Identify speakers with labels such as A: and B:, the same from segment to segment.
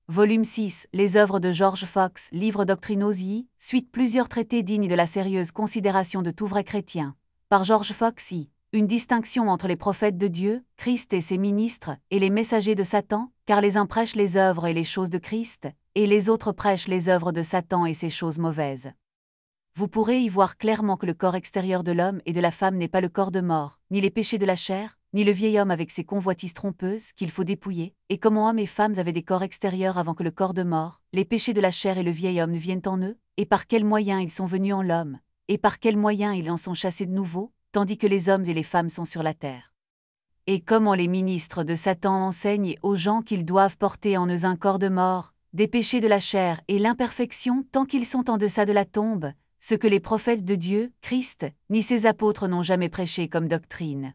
A: Volume 6, Les œuvres de George Fox, livre Doctrinosie, suite plusieurs traités dignes de la sérieuse considération de tout vrai chrétien. Par George Fox I. Une distinction entre les prophètes de Dieu, Christ et ses ministres, et les messagers de Satan, car les uns prêchent les œuvres et les choses de Christ, et les autres prêchent les œuvres de Satan et ses choses mauvaises. Vous pourrez y voir clairement que le corps extérieur de l'homme et de la femme n'est pas le corps de mort, ni les péchés de la chair, ni le vieil homme avec ses convoitises trompeuses qu'il faut dépouiller, et comment hommes et femmes avaient des corps extérieurs avant que le corps de mort, les péchés de la chair et le vieil homme ne viennent en eux, et par quels moyens ils sont venus en l'homme, et par quels moyens ils en sont chassés de nouveau, tandis que les hommes et les femmes sont sur la terre. Et comment les ministres de Satan enseignent aux gens qu'ils doivent porter en eux un corps de mort, des péchés de la chair et l'imperfection tant qu'ils sont en deçà de la tombe, ce que les prophètes de Dieu, Christ, ni ses apôtres n'ont jamais prêché comme doctrine.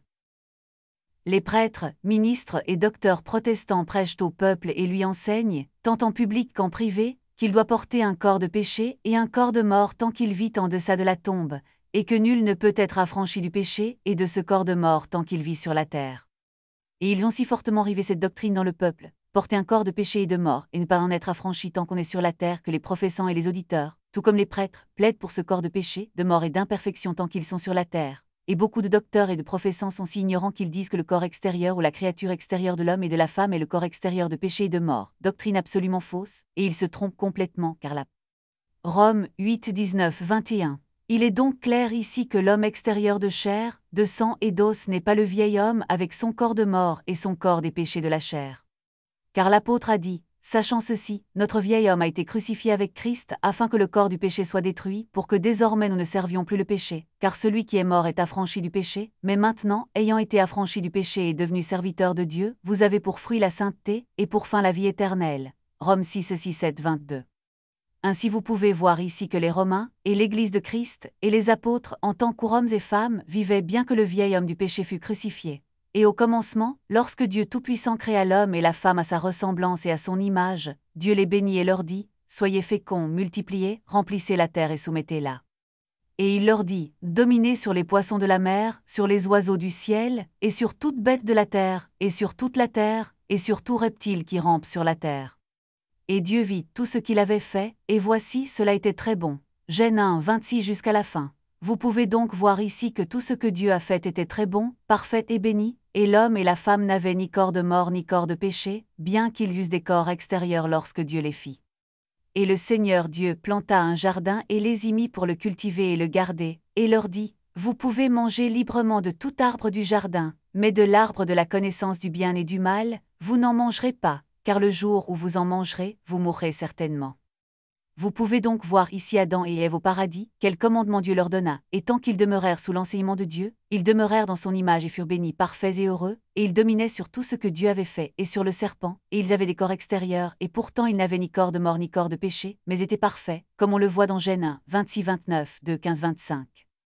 A: Les prêtres, ministres et docteurs protestants prêchent au peuple et lui enseignent, tant en public qu'en privé, qu'il doit porter un corps de péché et un corps de mort tant qu'il vit en deçà de la tombe, et que nul ne peut être affranchi du péché et de ce corps de mort tant qu'il vit sur la terre. Et ils ont si fortement rivé cette doctrine dans le peuple, porter un corps de péché et de mort, et ne pas en être affranchi tant qu'on est sur la terre, que les professants et les auditeurs, tout comme les prêtres, plaident pour ce corps de péché, de mort et d'imperfection tant qu'ils sont sur la terre. Et beaucoup de docteurs et de professants sont si ignorants qu'ils disent que le corps extérieur ou la créature extérieure de l'homme et de la femme est le corps extérieur de péché et de mort, doctrine absolument fausse, et ils se trompent complètement car la Rome 8, 19, 21. Il est donc clair ici que l'homme extérieur de chair, de sang et d'os n'est pas le vieil homme avec son corps de mort et son corps des péchés de la chair. Car l'apôtre a dit, sachant ceci, notre vieil homme a été crucifié avec Christ afin que le corps du péché soit détruit, pour que désormais nous ne servions plus le péché, car celui qui est mort est affranchi du péché, mais maintenant, ayant été affranchi du péché et devenu serviteur de Dieu, vous avez pour fruit la sainteté, et pour fin la vie éternelle. Rome 6, 6, 7, 22. Ainsi vous pouvez voir ici que les Romains, et l'Église de Christ, et les apôtres en tant qu'hommes et femmes vivaient bien que le vieil homme du péché fût crucifié. Et au commencement, lorsque Dieu Tout-Puissant créa l'homme et la femme à sa ressemblance et à son image, Dieu les bénit et leur dit, « Soyez féconds, multipliez, remplissez la terre et soumettez-la. » Et il leur dit, « Dominez sur les poissons de la mer, sur les oiseaux du ciel, et sur toute bête de la terre, et sur toute la terre, et sur tout reptile qui rampe sur la terre. » Et Dieu vit tout ce qu'il avait fait, et voici cela était très bon. Genèse 1, 26 jusqu'à la fin. Vous pouvez donc voir ici que tout ce que Dieu a fait était très bon, parfait et béni, et l'homme et la femme n'avaient ni corps de mort ni corps de péché, bien qu'ils eussent des corps extérieurs lorsque Dieu les fit. Et le Seigneur Dieu planta un jardin et les y mit pour le cultiver et le garder, et leur dit, « Vous pouvez manger librement de tout arbre du jardin, mais de l'arbre de la connaissance du bien et du mal, vous n'en mangerez pas, car le jour où vous en mangerez, vous mourrez certainement. » Vous pouvez donc voir ici Adam et Ève au paradis, quel commandement Dieu leur donna, et tant qu'ils demeurèrent sous l'enseignement de Dieu, ils demeurèrent dans son image et furent bénis parfaits et heureux, et ils dominaient sur tout ce que Dieu avait fait, et sur le serpent, et ils avaient des corps extérieurs, et pourtant ils n'avaient ni corps de mort ni corps de péché, mais étaient parfaits, comme on le voit dans Genèse 1, 26-29, 2, 15-25.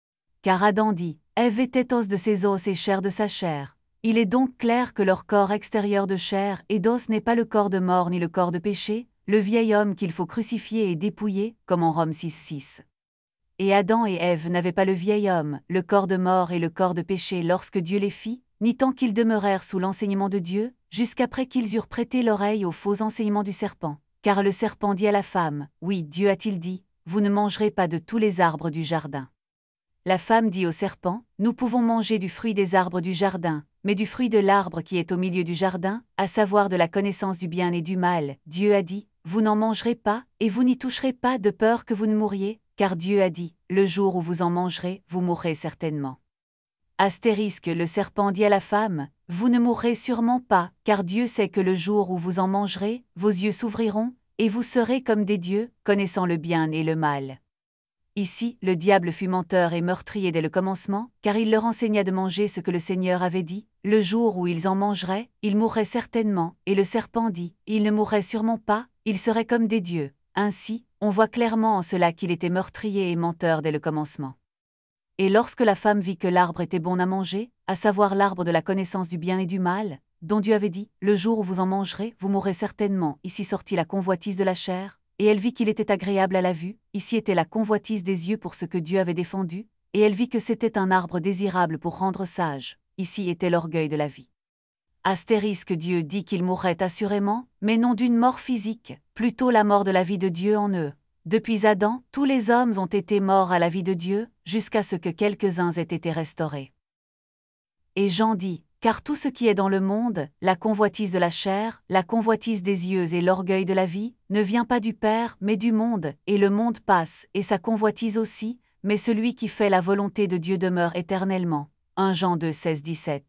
A: Car Adam dit, Ève était os de ses os et chair de sa chair. Il est donc clair que leur corps extérieur de chair et d'os n'est pas le corps de mort ni le corps de péché, le vieil homme qu'il faut crucifier et dépouiller, comme en Rome 6, 6. Et Adam et Ève n'avaient pas le vieil homme, le corps de mort et le corps de péché lorsque Dieu les fit, ni tant qu'ils demeurèrent sous l'enseignement de Dieu, jusqu'après qu'ils eurent prêté l'oreille aux faux enseignements du serpent. Car le serpent dit à la femme, « Oui, Dieu a-t-il dit, vous ne mangerez pas de tous les arbres du jardin. » La femme dit au serpent, « Nous pouvons manger du fruit des arbres du jardin, mais du fruit de l'arbre qui est au milieu du jardin, à savoir de la connaissance du bien et du mal, Dieu a dit, vous n'en mangerez pas, et vous n'y toucherez pas de peur que vous ne mouriez, car Dieu a dit, le jour où vous en mangerez, vous mourrez certainement. » Astérisque, le serpent dit à la femme, vous ne mourrez sûrement pas, car Dieu sait que le jour où vous en mangerez, vos yeux s'ouvriront, et vous serez comme des dieux, connaissant le bien et le mal. Ici, le diable fut menteur et meurtrier dès le commencement, car il leur enseigna de manger ce que le Seigneur avait dit, le jour où ils en mangeraient, ils mourraient certainement, et le serpent dit, ils ne mourraient sûrement pas, ils seraient comme des dieux. Ainsi, on voit clairement en cela qu'il était meurtrier et menteur dès le commencement. Et lorsque la femme vit que l'arbre était bon à manger, à savoir l'arbre de la connaissance du bien et du mal, dont Dieu avait dit, le jour où vous en mangerez, vous mourrez certainement, ici sortit la convoitise de la chair, et elle vit qu'il était agréable à la vue, ici était la convoitise des yeux pour ce que Dieu avait défendu, et elle vit que c'était un arbre désirable pour rendre sage, ici était l'orgueil de la vie. Astérisque Dieu dit qu'ils mourraient assurément, mais non d'une mort physique, plutôt la mort de la vie de Dieu en eux. Depuis Adam, tous les hommes ont été morts à la vie de Dieu, jusqu'à ce que quelques-uns aient été restaurés. Et Jean dit, car tout ce qui est dans le monde, la convoitise de la chair, la convoitise des yeux et l'orgueil de la vie, ne vient pas du Père, mais du monde, et le monde passe, et sa convoitise aussi, mais celui qui fait la volonté de Dieu demeure éternellement. 1 Jean 2, 16-17.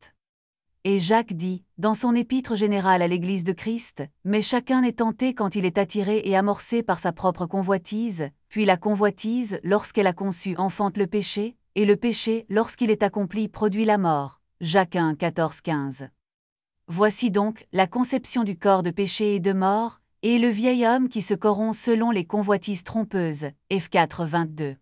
A: Et Jacques dit, dans son épître générale à l'Église de Christ, mais chacun est tenté quand il est attiré et amorcé par sa propre convoitise, puis la convoitise, lorsqu'elle a conçu, enfante le péché, et le péché, lorsqu'il est accompli, produit la mort. Jacques 1, 14-15. Voici donc la conception du corps de péché et de mort, et le vieil homme qui se corrompt selon les convoitises trompeuses. F 4, 22.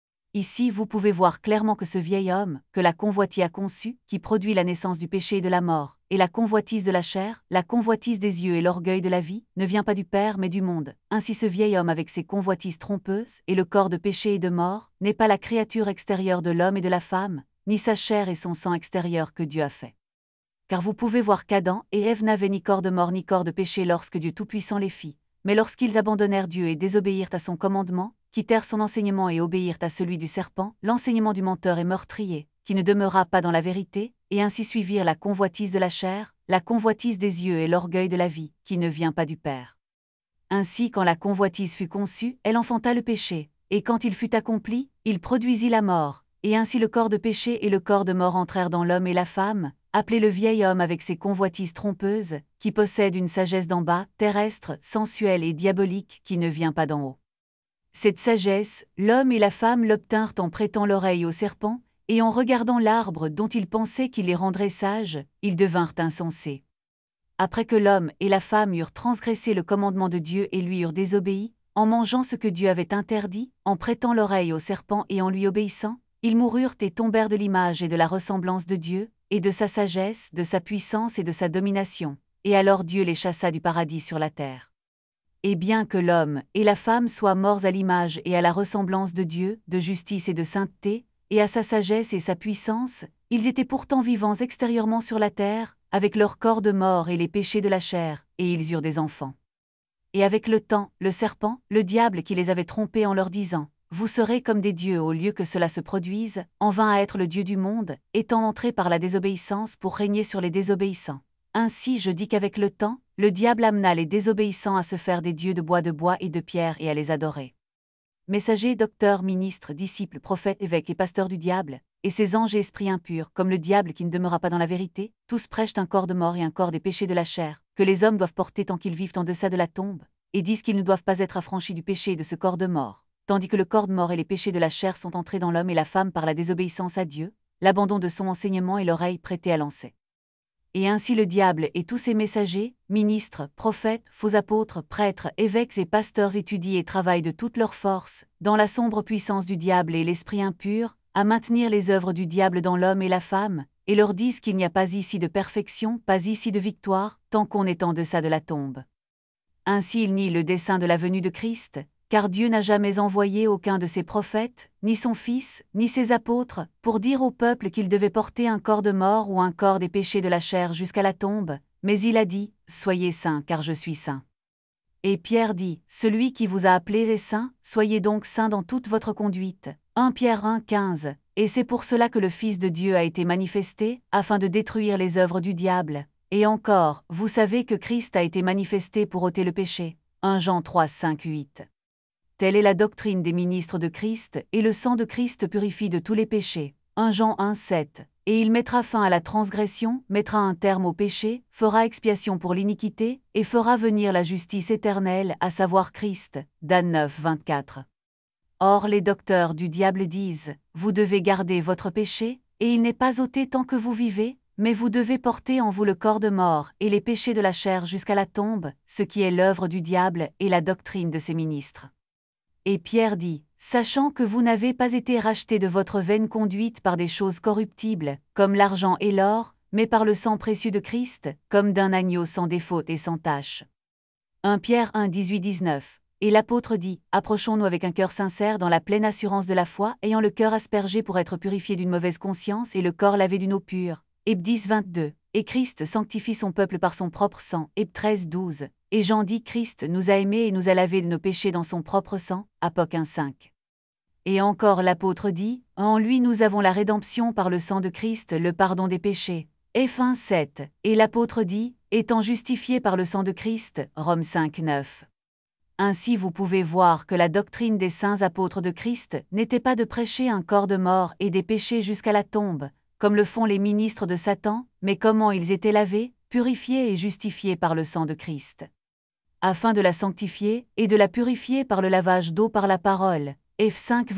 A: Ici vous pouvez voir clairement que ce vieil homme, que la convoitise a conçu, qui produit la naissance du péché et de la mort, et la convoitise de la chair, la convoitise des yeux et l'orgueil de la vie, ne vient pas du Père mais du monde. Ainsi ce vieil homme avec ses convoitises trompeuses, et le corps de péché et de mort, n'est pas la créature extérieure de l'homme et de la femme, ni sa chair et son sang extérieur que Dieu a fait. Car vous pouvez voir qu'Adam et Ève n'avaient ni corps de mort ni corps de péché lorsque Dieu Tout-Puissant les fit, mais lorsqu'ils abandonnèrent Dieu et désobéirent à son commandement, quittèrent son enseignement et obéirent à celui du serpent, l'enseignement du menteur et meurtrier, qui ne demeura pas dans la vérité, et ainsi suivirent la convoitise de la chair, la convoitise des yeux et l'orgueil de la vie, qui ne vient pas du Père. Ainsi quand la convoitise fut conçue, elle enfanta le péché, et quand il fut accompli, il produisit la mort. Et ainsi le corps de péché et le corps de mort entrèrent dans l'homme et la femme, appelé le vieil homme avec ses convoitises trompeuses, qui possède une sagesse d'en bas, terrestre, sensuelle et diabolique qui ne vient pas d'en haut. Cette sagesse, l'homme et la femme l'obtinrent en prêtant l'oreille au serpent, et en regardant l'arbre dont ils pensaient qu'il les rendrait sages, ils devinrent insensés. Après que l'homme et la femme eurent transgressé le commandement de Dieu et lui eurent désobéi, en mangeant ce que Dieu avait interdit, en prêtant l'oreille au serpent et en lui obéissant, ils moururent et tombèrent de l'image et de la ressemblance de Dieu, et de sa sagesse, de sa puissance et de sa domination, et alors Dieu les chassa du paradis sur la terre. Et bien que l'homme et la femme soient morts à l'image et à la ressemblance de Dieu, de justice et de sainteté, et à sa sagesse et sa puissance, ils étaient pourtant vivants extérieurement sur la terre, avec leur corps de mort et les péchés de la chair, et ils eurent des enfants. Et avec le temps, le serpent, le diable qui les avait trompés en leur disant, vous serez comme des dieux au lieu que cela se produise, en vint à être le Dieu du monde, étant entré par la désobéissance pour régner sur les désobéissants. Ainsi je dis qu'avec le temps, le diable amena les désobéissants à se faire des dieux de bois et de pierre et à les adorer. Messagers, docteurs, ministres, disciples, prophètes, évêques et pasteurs du diable, et ses anges et esprits impurs, comme le diable qui ne demeura pas dans la vérité, tous prêchent un corps de mort et un corps des péchés de la chair, que les hommes doivent porter tant qu'ils vivent en deçà de la tombe, et disent qu'ils ne doivent pas être affranchis du péché et de ce corps de mort. Tandis que le corps de mort et les péchés de la chair sont entrés dans l'homme et la femme par la désobéissance à Dieu, l'abandon de son enseignement et l'oreille prêtée à l'encens. Et ainsi le diable et tous ses messagers, ministres, prophètes, faux apôtres, prêtres, évêques et pasteurs étudient et travaillent de toute leur force, dans la sombre puissance du diable et l'esprit impur, à maintenir les œuvres du diable dans l'homme et la femme, et leur disent qu'il n'y a pas ici de perfection, pas ici de victoire, tant qu'on est en deçà de la tombe. Ainsi ils nient le dessein de la venue de Christ, car Dieu n'a jamais envoyé aucun de ses prophètes, ni son Fils, ni ses apôtres, pour dire au peuple qu'il devait porter un corps de mort ou un corps des péchés de la chair jusqu'à la tombe, mais il a dit, « Soyez saints car je suis saint ». Et Pierre dit, « Celui qui vous a appelés est saint, soyez donc saints dans toute votre conduite ». 1 Pierre 1, 15. Et c'est pour cela que le Fils de Dieu a été manifesté, afin de détruire les œuvres du diable. Et encore, vous savez que Christ a été manifesté pour ôter le péché. 1 Jean 3, 5, 8. Telle est la doctrine des ministres de Christ, et le sang de Christ purifie de tous les péchés. 1 Jean 1, 7. Et il mettra fin à la transgression, mettra un terme au péché, fera expiation pour l'iniquité, et fera venir la justice éternelle, à savoir Christ. Dan 9, 24. Or les docteurs du diable disent, vous devez garder votre péché, et il n'est pas ôté tant que vous vivez, mais vous devez porter en vous le corps de mort et les péchés de la chair jusqu'à la tombe, ce qui est l'œuvre du diable et la doctrine de ses ministres. Et Pierre dit, sachant que vous n'avez pas été rachetés de votre vaine conduite par des choses corruptibles, comme l'argent et l'or, mais par le sang précieux de Christ, comme d'un agneau sans défaut et sans tache. 1 Pierre 1, 18, 19. Et l'apôtre dit, approchons-nous avec un cœur sincère dans la pleine assurance de la foi, ayant le cœur aspergé pour être purifié d'une mauvaise conscience et le corps lavé d'une eau pure. Heb 10, 22. et Christ sanctifie son peuple par son propre sang. Héb 13:12. Et Jean dit Christ nous a aimés et nous a lavés de nos péchés dans son propre sang. Apoc 1:5. Et encore l'apôtre dit, en lui nous avons la rédemption par le sang de Christ, le pardon des péchés. Eph 1:7. Et l'apôtre dit, étant justifié par le sang de Christ, Romains 5:9. Ainsi vous pouvez voir que la doctrine des saints apôtres de Christ n'était pas de prêcher un corps de mort et des péchés jusqu'à la tombe, comme le font les ministres de Satan, mais comment ils étaient lavés, purifiés et justifiés par le sang de Christ. Afin de la sanctifier et de la purifier par le lavage d'eau par la parole. Eph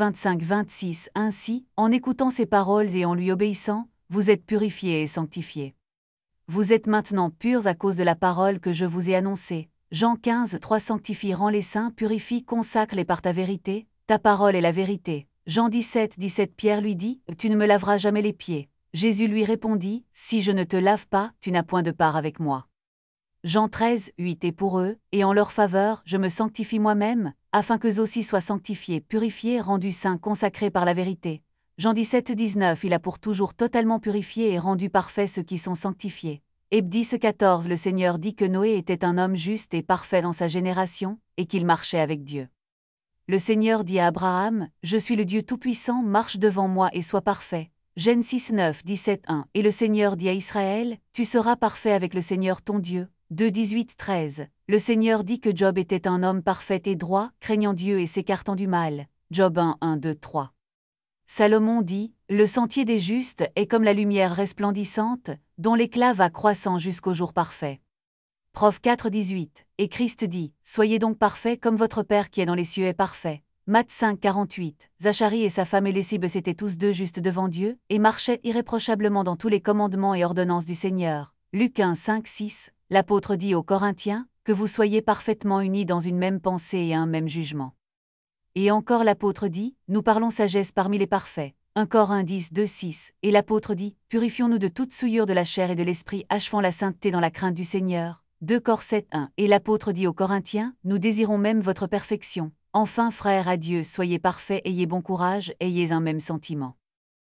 A: 5:25-26. Ainsi, en écoutant ces paroles et en lui obéissant, vous êtes purifiés et sanctifiés. Vous êtes maintenant purs à cause de la parole que je vous ai annoncée. Jean 15:3. Sanctifie, rend les saints, purifie, consacre-les par ta vérité, ta parole est la vérité. Jean 17:17. Pierre lui dit, tu ne me laveras jamais les pieds. Jésus lui répondit, si je ne te lave pas, tu n'as point de part avec moi. Jean 13:8. Et pour eux, et en leur faveur, je me sanctifie moi-même, afin qu'eux aussi soient sanctifiés, purifiés, rendus saints, consacrés par la vérité. Jean 17:19. Il a pour toujours totalement purifié et rendu parfaits ceux qui sont sanctifiés. Héb 10:14. Le Seigneur dit que Noé était un homme juste et parfait dans sa génération, et qu'il marchait avec Dieu. Le Seigneur dit à Abraham, je suis le Dieu Tout-Puissant, marche devant moi et sois parfait. Genèse 9:17-1. Et le Seigneur dit à Israël, tu seras parfait avec le Seigneur ton Dieu. 2:18-13. Le Seigneur dit que Job était un homme parfait et droit, craignant Dieu et s'écartant du mal. Job 1:1-2-3. Salomon dit, le sentier des justes est comme la lumière resplendissante, dont l'éclat va croissant jusqu'au jour parfait. Prof 4:18. Et Christ dit, soyez donc parfaits comme votre Père qui est dans les cieux est parfait. Matt 5:48. Zacharie et sa femme Élisabeth étaient tous deux justes devant Dieu, et marchaient irréprochablement dans tous les commandements et ordonnances du Seigneur. Luc 1:5-6. L'apôtre dit aux Corinthiens, que vous soyez parfaitement unis dans une même pensée et un même jugement. Et encore l'apôtre dit, nous parlons sagesse parmi les parfaits. 1 Corinthiens 10:2-6. Et l'apôtre dit, purifions-nous de toute souillure de la chair et de l'esprit, achevant la sainteté dans la crainte du Seigneur. 2 Cor 7:1. Et l'apôtre dit aux Corinthiens, nous désirons même votre perfection. Enfin frères à Dieu, soyez parfaits, ayez bon courage, ayez un même sentiment.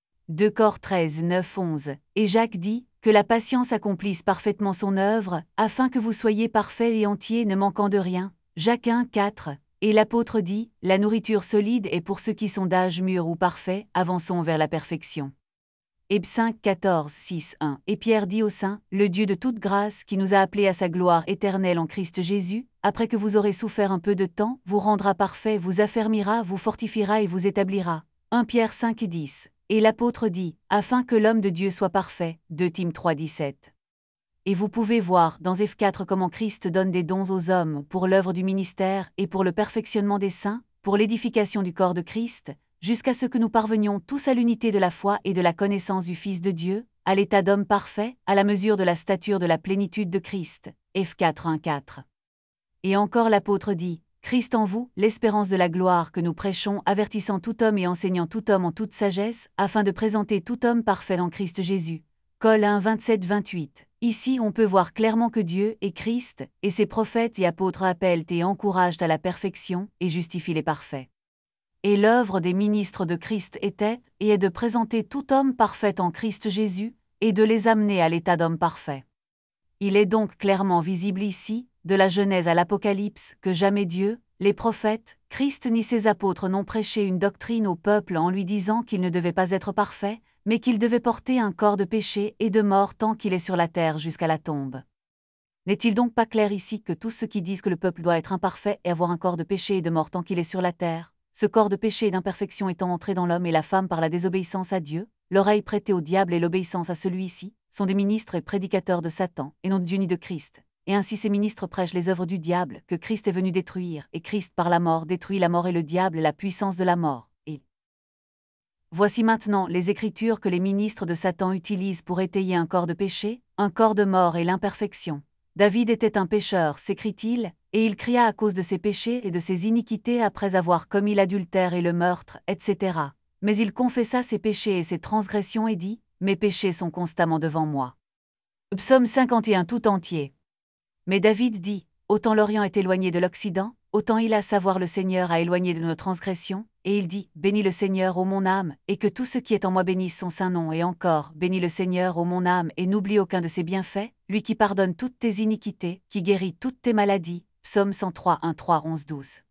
A: 2 Cor 13:9-11. Et Jacques dit, que la patience accomplisse parfaitement son œuvre, afin que vous soyez parfaits et entiers, ne manquant de rien. Jacques 1:4. Et l'apôtre dit, la nourriture solide est pour ceux qui sont d'âge mûr ou parfait, avançons vers la perfection. Héb 5:14-6-1. Et Pierre dit aux saints, le Dieu de toute grâce qui nous a appelés à sa gloire éternelle en Christ Jésus, après que vous aurez souffert un peu de temps, vous rendra parfait, vous affermira, vous fortifiera et vous établira. 1 Pierre 5:10. Et l'apôtre dit, afin que l'homme de Dieu soit parfait. 2 Tim 3:17. Et vous pouvez voir dans Eph 4 comment Christ donne des dons aux hommes pour l'œuvre du ministère et pour le perfectionnement des saints, pour l'édification du corps de Christ, jusqu'à ce que nous parvenions tous à l'unité de la foi et de la connaissance du Fils de Dieu, à l'état d'homme parfait, à la mesure de la stature de la plénitude de Christ. Eph 4:1-4. Et encore l'apôtre dit, Christ en vous, l'espérance de la gloire que nous prêchons, avertissant tout homme et enseignant tout homme en toute sagesse, afin de présenter tout homme parfait dans Christ Jésus. Col 1:27-28. Ici on peut voir clairement que Dieu et Christ, et ses prophètes et apôtres appellent et encouragent à la perfection, et justifient les parfaits. Et l'œuvre des ministres de Christ était, et est de présenter tout homme parfait en Christ Jésus, et de les amener à l'état d'homme parfait. Il est donc clairement visible ici, de la Genèse à l'Apocalypse, que jamais Dieu, les prophètes, Christ ni ses apôtres n'ont prêché une doctrine au peuple en lui disant qu'il ne devait pas être parfait, mais qu'il devait porter un corps de péché et de mort tant qu'il est sur la terre jusqu'à la tombe. N'est-il donc pas clair ici que tous ceux qui disent que le peuple doit être imparfait et avoir un corps de péché et de mort tant qu'il est sur la terre, ce corps de péché et d'imperfection étant entré dans l'homme et la femme par la désobéissance à Dieu, l'oreille prêtée au diable et l'obéissance à celui-ci, sont des ministres et prédicateurs de Satan, et non de Dieu ni de Christ. Et ainsi ces ministres prêchent les œuvres du diable, que Christ est venu détruire, et Christ par la mort détruit la mort et le diable et la puissance de la mort. Et voici maintenant les écritures que les ministres de Satan utilisent pour étayer un corps de péché, un corps de mort et l'imperfection. David était un pécheur, s'écrit-il, et il cria à cause de ses péchés et de ses iniquités après avoir commis l'adultère et le meurtre, etc. Mais il confessa ses péchés et ses transgressions et dit, « Mes péchés sont constamment devant moi. » Psaume 51 tout entier. Mais David dit, « Autant l'Orient est éloigné de l'Occident, autant il a savoir le Seigneur a éloigné de nos transgressions, et il dit, bénis le Seigneur, ô mon âme, et que tout ce qui est en moi bénisse son saint nom, et encore, bénis le Seigneur, ô mon âme, et n'oublie aucun de ses bienfaits, lui qui pardonne toutes tes iniquités, qui guérit toutes tes maladies. Psaume 103, 1, 3, 11, 12.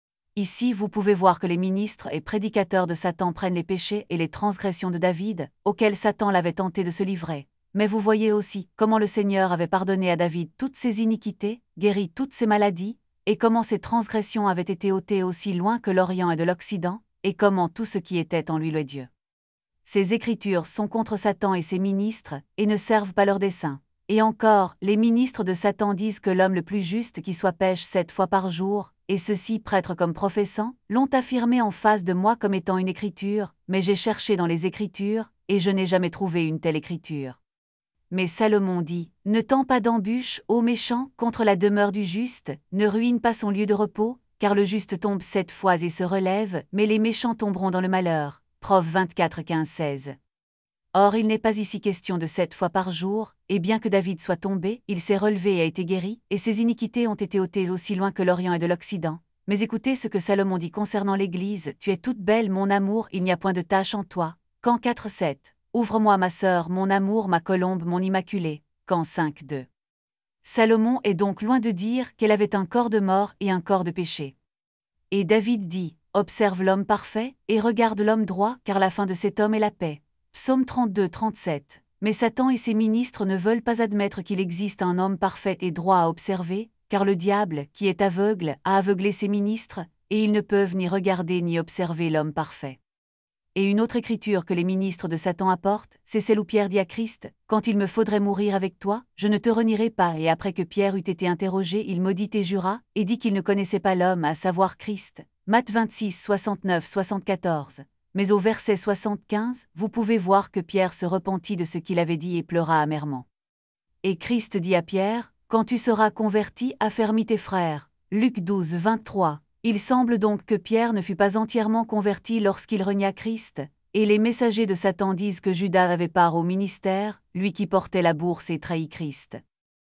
A: Ici vous pouvez voir que les ministres et prédicateurs de Satan prennent les péchés et les transgressions de David, auxquels Satan l'avait tenté de se livrer. Mais vous voyez aussi comment le Seigneur avait pardonné à David toutes ses iniquités, guéri toutes ses maladies, et comment ses transgressions avaient été ôtées aussi loin que l'Orient et de l'Occident, et comment tout ce qui était en lui le Dieu. Ces écritures sont contre Satan et ses ministres, et ne servent pas leurs desseins. Et encore, les ministres de Satan disent que l'homme le plus juste qui soit pêche 7 fois par jour, et ceux-ci, prêtres comme professants, l'ont affirmé en face de moi comme étant une écriture, mais j'ai cherché dans les écritures, et je n'ai jamais trouvé une telle écriture. Mais Salomon dit, ne tends pas d'embûche, ô méchant, contre la demeure du juste, ne ruine pas son lieu de repos, car le juste tombe 7 fois et se relève, mais les méchants tomberont dans le malheur. Proverbe 24, 15, 16. Or il n'est pas ici question de 7 fois par jour, et bien que David soit tombé, il s'est relevé et a été guéri, et ses iniquités ont été ôtées aussi loin que l'Orient et de l'Occident. Mais écoutez ce que Salomon dit concernant l'Église, tu es toute belle mon amour, il n'y a point de tache en toi. Camp 4, 7. Ouvre-moi ma sœur, mon amour, ma colombe, mon immaculée. Camp 5, 2. Salomon est donc loin de dire qu'elle avait un corps de mort et un corps de péché. Et David dit, observe l'homme parfait, et regarde l'homme droit, car la fin de cet homme est la paix. Psaume 32, 37. Mais Satan et ses ministres ne veulent pas admettre qu'il existe un homme parfait et droit à observer, car le diable, qui est aveugle, a aveuglé ses ministres, et ils ne peuvent ni regarder ni observer l'homme parfait. Et une autre écriture que les ministres de Satan apportent, c'est celle où Pierre dit à Christ, « Quand il me faudrait mourir avec toi, je ne te renierai pas. » Et après que Pierre eut été interrogé, il maudit et jura, et dit qu'il ne connaissait pas l'homme, à savoir Christ. Matthieu 26, 69, 74. Mais au verset 75, vous pouvez voir que Pierre se repentit de ce qu'il avait dit et pleura amèrement. Et Christ dit à Pierre, « Quand tu seras converti, affermis tes frères. » Luc 12, 23. Il semble donc que Pierre ne fut pas entièrement converti lorsqu'il renia Christ, et les messagers de Satan disent que Judas avait part au ministère, lui qui portait la bourse et trahit Christ.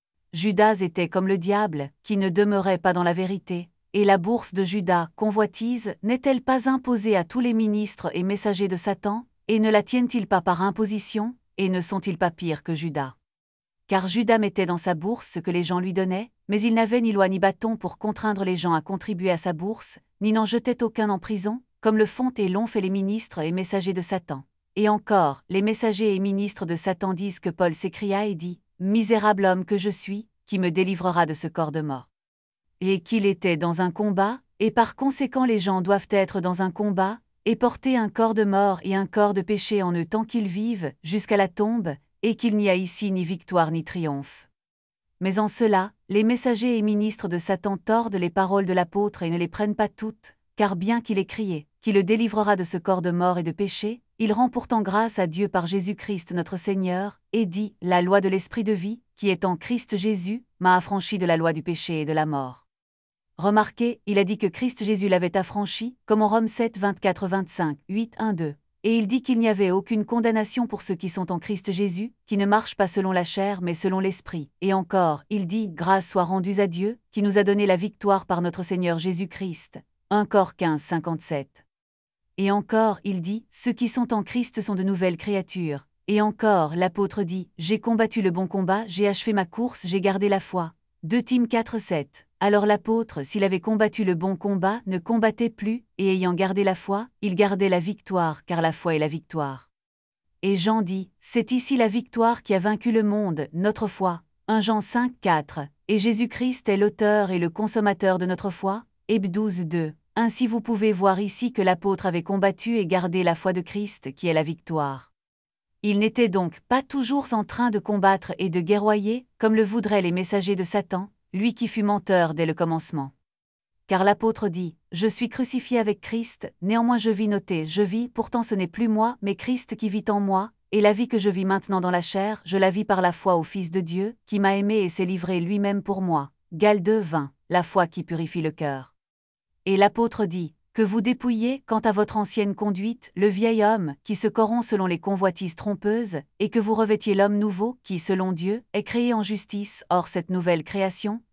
A: Judas était comme le diable, qui ne demeurait pas dans la vérité, et la bourse de Judas, convoitise, n'est-elle pas imposée à tous les ministres et messagers de Satan, et ne la tiennent-ils pas par imposition, et ne sont-ils pas pires que Judas? Car Judas mettait dans sa bourse ce que les gens lui donnaient, mais il n'avait ni loi ni bâton pour contraindre les gens à contribuer à sa bourse, ni n'en jetait aucun en prison, comme le font et l'ont fait les ministres et messagers de Satan. Et encore, les messagers et ministres de Satan disent que Paul s'écria et dit, « Misérable homme que je suis, qui me délivrera de ce corps de mort ?» Et qu'il était dans un combat, et par conséquent les gens doivent être dans un combat, et porter un corps de mort et un corps de péché en eux tant qu'ils vivent, jusqu'à la tombe, et qu'il n'y a ici ni victoire ni triomphe. Mais en cela, les messagers et ministres de Satan tordent les paroles de l'apôtre et ne les prennent pas toutes, car bien qu'il ait crié, qui le délivrera de ce corps de mort et de péché, il rend pourtant grâce à Dieu par Jésus-Christ notre Seigneur, et dit, la loi de l'Esprit de vie, qui est en Christ Jésus, m'a affranchi de la loi du péché et de la mort. Remarquez, il a dit que Christ Jésus l'avait affranchi, comme en Romains 7, 24, 25, 8, 1, 2. Et il dit qu'il n'y avait aucune condamnation pour ceux qui sont en Christ Jésus, qui ne marchent pas selon la chair mais selon l'Esprit. Et encore, il dit, grâce soit rendue à Dieu, qui nous a donné la victoire par notre Seigneur Jésus-Christ. 1 Cor 15, 57. Et encore, il dit, ceux qui sont en Christ sont de nouvelles créatures. Et encore, l'apôtre dit, j'ai combattu le bon combat, j'ai achevé ma course, j'ai gardé la foi. 2 Tim 4, 7. Alors l'apôtre, s'il avait combattu le bon combat, ne combattait plus, et ayant gardé la foi, il gardait la victoire, car la foi est la victoire. Et Jean dit, c'est ici la victoire qui a vaincu le monde, notre foi. 1 Jean 5, 4. Et Jésus-Christ est l'auteur et le consommateur de notre foi. Héb 12, 2. Ainsi vous pouvez voir ici que l'apôtre avait combattu et gardé la foi de Christ, qui est la victoire. Il n'était donc pas toujours en train de combattre et de guerroyer, comme le voudraient les messagers de Satan, lui qui fut menteur dès le commencement. Car l'apôtre dit, « Je suis crucifié avec Christ, néanmoins je vis noté, je vis, pourtant ce n'est plus moi, mais Christ qui vit en moi, et la vie que je vis maintenant dans la chair, je la vis par la foi au Fils de Dieu, qui m'a aimé et s'est livré lui-même pour moi. » Galates 2, 20, la foi qui purifie le cœur. Et l'apôtre dit, « Que vous dépouilliez, quant à votre ancienne conduite, le vieil homme, qui se corrompt selon les convoitises trompeuses, et que vous revêtiez l'homme nouveau, qui, selon Dieu, est créé en justice. Or cette nouvelle création,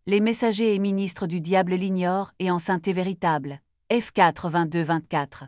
A: les messagers et ministres du diable l'ignorent et en sainteté véritable. F4 22-24.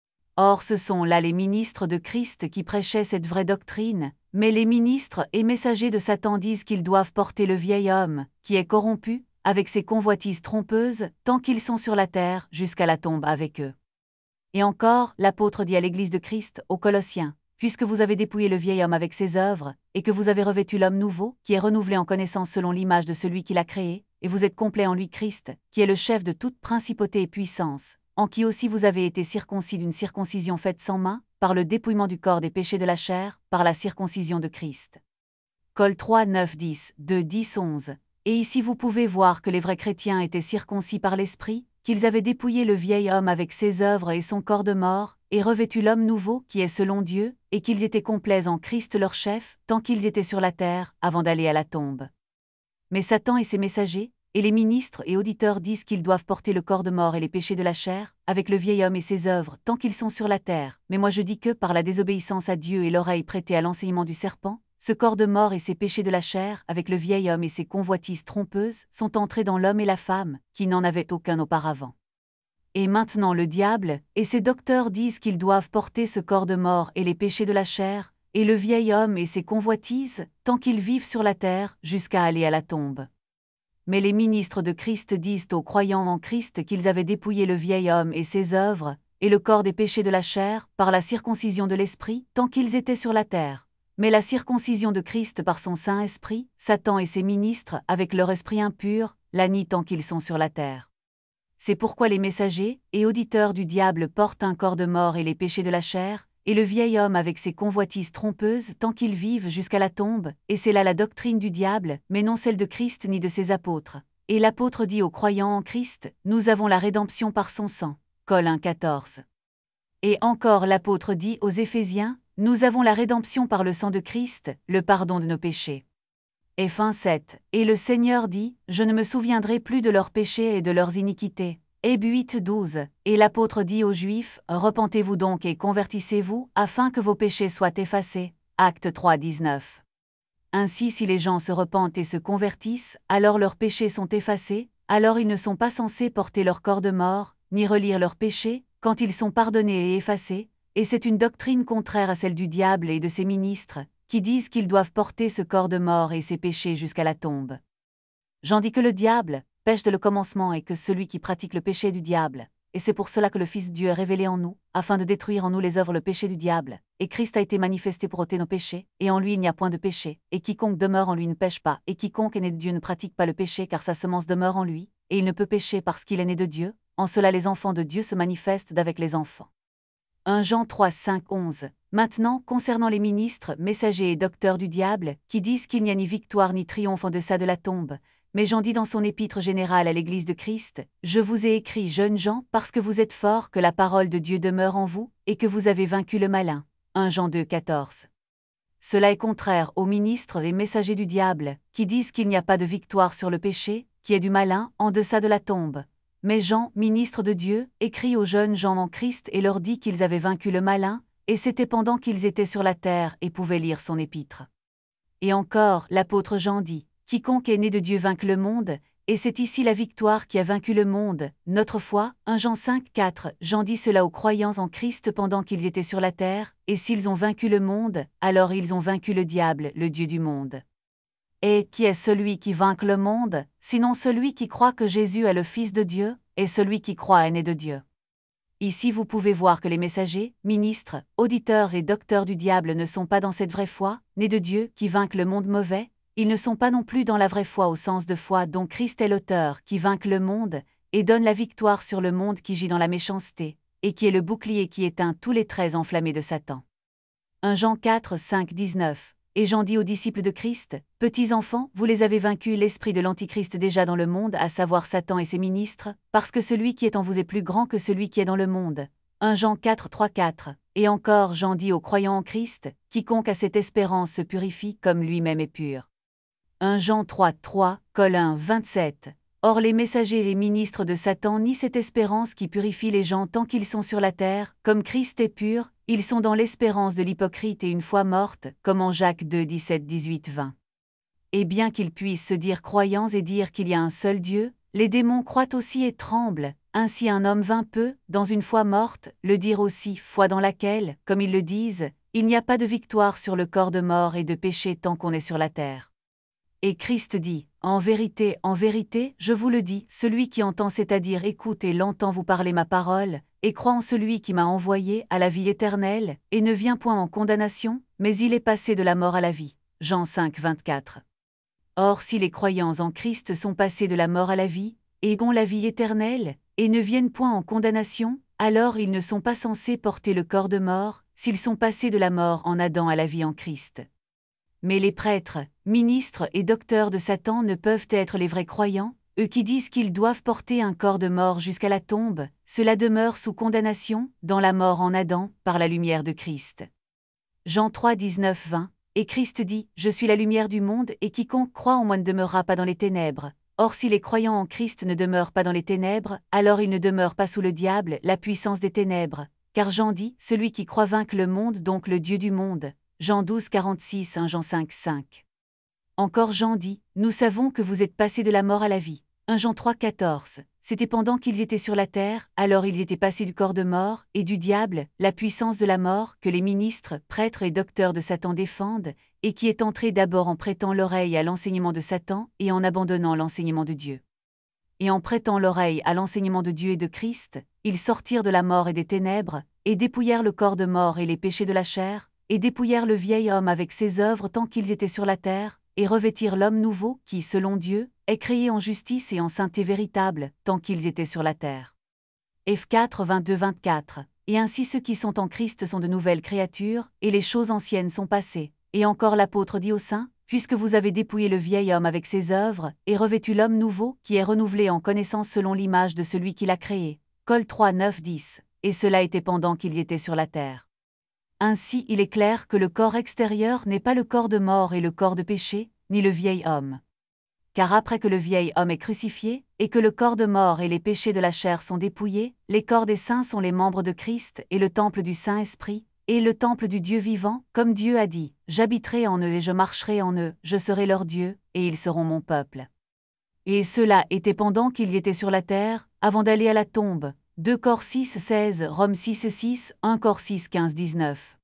A: Or ce sont là les ministres de Christ qui prêchaient cette vraie doctrine, mais les ministres et messagers de Satan disent qu'ils doivent porter le vieil homme, qui est corrompu, avec ses convoitises trompeuses, tant qu'ils sont sur la terre, jusqu'à la tombe avec eux. Et encore, l'apôtre dit à l'Église de Christ, aux Colossiens, puisque vous avez dépouillé le vieil homme avec ses œuvres, et que vous avez revêtu l'homme nouveau, qui est renouvelé en connaissance selon l'image de celui qui l'a créé, et vous êtes complet en lui Christ, qui est le chef de toute principauté et puissance, en qui aussi vous avez été circoncis d'une circoncision faite sans main, par le dépouillement du corps des péchés de la chair, par la circoncision de Christ. Col 3, 9, 10, 2, 10, 11. Et ici vous pouvez voir que les vrais chrétiens étaient circoncis par l'Esprit, qu'ils avaient dépouillé le vieil homme avec ses œuvres et son corps de mort, et revêtu l'homme nouveau qui est selon Dieu, et qu'ils étaient complets en Christ leur chef, tant qu'ils étaient sur la terre, avant d'aller à la tombe. Mais Satan et ses messagers, et les ministres et auditeurs disent qu'ils doivent porter le corps de mort et les péchés de la chair, avec le vieil homme et ses œuvres, tant qu'ils sont sur la terre. Mais moi je dis que par la désobéissance à Dieu et l'oreille prêtée à l'enseignement du serpent, ce corps de mort et ses péchés de la chair, avec le vieil homme et ses convoitises trompeuses, sont entrés dans l'homme et la femme, qui n'en avaient aucun auparavant. Et maintenant le diable, et ses docteurs disent qu'ils doivent porter ce corps de mort et les péchés de la chair, et le vieil homme et ses convoitises, tant qu'ils vivent sur la terre, jusqu'à aller à la tombe. Mais les ministres de Christ disent aux croyants en Christ qu'ils avaient dépouillé le vieil homme et ses œuvres, et le corps des péchés de la chair, par la circoncision de l'esprit, tant qu'ils étaient sur la terre. Mais la circoncision de Christ par son Saint-Esprit, Satan et ses ministres, avec leur esprit impur, la nient tant qu'ils sont sur la terre. C'est pourquoi les messagers et auditeurs du diable portent un corps de mort et les péchés de la chair, et le vieil homme avec ses convoitises trompeuses tant qu'ils vivent jusqu'à la tombe, et c'est là la doctrine du diable, mais non celle de Christ ni de ses apôtres. Et l'apôtre dit aux croyants en Christ, nous avons la rédemption par son sang. Col 1-14. Et encore l'apôtre dit aux Éphésiens, nous avons la rédemption par le sang de Christ, le pardon de nos péchés. F1 7. Et le Seigneur dit, je ne me souviendrai plus de leurs péchés et de leurs iniquités. Heb 8-12. Et l'apôtre dit aux Juifs, repentez-vous donc et convertissez-vous, afin que vos péchés soient effacés. Acte 3-19. Ainsi si les gens se repentent et se convertissent, alors leurs péchés sont effacés, alors ils ne sont pas censés porter leur corps de mort, ni relire leurs péchés, quand ils sont pardonnés et effacés, et c'est une doctrine contraire à celle du diable et de ses ministres, qui disent qu'ils doivent porter ce corps de mort et ses péchés jusqu'à la tombe. J'en dis que le diable pêche dès le commencement et que celui qui pratique le péché est du diable, et c'est pour cela que le Fils Dieu est révélé en nous, afin de détruire en nous les œuvres le péché du diable, et Christ a été manifesté pour ôter nos péchés, et en lui il n'y a point de péché, et quiconque demeure en lui ne pêche pas, et quiconque est né de Dieu ne pratique pas le péché car sa semence demeure en lui, et il ne peut pécher parce qu'il est né de Dieu, en cela les enfants de Dieu se manifestent d'avec les enfants. 1 Jean 3, 5, 11. Maintenant, concernant les ministres, messagers et docteurs du diable, qui disent qu'il n'y a ni victoire ni triomphe en deçà de la tombe, mais Jean dit dans son épître générale à l'Église de Christ, « Je vous ai écrit, jeunes gens, parce que vous êtes forts, que la parole de Dieu demeure en vous, et que vous avez vaincu le malin. » 1 Jean 2, 14. Cela est contraire aux ministres et messagers du diable, qui disent qu'il n'y a pas de victoire sur le péché, qui est du malin, en deçà de la tombe. Mais Jean, ministre de Dieu, écrit aux jeunes gens en Christ et leur dit qu'ils avaient vaincu le malin, et c'était pendant qu'ils étaient sur la terre et pouvaient lire son épître. Et encore, l'apôtre Jean dit, « Quiconque est né de Dieu vainque le monde », et c'est ici la victoire qui a vaincu le monde. Notre foi, 1 Jean 5, 4, Jean dit cela aux croyants en Christ pendant qu'ils étaient sur la terre, et s'ils ont vaincu le monde, alors ils ont vaincu le diable, le Dieu du monde. Et qui est celui qui vainque le monde, sinon celui qui croit que Jésus est le Fils de Dieu, et celui qui croit est né de Dieu. Ici vous pouvez voir que les messagers, ministres, auditeurs et docteurs du diable ne sont pas dans cette vraie foi, nés de Dieu, qui vainquent le monde mauvais, ils ne sont pas non plus dans la vraie foi au sens de foi dont Christ est l'auteur, qui vainque le monde, et donne la victoire sur le monde qui gît dans la méchanceté, et qui est le bouclier qui éteint tous les traits enflammés de Satan. 1 Jean 4, 5, 19. Et Jean dit aux disciples de Christ, « Petits enfants, vous les avez vaincus l'esprit de l'Antichrist déjà dans le monde, à savoir Satan et ses ministres, parce que celui qui est en vous est plus grand que celui qui est dans le monde. » 1 Jean 4, 3, 4. Et encore Jean dit aux croyants en Christ, « Quiconque a cette espérance se purifie comme lui-même est pur. » 1 Jean 3, 3, Col 1, 27. Or les messagers et ministres de Satan nient cette espérance qui purifie les gens tant qu'ils sont sur la terre, comme Christ est pur, ils sont dans l'espérance de l'hypocrite et une foi morte, comme en Jacques 2, 17, 18, 20. Et bien qu'ils puissent se dire croyants et dire qu'il y a un seul Dieu, les démons croient aussi et tremblent. Ainsi un homme vint peu, dans une foi morte, le dire aussi, foi dans laquelle, comme ils le disent, il n'y a pas de victoire sur le corps de mort et de péché tant qu'on est sur la terre. Et Christ dit, en vérité, je vous le dis, celui qui entend, c'est-à-dire écoute et l'entend vous parler ma parole, et croit en celui qui m'a envoyé à la vie éternelle, et ne vient point en condamnation, mais il est passé de la mort à la vie. Jean 5, 24. Or si les croyants en Christ sont passés de la mort à la vie, et ont la vie éternelle, et ne viennent point en condamnation, alors ils ne sont pas censés porter le corps de mort, s'ils sont passés de la mort en Adam à la vie en Christ. Mais les prêtres, ministres et docteurs de Satan ne peuvent être les vrais croyants, eux qui disent qu'ils doivent porter un corps de mort jusqu'à la tombe, cela demeure sous condamnation, dans la mort en Adam, par la lumière de Christ. Jean 3, 19, 20, et Christ dit, je suis la lumière du monde et quiconque croit en moi ne demeurera pas dans les ténèbres. Or si les croyants en Christ ne demeurent pas dans les ténèbres, alors ils ne demeurent pas sous le diable, la puissance des ténèbres. Car Jean dit, celui qui croit vaincre le monde, donc le Dieu du monde. Jean 12, 46, 1 Jean 5, 5. Encore Jean dit, nous savons que vous êtes passés de la mort à la vie. 1 Jean 3, 14. C'était pendant qu'ils étaient sur la terre, alors ils étaient passés du corps de mort, et du diable, la puissance de la mort, que les ministres, prêtres et docteurs de Satan défendent, et qui est entré d'abord en prêtant l'oreille à l'enseignement de Satan, et en abandonnant l'enseignement de Dieu. Et en prêtant l'oreille à l'enseignement de Dieu et de Christ, ils sortirent de la mort et des ténèbres, et dépouillèrent le corps de mort et les péchés de la chair, et dépouillèrent le vieil homme avec ses œuvres tant qu'ils étaient sur la terre, et revêtirent l'homme nouveau, qui, selon Dieu, est créé en justice et en sainteté véritable, tant qu'ils étaient sur la terre. F 4, 22-24. Et ainsi ceux qui sont en Christ sont de nouvelles créatures, et les choses anciennes sont passées. Et encore l'apôtre dit aux saints, puisque vous avez dépouillé le vieil homme avec ses œuvres, et revêtu l'homme nouveau, qui est renouvelé en connaissance selon l'image de celui qui l'a créé. Col 3, 9, 10. Et cela était pendant qu'il était sur la terre. Ainsi il est clair que le corps extérieur n'est pas le corps de mort et le corps de péché, ni le vieil homme. Car après que le vieil homme est crucifié, et que le corps de mort et les péchés de la chair sont dépouillés, les corps des saints sont les membres de Christ et le temple du Saint-Esprit, et le temple du Dieu vivant, comme Dieu a dit, « J'habiterai en eux et je marcherai en eux, je serai leur Dieu, et ils seront mon peuple. » Et cela était pendant qu'il y était sur la terre, avant d'aller à la tombe. 2 Cor 6, 16, Rome 6, 6, 1 Cor 6, 15, 19.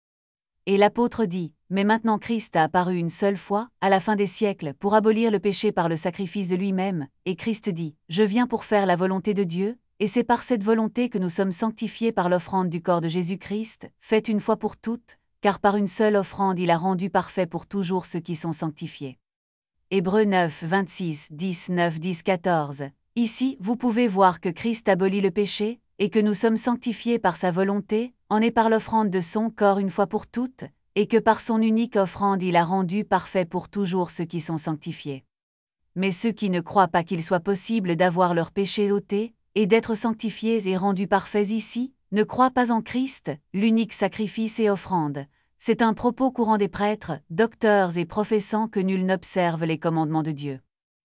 A: Et l'apôtre dit, mais maintenant Christ a apparu une seule fois, à la fin des siècles, pour abolir le péché par le sacrifice de lui-même, et Christ dit, je viens pour faire la volonté de Dieu, et c'est par cette volonté que nous sommes sanctifiés par l'offrande du corps de Jésus-Christ, faite une fois pour toutes, car par une seule offrande il a rendu parfait pour toujours ceux qui sont sanctifiés. Hébreux 9, 26, 10, 9, 10, 14. Ici, vous pouvez voir que Christ abolit le péché, et que nous sommes sanctifiés par sa volonté, en est par l'offrande de son corps une fois pour toutes, et que par son unique offrande il a rendu parfait pour toujours ceux qui sont sanctifiés. Mais ceux qui ne croient pas qu'il soit possible d'avoir leurs péchés ôtés, et d'être sanctifiés et rendus parfaits ici, ne croient pas en Christ, l'unique sacrifice et offrande. C'est un propos courant des prêtres, docteurs et professants que nul n'observe les commandements de Dieu.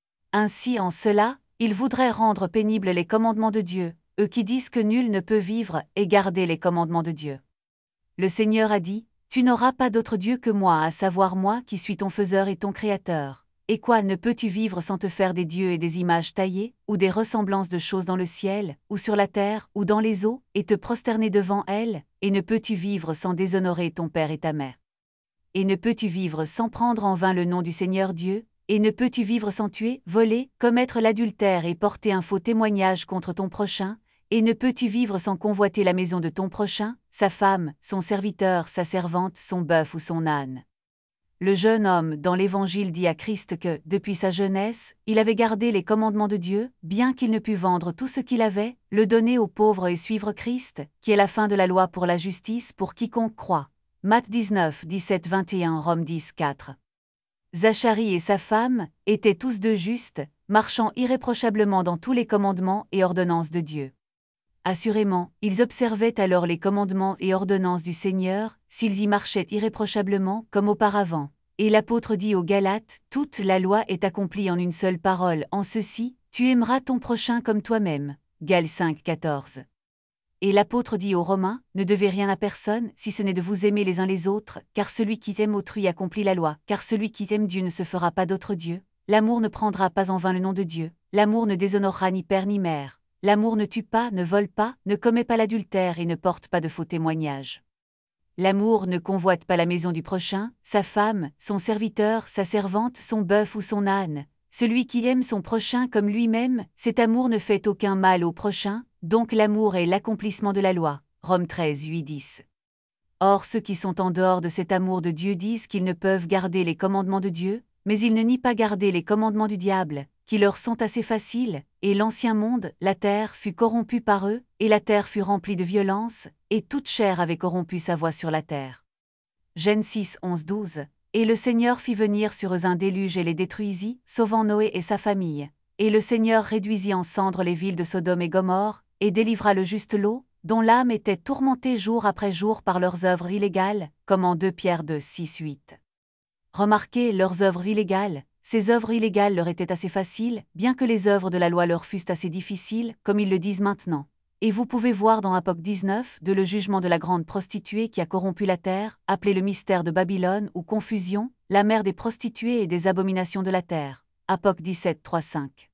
A: Ainsi en cela, ils voudraient rendre pénibles les commandements de Dieu, eux qui disent que nul ne peut vivre et garder les commandements de Dieu. Le Seigneur a dit, « Tu n'auras pas d'autre Dieu que moi, à savoir moi qui suis ton faiseur et ton créateur. Et quoi, ne peux-tu vivre sans te faire des dieux et des images taillées, ou des ressemblances de choses dans le ciel, ou sur la terre, ou dans les eaux, et te prosterner devant elles, et ne peux-tu vivre sans déshonorer ton père et ta mère? Et ne peux-tu vivre sans prendre en vain le nom du Seigneur Dieu? Et ne peux-tu vivre sans tuer, voler, commettre l'adultère et porter un faux témoignage contre ton prochain? Et ne peux-tu vivre sans convoiter la maison de ton prochain, sa femme, son serviteur, sa servante, son bœuf ou son âne? » Le jeune homme dans l'Évangile dit à Christ que, depuis sa jeunesse, il avait gardé les commandements de Dieu, bien qu'il ne pût vendre tout ce qu'il avait, le donner aux pauvres et suivre Christ, qui est la fin de la loi pour la justice pour quiconque croit. Matthieu 19, 17, 21, Rome 10, 4. Zacharie et sa femme étaient tous deux justes, marchant irréprochablement dans tous les commandements et ordonnances de Dieu. Assurément, ils observaient alors les commandements et ordonnances du Seigneur, s'ils y marchaient irréprochablement comme auparavant. Et l'apôtre dit aux Galates, « Toute la loi est accomplie en une seule parole, en ceci, tu aimeras ton prochain comme toi-même. » Gal 5, 14. Et l'apôtre dit aux Romains, ne devez rien à personne, si ce n'est de vous aimer les uns les autres, car celui qui aime autrui accomplit la loi, car celui qui aime Dieu ne se fera pas d'autre Dieu. L'amour ne prendra pas en vain le nom de Dieu, l'amour ne déshonorera ni père ni mère. L'amour ne tue pas, ne vole pas, ne commet pas l'adultère et ne porte pas de faux témoignages. L'amour ne convoite pas la maison du prochain, sa femme, son serviteur, sa servante, son bœuf ou son âne. Celui qui aime son prochain comme lui-même, cet amour ne fait aucun mal au prochain, donc l'amour est l'accomplissement de la loi. Romains 13, 8, 10. Or ceux qui sont en dehors de cet amour de Dieu disent qu'ils ne peuvent garder les commandements de Dieu, mais ils ne nient pas garder les commandements du diable, qui leur sont assez faciles, et l'ancien monde, la terre, fut corrompue par eux, et la terre fut remplie de violence, et toute chair avait corrompu sa voie sur la terre. Genèse 6, 11, 12. Et le Seigneur fit venir sur eux un déluge et les détruisit, sauvant Noé et sa famille. Et le Seigneur réduisit en cendres les villes de Sodome et Gomorrhe, et délivra le juste Lot, dont l'âme était tourmentée jour après jour par leurs œuvres illégales, comme en 2 Pierre 2, 6, 8. Remarquez leurs œuvres illégales. Ces œuvres illégales leur étaient assez faciles, bien que les œuvres de la loi leur fussent assez difficiles, comme ils le disent maintenant. Et vous pouvez voir dans Apoc 19 de le jugement de la grande prostituée qui a corrompu la terre, appelé le mystère de Babylone ou confusion, la mère des prostituées et des abominations de la terre. Apoc 17, 3, 5.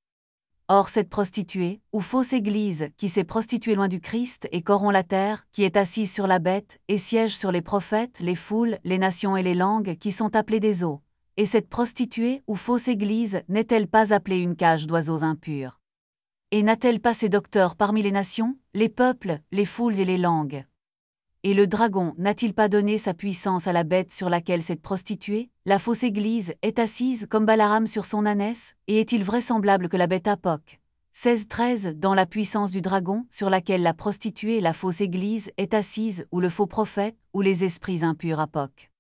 A: Or cette prostituée, ou fausse église, qui s'est prostituée loin du Christ et corrompt la terre, qui est assise sur la bête, et siège sur les prophètes, les foules, les nations et les langues qui sont appelées des eaux. Et cette prostituée, ou fausse église, n'est-elle pas appelée une cage d'oiseaux impurs? Et n'a-t-elle pas ses docteurs parmi les nations, les peuples, les foules et les langues? Et le dragon n'a-t-il pas donné sa puissance à la bête sur laquelle cette prostituée, la fausse église, est assise comme Balaam sur son ânesse, et est-il vraisemblable que la bête Apoc 16-13 dans la puissance du dragon, sur laquelle la prostituée, la fausse église, est assise, ou le faux prophète, ou les esprits impurs Apoc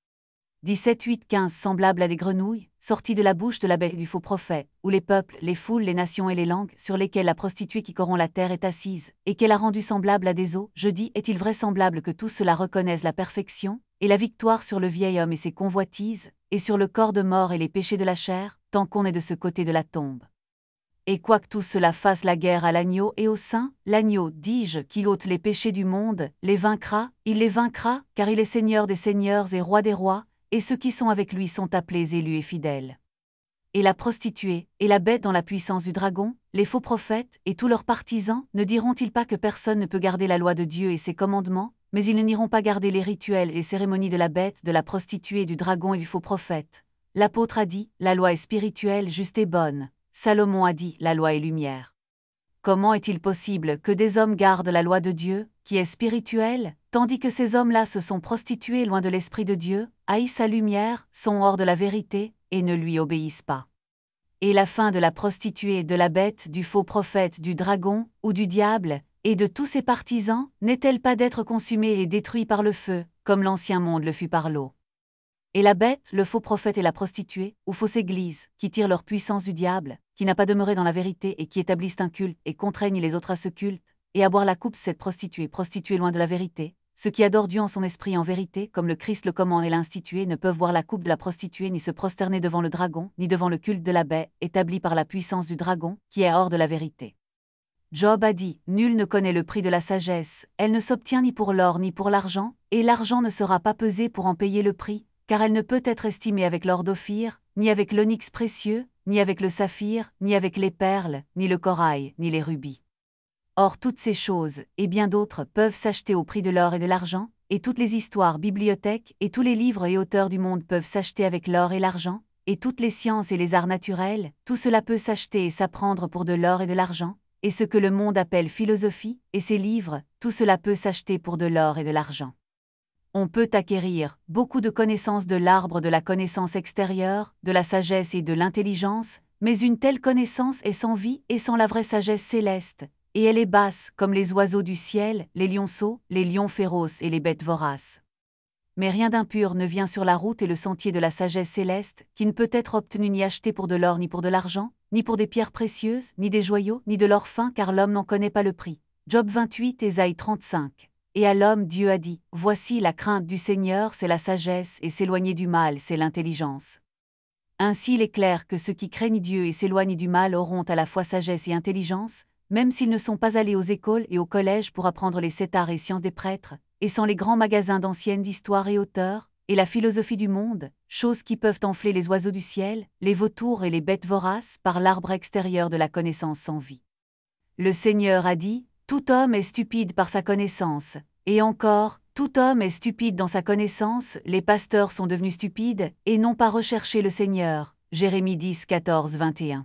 A: 17-8-15 semblable à des grenouilles, sorties de la bouche de la bête et du faux prophète, où les peuples, les foules, les nations et les langues, sur lesquelles la prostituée qui corrompt la terre est assise, et qu'elle a rendu semblable à des eaux, je dis, est-il vraisemblable que tout cela reconnaisse la perfection, et la victoire sur le vieil homme et ses convoitises, et sur le corps de mort et les péchés de la chair, tant qu'on est de ce côté de la tombe. Et quoique tout cela fasse la guerre à l'agneau et au saint, l'agneau, dis-je, qui ôte les péchés du monde, il les vaincra, car il est Seigneur des seigneurs et Roi des rois, et ceux qui sont avec lui sont appelés élus et fidèles. Et la prostituée, et la bête dans la puissance du dragon, les faux prophètes, et tous leurs partisans, ne diront-ils pas que personne ne peut garder la loi de Dieu et ses commandements, mais ils n'iront pas garder les rituels et cérémonies de la bête, de la prostituée, du dragon et du faux prophète? L'apôtre a dit, la loi est spirituelle, juste et bonne. Salomon a dit, la loi est lumière. Comment est-il possible que des hommes gardent la loi de Dieu, qui est spirituelle, tandis que ces hommes-là se sont prostitués loin de l'Esprit de Dieu, haïssent sa lumière, sont hors de la vérité, et ne lui obéissent pas? Et la fin de la prostituée, de la bête, du faux prophète, du dragon, ou du diable, et de tous ses partisans, n'est-elle pas d'être consumée et détruite par le feu, comme l'ancien monde le fut par l'eau? Et la bête, le faux prophète et la prostituée, ou fausse église, qui tirent leur puissance du diable, qui n'a pas demeuré dans la vérité et qui établissent un culte et contraignent les autres à ce culte, et à boire la coupe cette prostituée loin de la vérité, ceux qui adorent Dieu en son esprit en vérité, comme le Christ le commande et l'a institué, ne peuvent boire la coupe de la prostituée ni se prosterner devant le dragon, ni devant le culte de la bête, établi par la puissance du dragon, qui est hors de la vérité. Job a dit, nul ne connaît le prix de la sagesse, elle ne s'obtient ni pour l'or ni pour l'argent, et l'argent ne sera pas pesé pour en payer le prix, car elle ne peut être estimée avec l'or d'Ophir, ni avec l'onyx précieux, ni avec le saphir, ni avec les perles, ni le corail, ni les rubis. Or toutes ces choses, et bien d'autres, peuvent s'acheter au prix de l'or et de l'argent, et toutes les histoires, bibliothèques, et tous les livres et auteurs du monde peuvent s'acheter avec l'or et l'argent, et toutes les sciences et les arts naturels, tout cela peut s'acheter et s'apprendre pour de l'or et de l'argent, et ce que le monde appelle philosophie, et ses livres, tout cela peut s'acheter pour de l'or et de l'argent. On peut acquérir beaucoup de connaissances de l'arbre de la connaissance extérieure, de la sagesse et de l'intelligence, mais une telle connaissance est sans vie et sans la vraie sagesse céleste, et elle est basse comme les oiseaux du ciel, les lionceaux, les lions féroces et les bêtes voraces. Mais rien d'impur ne vient sur la route et le sentier de la sagesse céleste, qui ne peut être obtenu ni acheté pour de l'or ni pour de l'argent, ni pour des pierres précieuses, ni des joyaux, ni de l'or fin, car l'homme n'en connaît pas le prix. Job 28, Ésaïe 35. Et à l'homme Dieu a dit, voici la crainte du Seigneur c'est la sagesse et s'éloigner du mal c'est l'intelligence. Ainsi il est clair que ceux qui craignent Dieu et s'éloignent du mal auront à la fois sagesse et intelligence, même s'ils ne sont pas allés aux écoles et au collège pour apprendre les 7 arts et sciences des prêtres, et sans les grands magasins d'anciennes d'histoire et auteurs, et la philosophie du monde, choses qui peuvent enfler les oiseaux du ciel, les vautours et les bêtes voraces par l'arbre extérieur de la connaissance sans vie. Le Seigneur a dit, « Tout homme est stupide par sa connaissance », et encore, « Tout homme est stupide dans sa connaissance », les pasteurs sont devenus stupides, et n'ont pas recherché le Seigneur. Jérémie 10, 14, 21.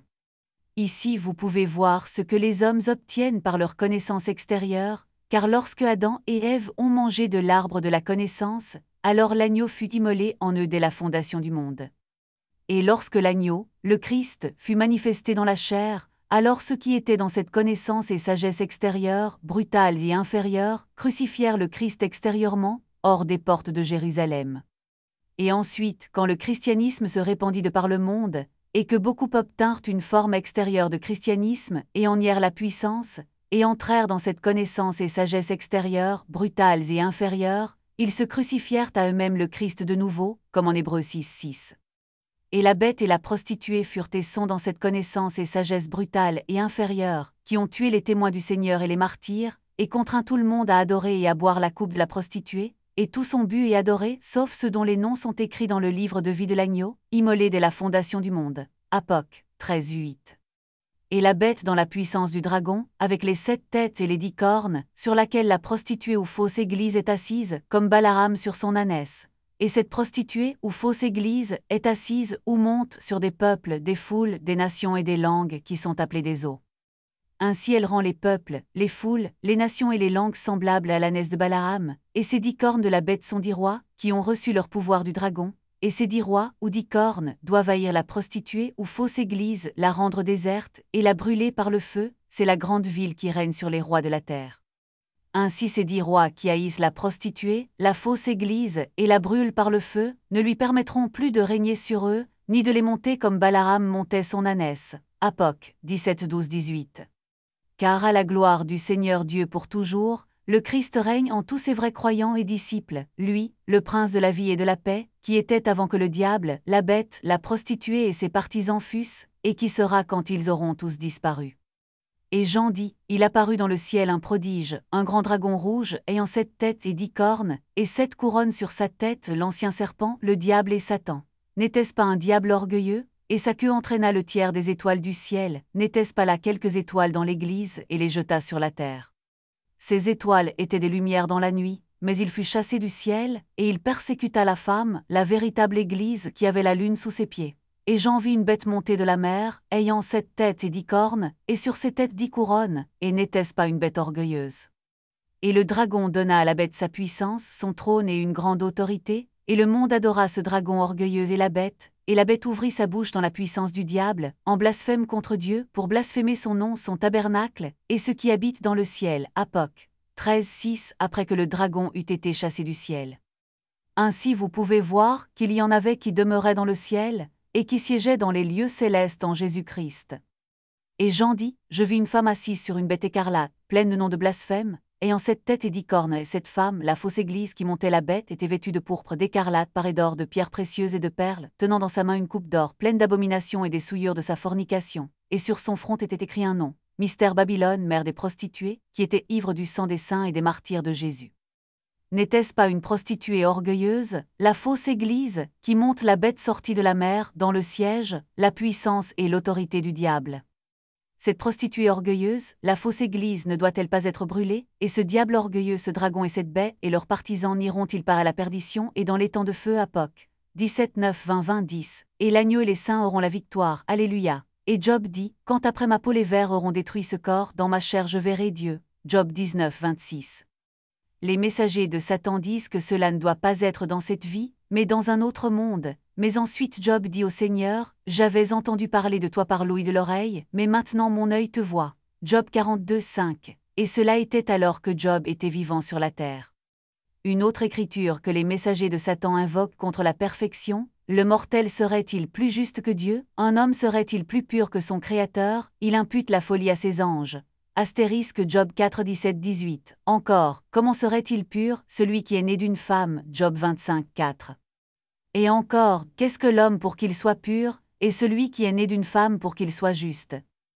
A: Ici vous pouvez voir ce que les hommes obtiennent par leur connaissance extérieure, car lorsque Adam et Ève ont mangé de l'arbre de la connaissance, alors l'agneau fut immolé en eux dès la fondation du monde. Et lorsque l'agneau, le Christ, fut manifesté dans la chair, alors ceux qui étaient dans cette connaissance et sagesse extérieure, brutales et inférieures, crucifièrent le Christ extérieurement, hors des portes de Jérusalem. Et ensuite, quand le christianisme se répandit de par le monde, et que beaucoup obtinrent une forme extérieure de christianisme, et en nièrent la puissance, et entrèrent dans cette connaissance et sagesse extérieure, brutales et inférieures, ils se crucifièrent à eux-mêmes le Christ de nouveau, comme en Hébreux 6, 6. Et la bête et la prostituée furent et sont dans cette connaissance et sagesse brutale et inférieure, qui ont tué les témoins du Seigneur et les martyrs, et contraint tout le monde à adorer et à boire la coupe de la prostituée, et tous ont bu et adoré, sauf ceux dont les noms sont écrits dans le livre de vie de l'agneau, immolé dès la fondation du monde. Apoc. 13, 8. Et la bête dans la puissance du dragon, avec les 7 têtes et les 10 cornes, sur laquelle la prostituée ou fausse église est assise, comme Balaam sur son ânesse. Et cette prostituée ou fausse église est assise ou monte sur des peuples, des foules, des nations et des langues qui sont appelées des eaux. Ainsi elle rend les peuples, les foules, les nations et les langues semblables à l'ânesse de Balaam, et ces 10 cornes de la bête sont 10 rois, qui ont reçu leur pouvoir du dragon, et ces 10 rois ou 10 cornes doivent haïr la prostituée ou fausse église, la rendre déserte, et la brûler par le feu, c'est la grande ville qui règne sur les rois de la terre. Ainsi ces 10 rois qui haïssent la prostituée, la fausse église, et la brûlent par le feu, ne lui permettront plus de régner sur eux, ni de les monter comme Balaam montait son ânesse. Apoc. 17, 12, 18. Car à la gloire du Seigneur Dieu pour toujours, le Christ règne en tous ses vrais croyants et disciples, lui, le prince de la vie et de la paix, qui était avant que le diable, la bête, la prostituée et ses partisans fussent, et qui sera quand ils auront tous disparu. Et Jean dit, il apparut dans le ciel un prodige, un grand dragon rouge, ayant 7 têtes et 10 cornes, et 7 couronnes sur sa tête, l'ancien serpent, le diable et Satan. N'était-ce pas un diable orgueilleux? Et sa queue entraîna le tiers des étoiles du ciel, n'était-ce pas là quelques étoiles dans l'église, et les jeta sur la terre? Ces étoiles étaient des lumières dans la nuit, mais il fut chassé du ciel, et il persécuta la femme, la véritable église qui avait la lune sous ses pieds. Et Jean vit une bête montée de la mer, ayant 7 têtes et 10 cornes, et sur ses têtes 10 couronnes, et n'était-ce pas une bête orgueilleuse? Et le dragon donna à la bête sa puissance, son trône et une grande autorité, et le monde adora ce dragon orgueilleux et la bête ouvrit sa bouche dans la puissance du diable, en blasphème contre Dieu, pour blasphémer son nom, son tabernacle, et ceux qui habitent dans le ciel. Apoc. 13, 6. Après que le dragon eut été chassé du ciel. Ainsi vous pouvez voir qu'il y en avait qui demeuraient dans le ciel, et qui siégeaient dans les lieux célestes en Jésus-Christ. Et Jean dit, je vis une femme assise sur une bête écarlate, pleine de noms de blasphème, ayant 7 têtes et 10 cornes, et cette femme, la fausse église qui montait la bête, était vêtue de pourpre, d'écarlate, parée d'or, de pierres précieuses et de perles, tenant dans sa main une coupe d'or pleine d'abominations et des souillures de sa fornication, et sur son front était écrit un nom, Mystère Babylone, mère des prostituées, qui était ivre du sang des saints et des martyrs de Jésus. N'était-ce pas une prostituée orgueilleuse, la fausse église, qui monte la bête sortie de la mer, dans le siège, la puissance et l'autorité du diable? Cette prostituée orgueilleuse, la fausse église ne doit-elle pas être brûlée, et ce diable orgueilleux, ce dragon et cette bête, et leurs partisans n'iront-ils pas à la perdition et dans l'étang de feu? Apoc. 17, 9, 20, 20, 10. Et l'agneau et les saints auront la victoire. Alléluia. Et Job dit, quand après ma peau les vers auront détruit ce corps, dans ma chair je verrai Dieu. Job 19, 26. Les messagers de Satan disent que cela ne doit pas être dans cette vie, mais dans un autre monde. Mais ensuite Job dit au Seigneur, j'avais entendu parler de toi par l'ouïe de l'oreille, mais maintenant mon œil te voit. Job 42, 5. Et cela était alors que Job était vivant sur la terre. Une autre écriture que les messagers de Satan invoquent contre la perfection, le mortel serait-il plus juste que Dieu? Un homme serait-il plus pur que son Créateur? Il impute la folie à ses anges. Astérisque Job 4, 17, 18. Encore, comment serait-il pur, celui qui est né d'une femme? Job 25, 4. Et encore, qu'est-ce que l'homme pour qu'il soit pur, et celui qui est né d'une femme pour qu'il soit juste?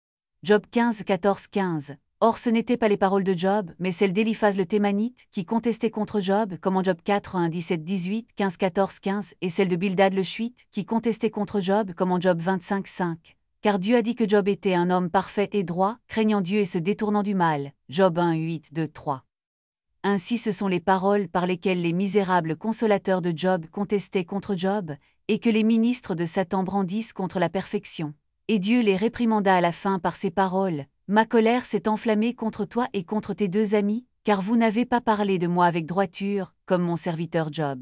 A: Job 15, 14, 15. Or ce n'étaient pas les paroles de Job, mais celles d'Éliphaz le Thémanite, qui contestait contre Job, comme en Job 4, 1, 17, 18, 15, 14, 15, et celles de Bildad le Shuhite, qui contestait contre Job, comme en Job 25, 5. Car Dieu a dit que Job était un homme parfait et droit, craignant Dieu et se détournant du mal. Job 1, 8, 2, 3. Ainsi ce sont les paroles par lesquelles les misérables consolateurs de Job contestaient contre Job, et que les ministres de Satan brandissent contre la perfection. Et Dieu les réprimanda à la fin par ces paroles. Ma colère s'est enflammée contre toi et contre tes deux amis, car vous n'avez pas parlé de moi avec droiture, comme mon serviteur Job.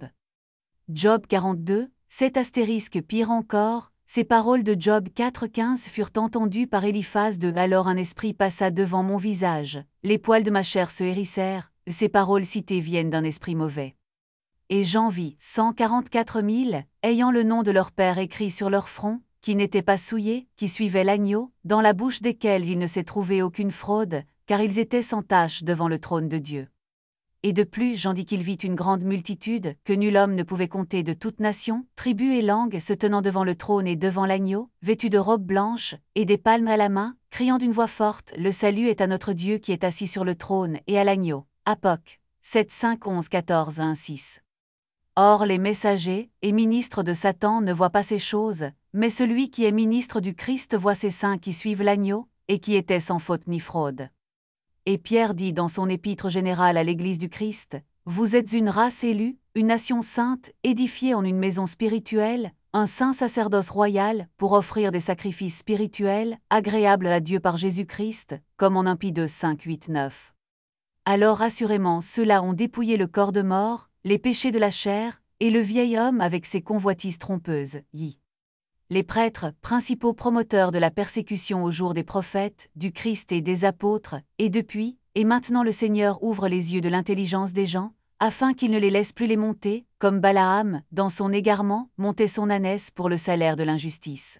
A: Job 42, 7 astérisque pire encore, ces paroles de Job 4,15 furent entendues par Éliphaz de « Alors un esprit passa devant mon visage, les poils de ma chair se hérissèrent », ces paroles citées viennent d'un esprit mauvais. Et j'en vis 144 000, ayant le nom de leur père écrit sur leur front, qui n'étaient pas souillés, qui suivaient l'agneau, dans la bouche desquels il ne s'est trouvé aucune fraude, car ils étaient sans tache devant le trône de Dieu. Et de plus j'en dis qu'il vit une grande multitude, que nul homme ne pouvait compter de toute nation, tribu et langue, se tenant devant le trône et devant l'agneau, vêtus de robes blanches, et des palmes à la main, criant d'une voix forte, « Le salut est à notre Dieu qui est assis sur le trône, et à l'agneau. » Apoc. 7, 5, 11, 14, 1, 6. Or les messagers et ministres de Satan ne voient pas ces choses, mais celui qui est ministre du Christ voit ces saints qui suivent l'agneau, et qui étaient sans faute ni fraude. Et Pierre dit dans son épître générale à l'Église du Christ, « Vous êtes une race élue, une nation sainte, édifiée en une maison spirituelle, un saint sacerdoce royal, pour offrir des sacrifices spirituels, agréables à Dieu par Jésus-Christ, comme en 1 Pie 2, 5, 8, 9. » Alors assurément ceux-là ont dépouillé le corps de mort, les péchés de la chair, et le vieil homme avec ses convoitises trompeuses. Les prêtres, principaux promoteurs de la persécution au jour des prophètes, du Christ et des apôtres, et depuis, et maintenant le Seigneur ouvre les yeux de l'intelligence des gens, afin qu'il ne les laisse plus les monter, comme Balaam, dans son égarement, montait son ânesse pour le salaire de l'injustice.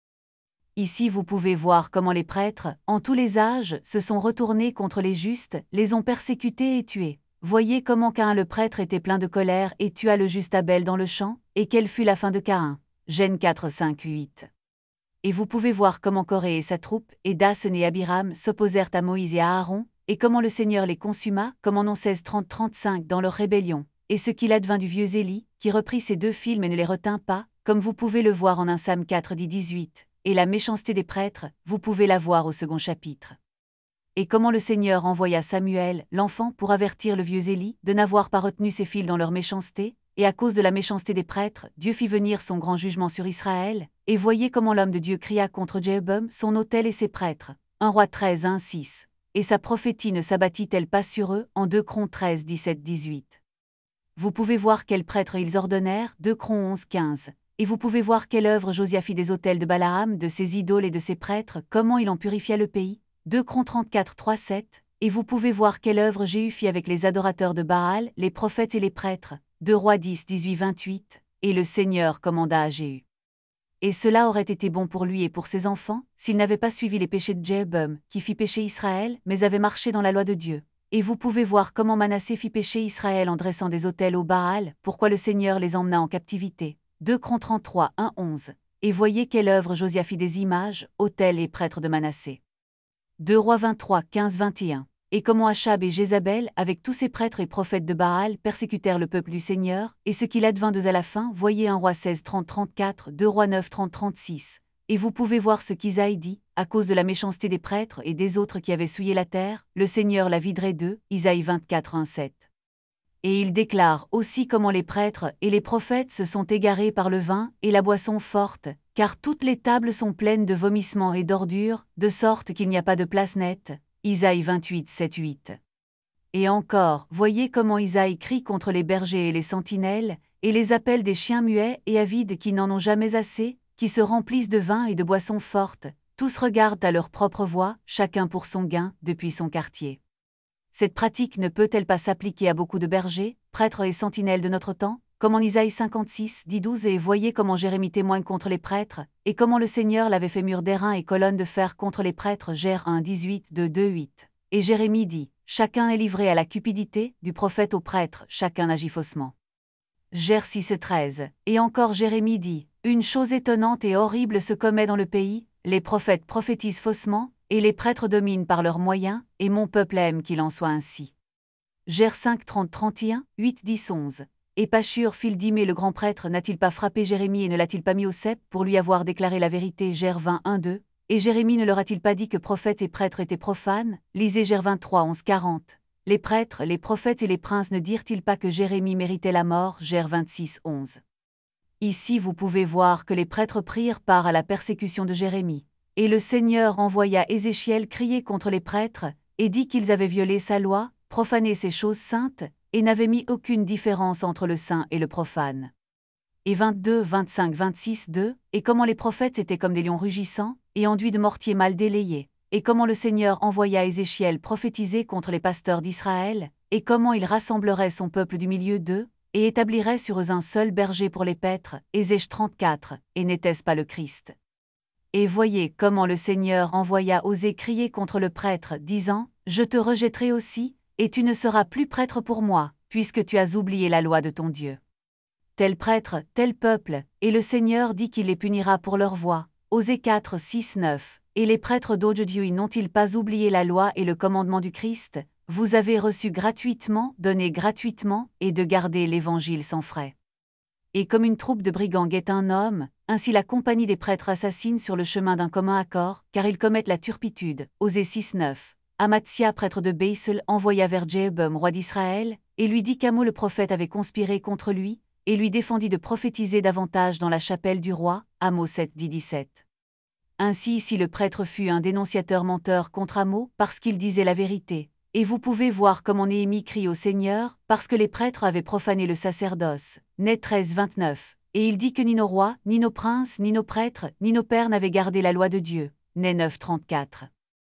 A: Ici vous pouvez voir comment les prêtres, en tous les âges, se sont retournés contre les justes, les ont persécutés et tués. Voyez comment Caïn le prêtre était plein de colère et tua le juste Abel dans le champ, et quelle fut la fin de Caïn. Gène 4, 5, 8. Et vous pouvez voir comment Corée et sa troupe, et Dathan et Abiram s'opposèrent à Moïse et à Aaron, et comment le Seigneur les consuma, comme en 16, 30, 35 dans leur rébellion, et ce qu'il advint du vieux Élie, qui reprit ses deux films et ne les retint pas, comme vous pouvez le voir en 1 Sam 4, 10, 18. Et la méchanceté des prêtres, vous pouvez la voir au second chapitre. Et comment le Seigneur envoya Samuel, l'enfant, pour avertir le vieux Élie de n'avoir pas retenu ses fils dans leur méchanceté, et à cause de la méchanceté des prêtres, Dieu fit venir son grand jugement sur Israël, et voyez comment l'homme de Dieu cria contre Jéroboam, son autel et ses prêtres. 1 Roi 13, 1, 6. Et sa prophétie ne s'abattit-elle pas sur eux, en 2 Chrons 13, 17, 18. Vous pouvez voir quels prêtres ils ordonnèrent, 2 Chrons 11, 15. Et vous pouvez voir quelle œuvre Josia fit des autels de Balaam, de ses idoles et de ses prêtres, comment il en purifia le pays. 2 Chrons 34, 3, 7. Et vous pouvez voir quelle œuvre Jéhu fit avec les adorateurs de Baal, les prophètes et les prêtres. 2 Rois 10, 18, 28. Et le Seigneur commanda à Jéhu. Et cela aurait été bon pour lui et pour ses enfants, s'il n'avait pas suivi les péchés de Jéroboam, qui fit pécher Israël, mais avait marché dans la loi de Dieu. Et vous pouvez voir comment Manassé fit pécher Israël en dressant des autels au Baal, pourquoi le Seigneur les emmena en captivité. 2 Chrons 33, 1, 11. Et voyez quelle œuvre Josia fit des images, autels et prêtres de Manassé. 2 Rois 23, 15, 21. Et comment Achab et Jézabel, avec tous ces prêtres et prophètes de Baal, persécutèrent le peuple du Seigneur, et ce qu'il advint d'eux à la fin, voyez 1 Roi 16, 30, 34, 2 Rois 9, 30, 36. Et vous pouvez voir ce qu'Isaïe dit, à cause de la méchanceté des prêtres et des autres qui avaient souillé la terre, le Seigneur la viderait d'eux, Isaïe 24, 1, 7. Et il déclare aussi comment les prêtres et les prophètes se sont égarés par le vin et la boisson forte, car toutes les tables sont pleines de vomissements et d'ordures, de sorte qu'il n'y a pas de place nette. Isaïe 28, 7, 8. Et encore, voyez comment Isaïe crie contre les bergers et les sentinelles, et les appelle des chiens muets et avides qui n'en ont jamais assez, qui se remplissent de vin et de boissons fortes, tous regardent à leur propre voie, chacun pour son gain, depuis son quartier. Cette pratique ne peut-elle pas s'appliquer à beaucoup de bergers, prêtres et sentinelles de notre temps, comme en Isaïe 56, 10, 12 et voyez comment Jérémie témoigne contre les prêtres, et comment le Seigneur l'avait fait mur d'airain et colonne de fer contre les prêtres Gère 1, 18, 2, 2, 8. Et Jérémie dit, chacun est livré à la cupidité, du prophète au prêtre, chacun agit faussement. Gère 6, 13. Et encore Jérémie dit, une chose étonnante et horrible se commet dans le pays, les prophètes prophétisent faussement, et les prêtres dominent par leurs moyens, et mon peuple aime qu'il en soit ainsi. Gère 5, 30, 31, 8, 10, 11. Et Pachur, fils d'Imé le grand prêtre, n'a-t-il pas frappé Jérémie et ne l'a-t-il pas mis au cep pour lui avoir déclaré la vérité? Gère 20, 1, 2. Et Jérémie ne leur a-t-il pas dit que prophètes et prêtres étaient profanes? Lisez Gère 23, 11, 40. Les prêtres, les prophètes et les princes ne dirent-ils pas que Jérémie méritait la mort? Gère 26, 11. Ici vous pouvez voir que les prêtres prirent part à la persécution de Jérémie. Et le Seigneur envoya Ézéchiel crier contre les prêtres, et dit qu'ils avaient violé sa loi, profané ses choses saintes, et n'avaient mis aucune différence entre le saint et le profane. Et 22, 25, 26, 2, et comment les prophètes étaient comme des lions rugissants, et enduits de mortiers mal délayés, et comment le Seigneur envoya Ézéchiel prophétiser contre les pasteurs d'Israël, et comment il rassemblerait son peuple du milieu d'eux, et établirait sur eux un seul berger pour les paître, Ézéch 34, et n'était-ce pas le Christ? Et voyez comment le Seigneur envoya Osée crier contre le prêtre, disant, « Je te rejetterai aussi, et tu ne seras plus prêtre pour moi, puisque tu as oublié la loi de ton Dieu. » Tel prêtre, tel peuple, et le Seigneur dit qu'il les punira pour leur voie. Osée 4, 6, 9. Et les prêtres d'aujourd'hui n'ont-ils pas oublié la loi et le commandement du Christ? Vous avez reçu gratuitement, donné gratuitement, et de garder l'Évangile sans frais. Et comme une troupe de brigands guette un homme, ainsi la compagnie des prêtres assassine sur le chemin d'un commun accord, car ils commettent la turpitude. Osée 6, 9. Amatsia, prêtre de Beisel, envoya vers Jéhobam, roi d'Israël, et lui dit qu'Amo le prophète avait conspiré contre lui, et lui défendit de prophétiser davantage dans la chapelle du roi. Amos 7, 10, 17. Ainsi ici le prêtre fut un dénonciateur menteur contre Amos, parce qu'il disait la vérité. Et vous pouvez voir comment Néhémie crie au Seigneur, parce que les prêtres avaient profané le sacerdoce. Né 13, 29. Et il dit que ni nos rois, ni nos princes, ni nos prêtres, ni nos pères n'avaient gardé la loi de Dieu. Né 9, 34.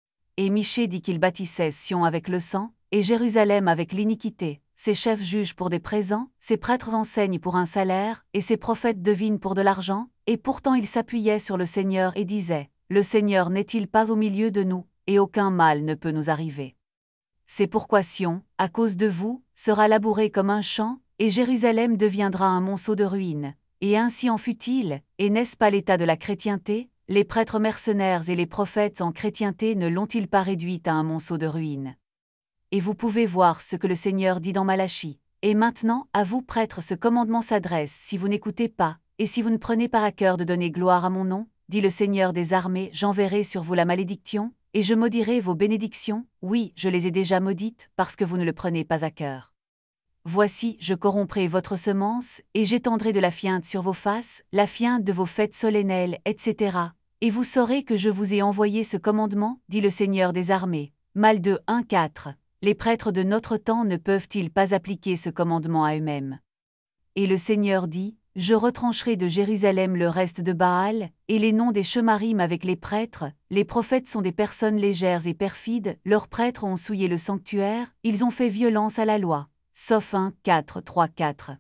A: Et Michée dit qu'il bâtissait Sion avec le sang, et Jérusalem avec l'iniquité. Ses chefs jugent pour des présents, ses prêtres enseignent pour un salaire, et ses prophètes devinent pour de l'argent, et pourtant ils s'appuyaient sur le Seigneur et disaient, « Le Seigneur n'est-il pas au milieu de nous, et aucun mal ne peut nous arriver. » C'est pourquoi Sion, à cause de vous, sera labouré comme un champ, et Jérusalem deviendra un monceau de ruines. Et ainsi en fut-il, et n'est-ce pas l'état de la chrétienté? Les prêtres mercenaires et les prophètes en chrétienté ne l'ont-ils pas réduite à un monceau de ruines? Et vous pouvez voir ce que le Seigneur dit dans Malachie. Et maintenant, à vous prêtres ce commandement s'adresse si vous n'écoutez pas, et si vous ne prenez pas à cœur de donner gloire à mon nom, dit le Seigneur des armées, j'enverrai sur vous la malédiction, et je maudirai vos bénédictions, oui, je les ai déjà maudites, parce que vous ne le prenez pas à cœur. Voici, je corromprai votre semence, et j'étendrai de la fiente sur vos faces, la fiente de vos fêtes solennelles, etc. Et vous saurez que je vous ai envoyé ce commandement, dit le Seigneur des armées. Mal 2, 1, 4. Les prêtres de notre temps ne peuvent-ils pas appliquer ce commandement à eux-mêmes? Et le Seigneur dit, je retrancherai de Jérusalem le reste de Baal, et les noms des Shemarim avec les prêtres. Les prophètes sont des personnes légères et perfides, leurs prêtres ont souillé le sanctuaire, ils ont fait violence à la loi. Sauf 1, 4, 3, 4.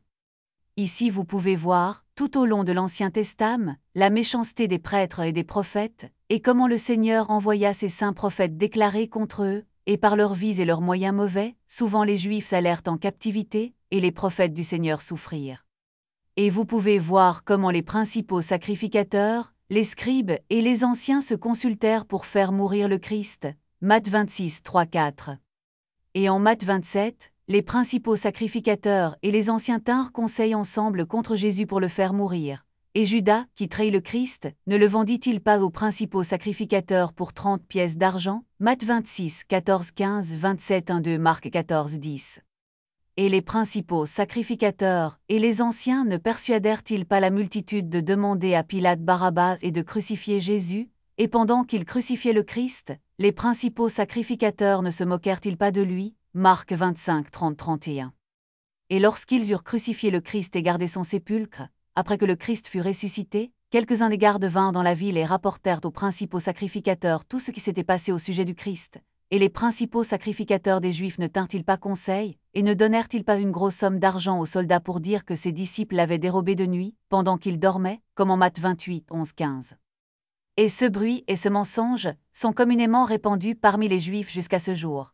A: Ici vous pouvez voir, tout au long de l'Ancien Testament, la méchanceté des prêtres et des prophètes, et comment le Seigneur envoya ses saints prophètes déclarer contre eux, et par leurs vies et leurs moyens mauvais, souvent les Juifs allèrent en captivité, et les prophètes du Seigneur souffrirent. Et vous pouvez voir comment les principaux sacrificateurs, les scribes et les anciens se consultèrent pour faire mourir le Christ. Matthieu 26, 3, 4. Et en Matthieu 27, les principaux sacrificateurs et les anciens tinrent conseil ensemble contre Jésus pour le faire mourir. Et Judas, qui trahit le Christ, ne le vendit-il pas aux principaux sacrificateurs pour 30 pièces d'argent? Matthieu 26, 14, 15, 27, 1, 2, Marc 14, 10. Et les principaux sacrificateurs et les anciens ne persuadèrent-ils pas la multitude de demander à Pilate Barabbas et de crucifier Jésus? Et pendant qu'ils crucifiaient le Christ, les principaux sacrificateurs ne se moquèrent-ils pas de lui? Marc 25, 30, 31. Et lorsqu'ils eurent crucifié le Christ et gardé son sépulcre, après que le Christ fut ressuscité, quelques-uns des gardes vinrent dans la ville et rapportèrent aux principaux sacrificateurs tout ce qui s'était passé au sujet du Christ. Et les principaux sacrificateurs des Juifs ne tinrent-ils pas conseil, et ne donnèrent-ils pas une grosse somme d'argent aux soldats pour dire que ses disciples l'avaient dérobé de nuit, pendant qu'ils dormaient, comme en Matthieu 28, 11, 15. Et ce bruit et ce mensonge sont communément répandus parmi les Juifs jusqu'à ce jour.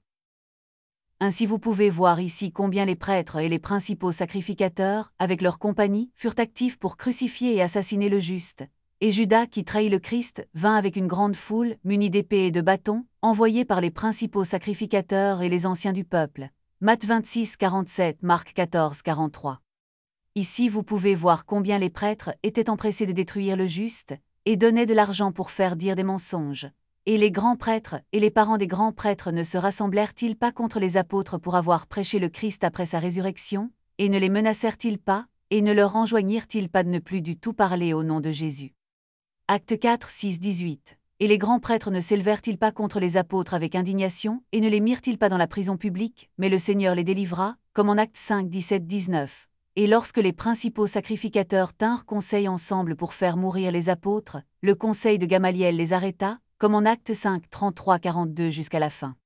A: Ainsi vous pouvez voir ici combien les prêtres et les principaux sacrificateurs, avec leur compagnie, furent actifs pour crucifier et assassiner le juste. Et Judas qui trahit le Christ vint avec une grande foule, munie d'épées et de bâtons, envoyés par les principaux sacrificateurs et les anciens du peuple. Matthieu 26, 47, Marc 14, 43. Ici vous pouvez voir combien les prêtres étaient empressés de détruire le juste, et donnaient de l'argent pour faire dire des mensonges. Et les grands prêtres et les parents des grands prêtres ne se rassemblèrent-ils pas contre les apôtres pour avoir prêché le Christ après sa résurrection, et ne les menacèrent-ils pas, et ne leur enjoignirent-ils pas de ne plus du tout parler au nom de Jésus? Acte 4, 6, 18. Et les grands prêtres ne s'élevèrent-ils pas contre les apôtres avec indignation, et ne les mirent-ils pas dans la prison publique, mais le Seigneur les délivra, comme en Acte 5, 17, 19. Et lorsque les principaux sacrificateurs tinrent conseil ensemble pour faire mourir les apôtres, le conseil de Gamaliel les arrêta, comme en Acte 5, 33, 42 jusqu'à la fin.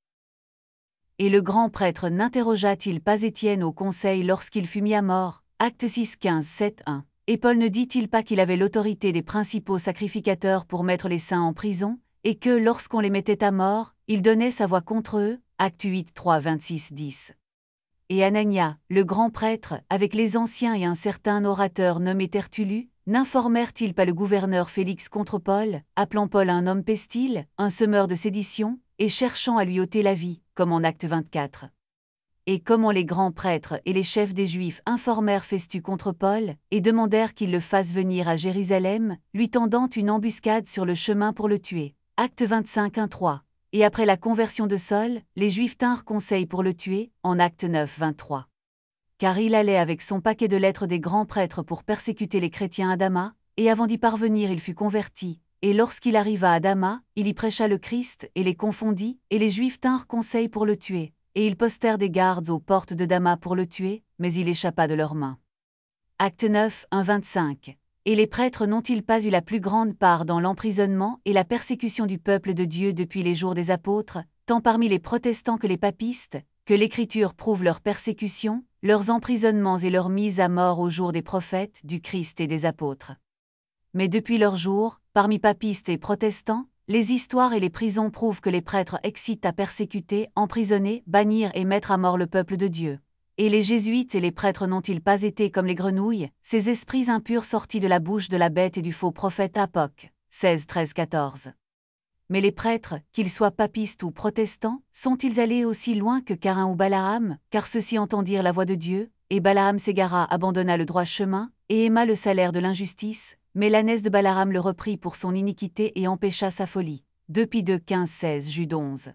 A: Et le grand prêtre n'interrogea-t-il pas Étienne au conseil lorsqu'il fut mis à mort? Acte 6, 15, 7, 1. Et Paul ne dit-il pas qu'il avait l'autorité des principaux sacrificateurs pour mettre les saints en prison, et que lorsqu'on les mettait à mort, il donnait sa voix contre eux? Acte 8, 3, 26, 10. Et Anania, le grand prêtre, avec les anciens et un certain orateur nommé Tertullus, n'informèrent-ils pas le gouverneur Félix contre Paul, appelant Paul un homme pestil, un semeur de sédition, et cherchant à lui ôter la vie, comme en Acte 24? Et comment les grands prêtres et les chefs des Juifs informèrent Festus contre Paul, et demandèrent qu'il le fasse venir à Jérusalem, lui tendant une embuscade sur le chemin pour le tuer. Acte 25, 1, 3. Et après la conversion de Saul, les Juifs tinrent conseil pour le tuer, en Acte 9, 23. Car il allait avec son paquet de lettres des grands prêtres pour persécuter les chrétiens à Damas, et avant d'y parvenir il fut converti, et lorsqu'il arriva à Damas, il y prêcha le Christ, et les confondit, et les Juifs tinrent conseil pour le tuer. Et ils postèrent des gardes aux portes de Damas pour le tuer, mais il échappa de leurs mains. Acte 9, 1, 25. Et les prêtres n'ont-ils pas eu la plus grande part dans l'emprisonnement et la persécution du peuple de Dieu depuis les jours des apôtres, tant parmi les protestants que les papistes, que l'Écriture prouve leur persécution, leurs emprisonnements et leur mise à mort au jour des prophètes, du Christ et des apôtres? Mais depuis leur jour, parmi papistes et protestants, les histoires et les prisons prouvent que les prêtres excitent à persécuter, emprisonner, bannir et mettre à mort le peuple de Dieu. Et les jésuites et les prêtres n'ont-ils pas été comme les grenouilles, ces esprits impurs sortis de la bouche de la bête et du faux prophète Apoc, 16, 13, 14. Mais les prêtres, qu'ils soient papistes ou protestants, sont-ils allés aussi loin que Caïn ou Balaam, car ceux-ci entendirent la voix de Dieu, et Balaam s'égara, abandonna le droit chemin, et aima le salaire de l'injustice, mais l'ânesse de Balaam le reprit pour son iniquité et empêcha sa folie. 2 Pie 2, 15, 16, Jude 11.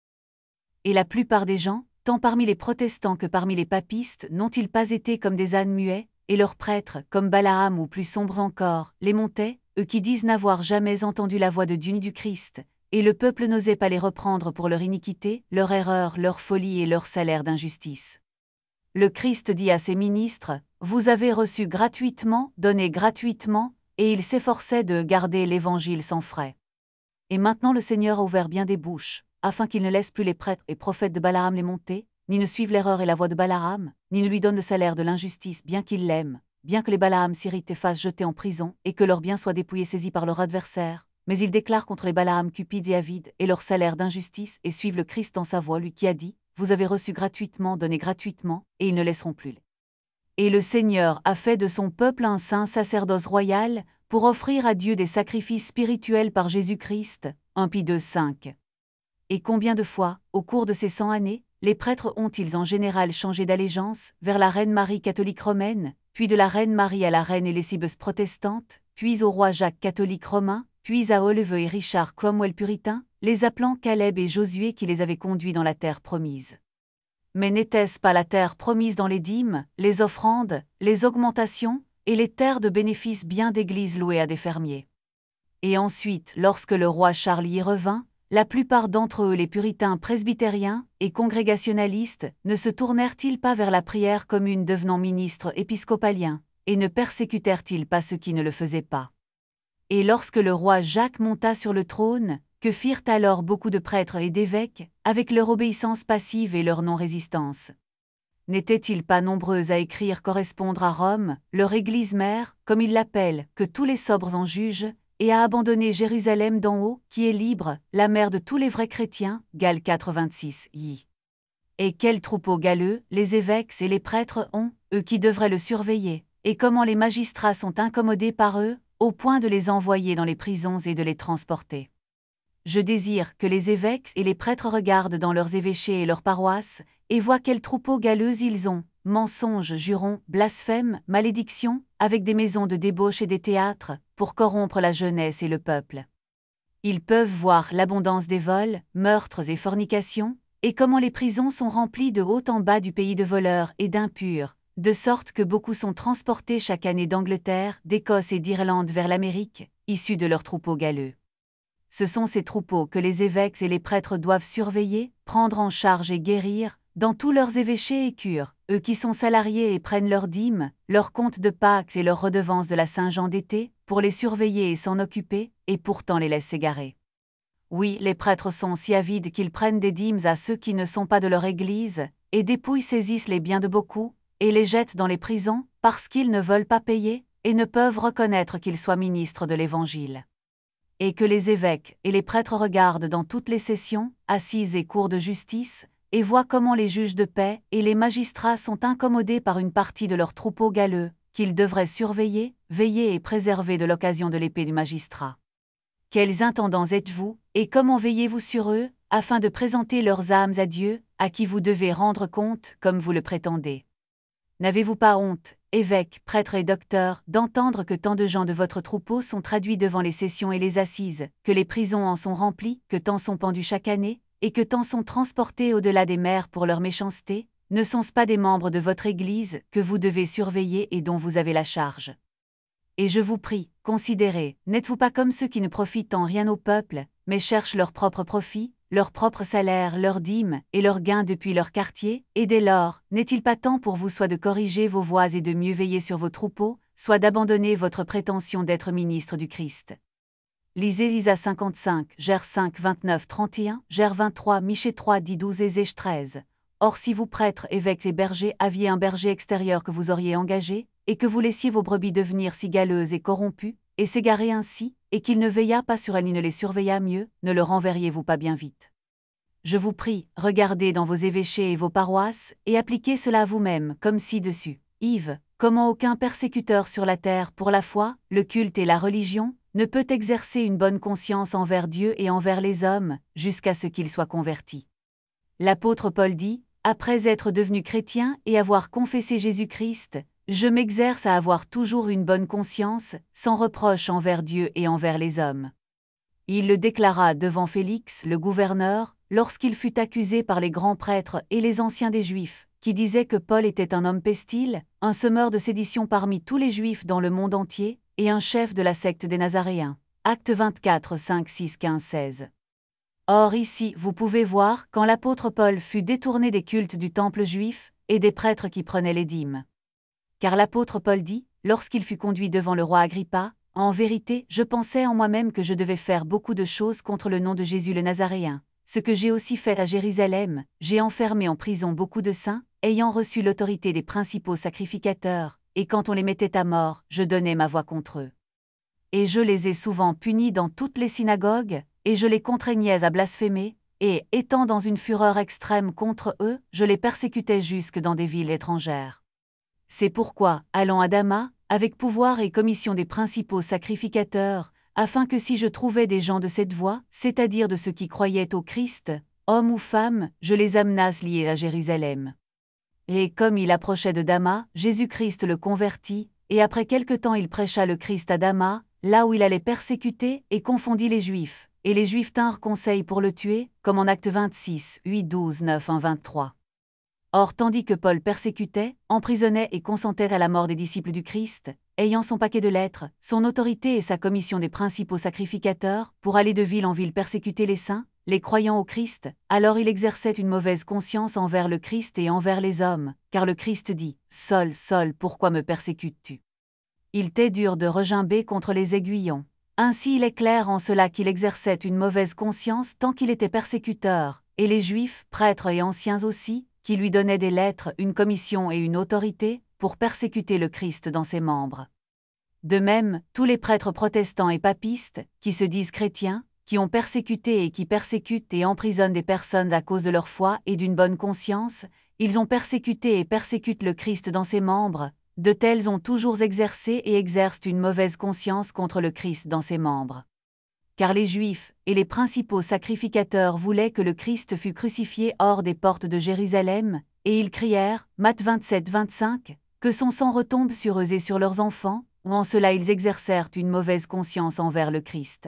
A: Et la plupart des gens, tant parmi les protestants que parmi les papistes, n'ont-ils pas été comme des ânes muets, et leurs prêtres, comme Balaam ou plus sombres encore, les montaient, eux qui disent n'avoir jamais entendu la voix de Dieu ni du Christ, et le peuple n'osait pas les reprendre pour leur iniquité, leur erreur, leur folie et leur salaire d'injustice. Le Christ dit à ses ministres, « Vous avez reçu gratuitement, donnez gratuitement », et il s'efforçait de garder l'Évangile sans frais. Et maintenant le Seigneur a ouvert bien des bouches, afin qu'il ne laisse plus les prêtres et prophètes de Balaam les monter, ni ne suive l'erreur et la voie de Balaam, ni ne lui donne le salaire de l'injustice bien qu'il l'aime, bien que les Balaam s'irritent et fassent jeter en prison, et que leurs biens soient dépouillés saisis par leurs adversaires. Mais il déclare contre les Balaam cupides et avides et leur salaire d'injustice et suivent le Christ dans sa voie, lui qui a dit, « Vous avez reçu gratuitement, donnez gratuitement, et ils ne laisseront plus. » Et le Seigneur a fait de son peuple un saint sacerdoce royal, pour offrir à Dieu des sacrifices spirituels par Jésus-Christ, 1 Pie 2, 5. Et combien de fois, au cours de ces 100 années, les prêtres ont-ils en général changé d'allégeance, vers la Reine Marie catholique romaine, puis de la Reine Marie à la Reine Élysibeth protestante, puis au roi Jacques catholique romain, puis à Oliver et Richard Cromwell puritain, les appelant Caleb et Josué qui les avaient conduits dans la terre promise. Mais n'était-ce pas la terre promise dans les dîmes, les offrandes, les augmentations, et les terres de bénéfices bien d'églises louées à des fermiers? Et ensuite, lorsque le roi Charles y revint, la plupart d'entre eux, les puritains presbytériens et congrégationalistes, ne se tournèrent-ils pas vers la prière commune devenant ministres épiscopaliens, et ne persécutèrent-ils pas ceux qui ne le faisaient pas? Et lorsque le roi Jacques monta sur le trône, que firent alors beaucoup de prêtres et d'évêques, avec leur obéissance passive et leur non-résistance? N'étaient-ils pas nombreux à écrire correspondre à Rome, leur église mère, comme ils l'appellent, que tous les sobres en jugent, et à abandonner Jérusalem d'en haut, qui est libre, la mère de tous les vrais chrétiens, Gal 4,26 I. Et quel troupeau galeux, les évêques et les prêtres ont, eux qui devraient le surveiller, et comment les magistrats sont incommodés par eux, au point de les envoyer dans les prisons et de les transporter. Je désire que les évêques et les prêtres regardent dans leurs évêchés et leurs paroisses, et voient quels troupeaux galeux ils ont, mensonges, jurons, blasphèmes, malédictions, avec des maisons de débauche et des théâtres, pour corrompre la jeunesse et le peuple. Ils peuvent voir l'abondance des vols, meurtres et fornications, et comment les prisons sont remplies de haut en bas du pays de voleurs et d'impurs, de sorte que beaucoup sont transportés chaque année d'Angleterre, d'Écosse et d'Irlande vers l'Amérique, issus de leurs troupeaux galeux. Ce sont ces troupeaux que les évêques et les prêtres doivent surveiller, prendre en charge et guérir, dans tous leurs évêchés et cures, eux qui sont salariés et prennent leurs dîmes, leurs comptes de Pâques et leurs redevances de la Saint-Jean d'été, pour les surveiller et s'en occuper, et pourtant les laissent s'égarer. Oui, les prêtres sont si avides qu'ils prennent des dîmes à ceux qui ne sont pas de leur Église, et dépouillent saisissent les biens de beaucoup, et les jettent dans les prisons, parce qu'ils ne veulent pas payer, et ne peuvent reconnaître qu'ils soient ministres de l'Évangile. Et que les évêques et les prêtres regardent dans toutes les sessions, assises et cours de justice, et voient comment les juges de paix et les magistrats sont incommodés par une partie de leur troupeau galeux, qu'ils devraient surveiller, veiller et préserver de l'occasion de l'épée du magistrat. Quels intendants êtes-vous, et comment veillez-vous sur eux, afin de présenter leurs âmes à Dieu, à qui vous devez rendre compte, comme vous le prétendez? N'avez-vous pas honte, évêques, prêtres et docteurs, d'entendre que tant de gens de votre troupeau sont traduits devant les sessions et les assises, que les prisons en sont remplies, que tant sont pendus chaque année, et que tant sont transportés au-delà des mers pour leur méchanceté? Ne sont-ce pas des membres de votre Église, que vous devez surveiller et dont vous avez la charge? Et je vous prie, considérez, n'êtes-vous pas comme ceux qui ne profitent en rien au peuple, mais cherchent leur propre profit, leur propre salaire, leurs dîmes, et leurs gains depuis leur quartier, et dès lors, n'est-il pas temps pour vous soit de corriger vos voies et de mieux veiller sur vos troupeaux, soit d'abandonner votre prétention d'être ministre du Christ? Lisez Isaïe 55, Gers 5, 29, 31, Gers 23, Michée 3, 10, 12 et Zéch 13. Or si vous prêtres, évêques et bergers aviez un berger extérieur que vous auriez engagé, et que vous laissiez vos brebis devenir si galeuses et corrompues, et s'égarer ainsi, et qu'il ne veillât pas sur elles ni ne les surveillât mieux, ne le renverriez-vous pas bien vite? Je vous prie, regardez dans vos évêchés et vos paroisses, et appliquez cela à vous-même, comme ci-dessus. Yves, comment aucun persécuteur sur la terre pour la foi, le culte et la religion, ne peut exercer une bonne conscience envers Dieu et envers les hommes, jusqu'à ce qu'il soit converti. L'apôtre Paul dit, après être devenu chrétien et avoir confessé Jésus-Christ, je m'exerce à avoir toujours une bonne conscience, sans reproche envers Dieu et envers les hommes. Il le déclara devant Félix, le gouverneur, lorsqu'il fut accusé par les grands prêtres et les anciens des Juifs, qui disaient que Paul était un homme pestil, un semeur de sédition parmi tous les Juifs dans le monde entier, et un chef de la secte des Nazaréens. Actes 24, 5, 6, 15, 16. Or ici, vous pouvez voir, quand l'apôtre Paul fut détourné des cultes du temple juif, et des prêtres qui prenaient les dîmes. Car l'apôtre Paul dit, lorsqu'il fut conduit devant le roi Agrippa, « En vérité, je pensais en moi-même que je devais faire beaucoup de choses contre le nom de Jésus le Nazaréen. Ce que j'ai aussi fait à Jérusalem, j'ai enfermé en prison beaucoup de saints, ayant reçu l'autorité des principaux sacrificateurs, et quand on les mettait à mort, je donnais ma voix contre eux. Et je les ai souvent punis dans toutes les synagogues, et je les contraignais à blasphémer, et, étant dans une fureur extrême contre eux, je les persécutais jusque dans des villes étrangères. C'est pourquoi, allons à Damas, avec pouvoir et commission des principaux sacrificateurs, afin que si je trouvais des gens de cette voie, c'est-à-dire de ceux qui croyaient au Christ, hommes ou femmes, je les amenasse liés à Jérusalem. Et comme il approchait de Damas, Jésus-Christ le convertit, et après quelque temps il prêcha le Christ à Damas, là où il allait persécuter, et confondit les Juifs, et les Juifs tinrent conseil pour le tuer, comme en Actes 26, 8, 12, 9, 1, 23. Or tandis que Paul persécutait, emprisonnait et consentait à la mort des disciples du Christ, ayant son paquet de lettres, son autorité et sa commission des principaux sacrificateurs, pour aller de ville en ville persécuter les saints, les croyants au Christ, alors il exerçait une mauvaise conscience envers le Christ et envers les hommes, car le Christ dit, « Saul, Saul, pourquoi me persécutes-tu » Il t'est dur de regimber contre les aiguillons. Ainsi il est clair en cela qu'il exerçait une mauvaise conscience tant qu'il était persécuteur, et les Juifs, prêtres et anciens aussi, qui lui donnaient des lettres, une commission et une autorité, pour persécuter le Christ dans ses membres. De même, tous les prêtres protestants et papistes, qui se disent chrétiens, qui ont persécuté et qui persécutent et emprisonnent des personnes à cause de leur foi et d'une bonne conscience, ils ont persécuté et persécutent le Christ dans ses membres, De tels ont toujours exercé et exercent une mauvaise conscience contre le Christ dans ses membres. Car les Juifs et les principaux sacrificateurs voulaient que le Christ fût crucifié hors des portes de Jérusalem, et ils crièrent, Matthieu 27-25, que son sang retombe sur eux et sur leurs enfants, ou en cela ils exercèrent une mauvaise conscience envers le Christ.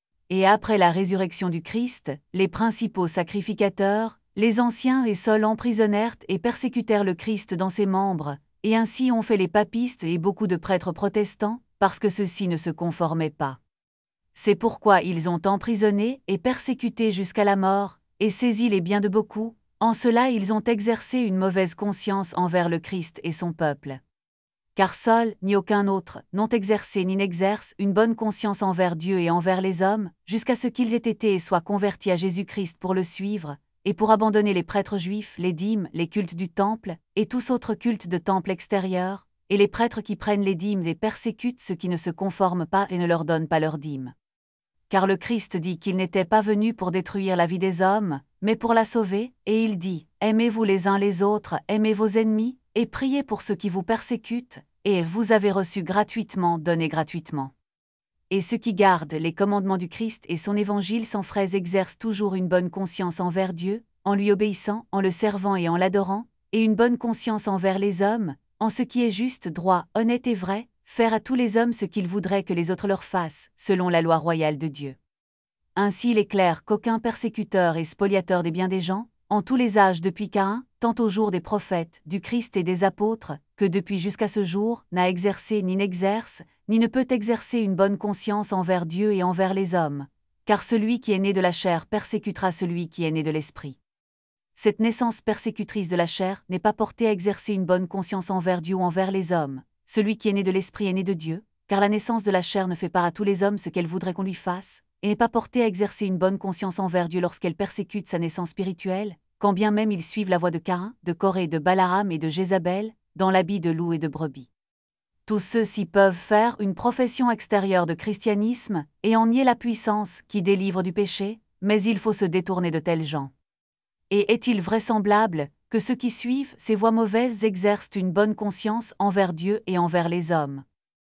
A: Et après la résurrection du Christ, les principaux sacrificateurs, les anciens et seuls emprisonnèrent et persécutèrent le Christ dans ses membres, et ainsi ont fait les papistes et beaucoup de prêtres protestants, parce que ceux-ci ne se conformaient pas. C'est pourquoi ils ont emprisonné et persécuté jusqu'à la mort, et saisi les biens de beaucoup, en cela ils ont exercé une mauvaise conscience envers le Christ et son peuple. Car seul, ni aucun autre, n'ont exercé ni n'exercent une bonne conscience envers Dieu et envers les hommes, jusqu'à ce qu'ils aient été et soient convertis à Jésus-Christ pour le suivre, et pour abandonner les prêtres juifs, les dîmes, les cultes du temple, et tous autres cultes de temple extérieur, et les prêtres qui prennent les dîmes et persécutent ceux qui ne se conforment pas et ne leur donnent pas leurs dîmes. Car le Christ dit qu'il n'était pas venu pour détruire la vie des hommes, mais pour la sauver, et il dit, « Aimez-vous les uns les autres, aimez vos ennemis, et priez pour ceux qui vous persécutent, et vous avez reçu gratuitement, donnez gratuitement. » Et ceux qui gardent les commandements du Christ et son évangile sans fraise exercent toujours une bonne conscience envers Dieu, en lui obéissant, en le servant et en l'adorant, et une bonne conscience envers les hommes, en ce qui est juste, droit, honnête et vrai, faire à tous les hommes ce qu'ils voudraient que les autres leur fassent, selon la loi royale de Dieu. Ainsi il est clair qu'aucun persécuteur et spoliateur des biens des gens, en tous les âges depuis Caïn, tant au jour des prophètes, du Christ et des apôtres, que depuis jusqu'à ce jour, n'a exercé ni n'exerce, ni ne peut exercer une bonne conscience envers Dieu et envers les hommes, car celui qui est né de la chair persécutera celui qui est né de l'esprit. Cette naissance persécutrice de la chair n'est pas portée à exercer une bonne conscience envers Dieu ou envers les hommes. Celui qui est né de l'esprit est né de Dieu, car la naissance de la chair ne fait pas à tous les hommes ce qu'elle voudrait qu'on lui fasse, et n'est pas portée à exercer une bonne conscience envers Dieu lorsqu'elle persécute sa naissance spirituelle, quand bien même ils suivent la voie de Caïn, de Corée, de Balaam et de Jézabel, dans l'habit de loup et de brebis. Tous ceux-ci peuvent faire une profession extérieure de christianisme, et en nier la puissance qui délivre du péché, mais il faut se détourner de tels gens. Et est-il vraisemblable que ceux qui suivent ces voies mauvaises exercent une bonne conscience envers Dieu et envers les hommes?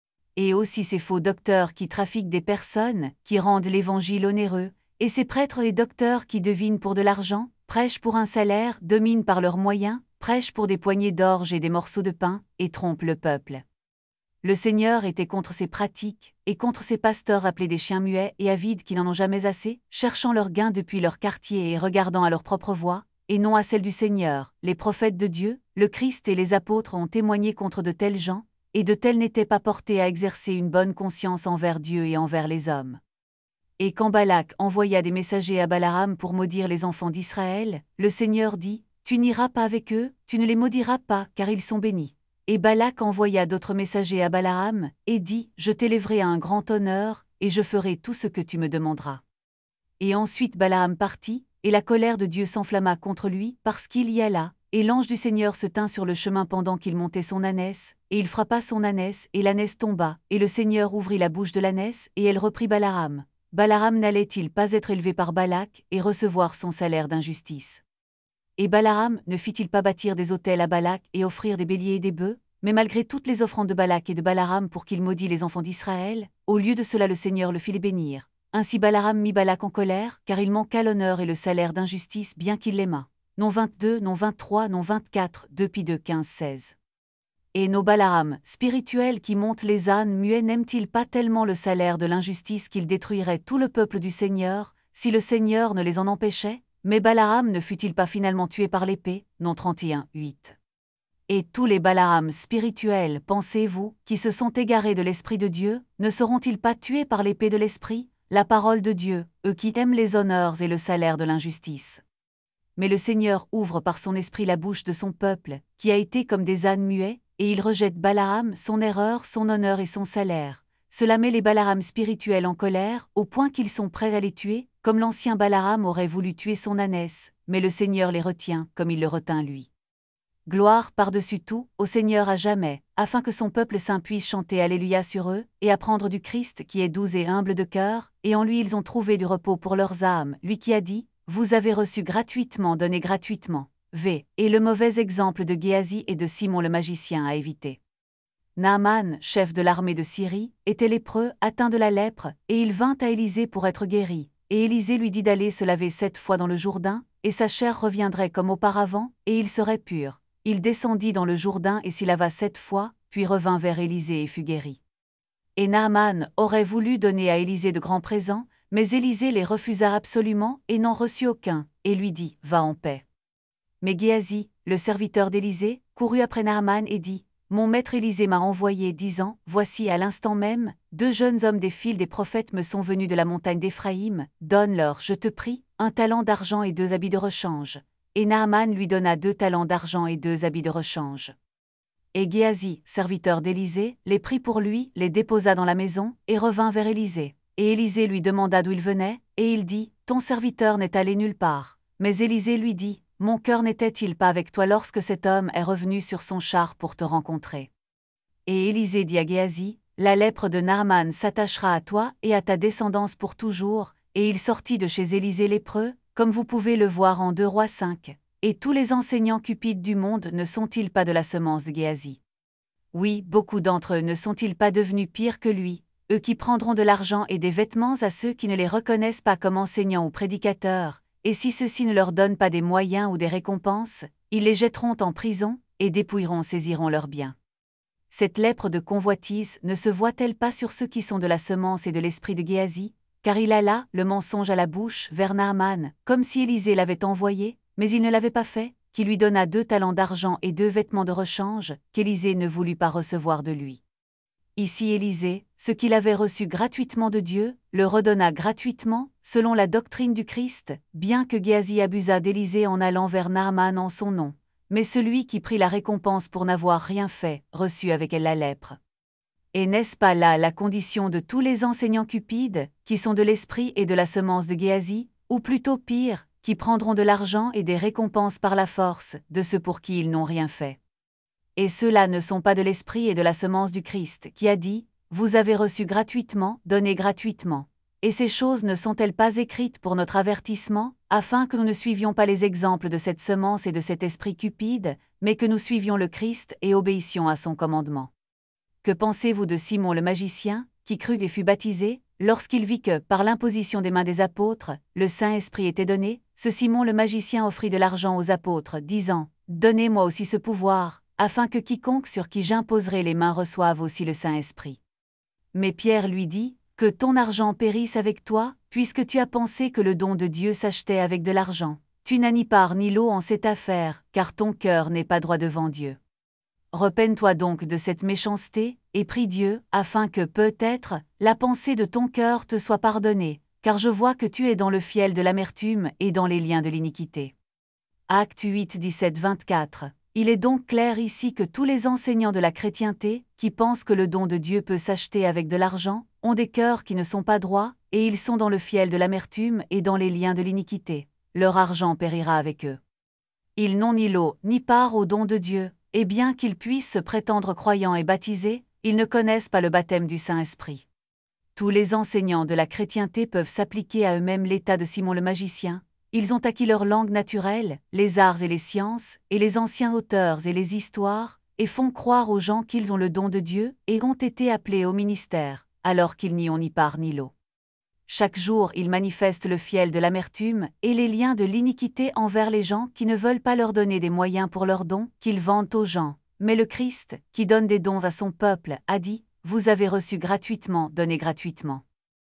A: Et aussi ces faux docteurs qui trafiquent des personnes, qui rendent l'évangile onéreux, et ces prêtres et docteurs qui devinent pour de l'argent, prêchent pour un salaire, dominent par leurs moyens, prêchent pour des poignées d'orge et des morceaux de pain, et trompent le peuple. Le Seigneur était contre ces pratiques, et contre ces pasteurs appelés des chiens muets et avides qui n'en ont jamais assez, cherchant leur gain depuis leur quartier et regardant à leur propre voie, et non à celle du Seigneur. Les prophètes de Dieu, le Christ et les apôtres ont témoigné contre de tels gens, et de tels n'étaient pas portés à exercer une bonne conscience envers Dieu et envers les hommes. Et quand Balak envoya des messagers à Balaam pour maudire les enfants d'Israël, le Seigneur dit, « Tu n'iras pas avec eux, tu ne les maudiras pas, car ils sont bénis. » Et Balak envoya d'autres messagers à Balaam, et dit, « Je t'élèverai à un grand honneur, et je ferai tout ce que tu me demanderas. » Et ensuite Balaam partit, et la colère de Dieu s'enflamma contre lui, parce qu'il y alla, et l'ange du Seigneur se tint sur le chemin pendant qu'il montait son ânesse, et il frappa son ânesse, et l'ânesse tomba, et le Seigneur ouvrit la bouche de l'ânesse, et elle reprit Balaam. Balaam n'allait-il pas être élevé par Balak, et recevoir son salaire d'injustice? Et Balaam ne fit-il pas bâtir des autels à Balak et offrir des béliers et des bœufs, mais malgré toutes les offrandes de Balak et de Balaam pour qu'il maudit les enfants d'Israël, au lieu de cela le Seigneur le fit les bénir. Ainsi Balaam mit Balak en colère, car il manqua l'honneur et le salaire d'injustice bien qu'il l'aimât. Non 22, non 23, non 24, 2 Pi 2, 15, 16. Et nos Balaam, spirituels qui montent les ânes muets, n'aiment-ils pas tellement le salaire de l'injustice qu'ils détruiraient tout le peuple du Seigneur, si le Seigneur ne les en empêchait? Mais Balaam ne fut-il pas finalement tué par l'épée? Non 31, 8. Et tous les Balaam spirituels, pensez-vous, qui se sont égarés de l'Esprit de Dieu, ne seront-ils pas tués par l'épée de l'Esprit, la parole de Dieu, eux qui aiment les honneurs et le salaire de l'injustice? Mais le Seigneur ouvre par son esprit la bouche de son peuple, qui a été comme des ânes muets, et il rejette Balaam, son erreur, son honneur et son salaire. Cela met les Balaam spirituels en colère, au point qu'ils sont prêts à les tuer, comme l'ancien Balaam aurait voulu tuer son ânesse, mais le Seigneur les retient, comme il le retint lui. Gloire par-dessus tout, au Seigneur à jamais, afin que son peuple saint puisse chanter Alléluia sur eux, et apprendre du Christ qui est doux et humble de cœur, et en lui ils ont trouvé du repos pour leurs âmes, lui qui a dit, « Vous avez reçu gratuitement, donnez gratuitement. » Et le mauvais exemple de Géasi et de Simon le magicien à éviter. Naaman, chef de l'armée de Syrie, était lépreux, atteint de la lèpre, et il vint à Élisée pour être guéri. Et Élisée lui dit d'aller se laver 7 fois dans le Jourdain, et sa chair reviendrait comme auparavant, et il serait pur. Il descendit dans le Jourdain et s'y lava 7 fois, puis revint vers Élisée et fut guéri. Et Naaman aurait voulu donner à Élisée de grands présents, mais Élisée les refusa absolument et n'en reçut aucun, et lui dit « Va en paix ». Mais Géasi, le serviteur d'Élisée, courut après Naaman et dit « Mon maître Élisée m'a envoyé, disant, voici à l'instant même, 2 jeunes hommes des fils des prophètes me sont venus de la montagne d'Éphraïm, donne-leur, je te prie, 1 talent d'argent et 2 habits de rechange. » Et Naaman lui donna 2 talents d'argent et 2 habits de rechange. Et Géasi, serviteur d'Élisée, les prit pour lui, les déposa dans la maison, et revint vers Élisée. Et Élisée lui demanda d'où il venait, et il dit, « Ton serviteur n'est allé nulle part. » Mais Élisée lui dit, « Mon cœur n'était-il pas avec toi lorsque cet homme est revenu sur son char pour te rencontrer ?» Et Élisée dit à Géasi, « La lèpre de Naaman s'attachera à toi et à ta descendance pour toujours. » Et il sortit de chez Élisée lépreux, comme vous pouvez le voir en 2 Rois 5. Et tous les enseignants cupides du monde ne sont-ils pas de la semence de Géasi? Oui, beaucoup d'entre eux ne sont-ils pas devenus pires que lui, eux qui prendront de l'argent et des vêtements à ceux qui ne les reconnaissent pas comme enseignants ou prédicateurs, et si ceux-ci ne leur donnent pas des moyens ou des récompenses, ils les jetteront en prison, et dépouilleront saisiront leurs biens. Cette lèpre de convoitise ne se voit-elle pas sur ceux qui sont de la semence et de l'esprit de Géasi? Car il alla, le mensonge à la bouche, vers Naaman, comme si Élisée l'avait envoyé, mais il ne l'avait pas fait, qui lui donna 2 talents d'argent et 2 vêtements de rechange, qu'Élisée ne voulut pas recevoir de lui. Ici Élisée, ce qu'il avait reçu gratuitement de Dieu, le redonna gratuitement, selon la doctrine du Christ, bien que Géasi abusât d'Élisée en allant vers Naaman en son nom. Mais celui qui prit la récompense pour n'avoir rien fait, reçut avec elle la lèpre. Et n'est-ce pas là la condition de tous les enseignants cupides, qui sont de l'esprit et de la semence de Géasi, ou plutôt pire, qui prendront de l'argent et des récompenses par la force, de ceux pour qui ils n'ont rien fait? Et ceux-là ne sont pas de l'esprit et de la semence du Christ, qui a dit, « Vous avez reçu gratuitement, donnez gratuitement. » Et ces choses ne sont-elles pas écrites pour notre avertissement, afin que nous ne suivions pas les exemples de cette semence et de cet esprit cupide, mais que nous suivions le Christ et obéissions à son commandement? Que pensez-vous de Simon le magicien, qui crut et fut baptisé, lorsqu'il vit que, par l'imposition des mains des apôtres, le Saint-Esprit était donné? Ce Simon le magicien offrit de l'argent aux apôtres, disant, « Donnez-moi aussi ce pouvoir, afin que quiconque sur qui j'imposerai les mains reçoive aussi le Saint-Esprit. » Mais Pierre lui dit, « Que ton argent périsse avec toi, puisque tu as pensé que le don de Dieu s'achetait avec de l'argent. Tu n'as ni part ni lot en cette affaire, car ton cœur n'est pas droit devant Dieu. Repens-toi donc de cette méchanceté, et prie Dieu, afin que, peut-être, la pensée de ton cœur te soit pardonnée, car je vois que tu es dans le fiel de l'amertume et dans les liens de l'iniquité. » Actes 8, 17-24. Il est donc clair ici que tous les enseignants de la chrétienté, qui pensent que le don de Dieu peut s'acheter avec de l'argent, ont des cœurs qui ne sont pas droits, et ils sont dans le fiel de l'amertume et dans les liens de l'iniquité. Leur argent périra avec eux. Ils n'ont ni lot, ni part au don de Dieu, et bien qu'ils puissent se prétendre croyants et baptisés, ils ne connaissent pas le baptême du Saint-Esprit. Tous les enseignants de la chrétienté peuvent s'appliquer à eux-mêmes l'état de Simon le magicien. Ils ont acquis leur langue naturelle, les arts et les sciences, et les anciens auteurs et les histoires, et font croire aux gens qu'ils ont le don de Dieu et ont été appelés au ministère, alors qu'ils n'y ont ni part ni lot. Chaque jour ils manifestent le fiel de l'amertume et les liens de l'iniquité envers les gens qui ne veulent pas leur donner des moyens pour leurs dons qu'ils vendent aux gens. Mais le Christ, qui donne des dons à son peuple, a dit, « Vous avez reçu gratuitement, donnez gratuitement. »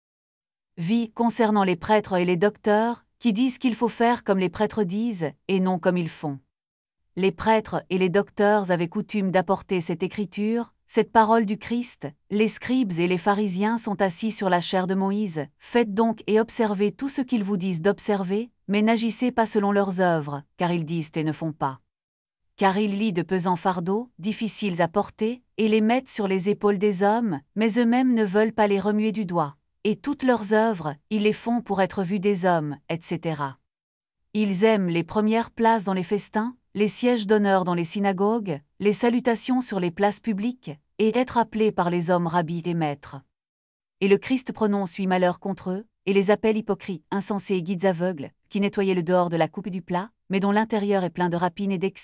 A: Vie concernant les prêtres et les docteurs, qui disent qu'il faut faire comme les prêtres disent, et non comme ils font. Les prêtres et les docteurs avaient coutume d'apporter cette écriture, cette parole du Christ. Les scribes et les pharisiens sont assis sur la chaire de Moïse. Faites donc et observez tout ce qu'ils vous disent d'observer, mais n'agissez pas selon leurs œuvres, car ils disent et ne font pas. Car ils lient de pesants fardeaux, difficiles à porter, et les mettent sur les épaules des hommes, mais eux-mêmes ne veulent pas les remuer du doigt. Et toutes leurs œuvres, ils les font pour être vus des hommes, etc. Ils aiment les premières places dans les festins, les sièges d'honneur dans les synagogues, les salutations sur les places publiques, et être appelés par les hommes rabbis et maîtres. Et le Christ prononce 8 malheurs contre eux, et les appelle hypocrites, insensés et guides aveugles, qui nettoyaient le dehors de la coupe et du plat, mais dont l'intérieur est plein de rapines et d'excès.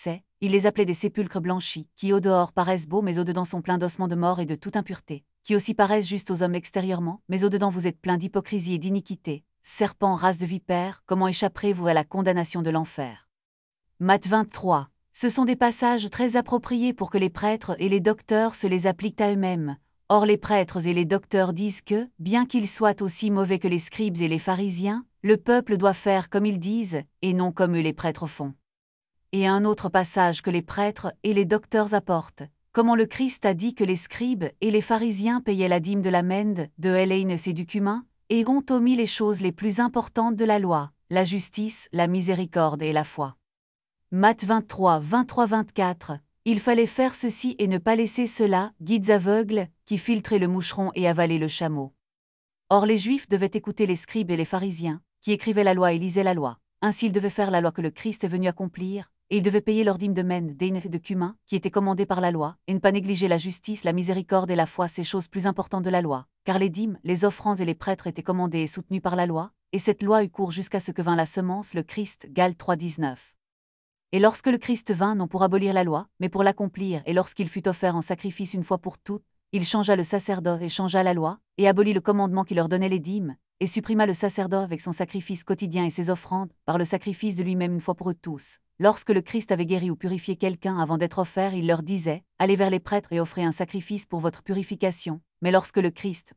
A: il les appelait des sépulcres blanchis, qui au dehors paraissent beaux mais au dedans sont pleins d'ossements de mort et de toute impureté, qui aussi paraissent justes aux hommes extérieurement, mais au dedans vous êtes pleins d'hypocrisie et d'iniquité. Serpents, race de vipères, comment échapperez-vous à la condamnation de l'enfer? Matthieu 23. Ce sont des passages très appropriés pour que les prêtres et les docteurs se les appliquent à eux-mêmes. Or les prêtres et les docteurs disent que, bien qu'ils soient aussi mauvais que les scribes et les pharisiens, le peuple doit faire comme ils disent, et non comme eux les prêtres font. Et un autre passage que les prêtres et les docteurs apportent, comment le Christ a dit que les scribes et les pharisiens payaient la dîme de la mende, de l'œilne et du cumin, et ont omis les choses les plus importantes de la loi, la justice, la miséricorde et la foi. Matthieu 23, 23-24. Il fallait faire ceci et ne pas laisser cela, guides aveugles, qui filtraient le moucheron et avalaient le chameau. Or les Juifs devaient écouter les scribes et les pharisiens, qui écrivaient la loi et lisaient la loi. Ainsi ils devaient faire la loi que le Christ est venu accomplir, et ils devaient payer leur dîme de mende, d'œilne et de cumin, qui était commandée par la loi, et ne pas négliger la justice, la miséricorde et la foi, ces choses plus importantes de la loi, car les dîmes, les offrandes et les prêtres étaient commandés et soutenus par la loi, et cette loi eut cours jusqu'à ce que vint la semence, le Christ, Galates 3,19. Et lorsque le Christ vint non pour abolir la loi, mais pour l'accomplir, et lorsqu'il fut offert en sacrifice une fois pour toutes, il changea le sacerdoce et changea la loi, et abolit le commandement qui leur donnait les dîmes, et supprima le sacerdoce avec son sacrifice quotidien et ses offrandes, par le sacrifice de lui-même une fois pour eux tous. Lorsque le Christ avait guéri ou purifié quelqu'un avant d'être offert, il leur disait, « Allez vers les prêtres et offrez un sacrifice pour votre purification. » Mais lorsque le Christ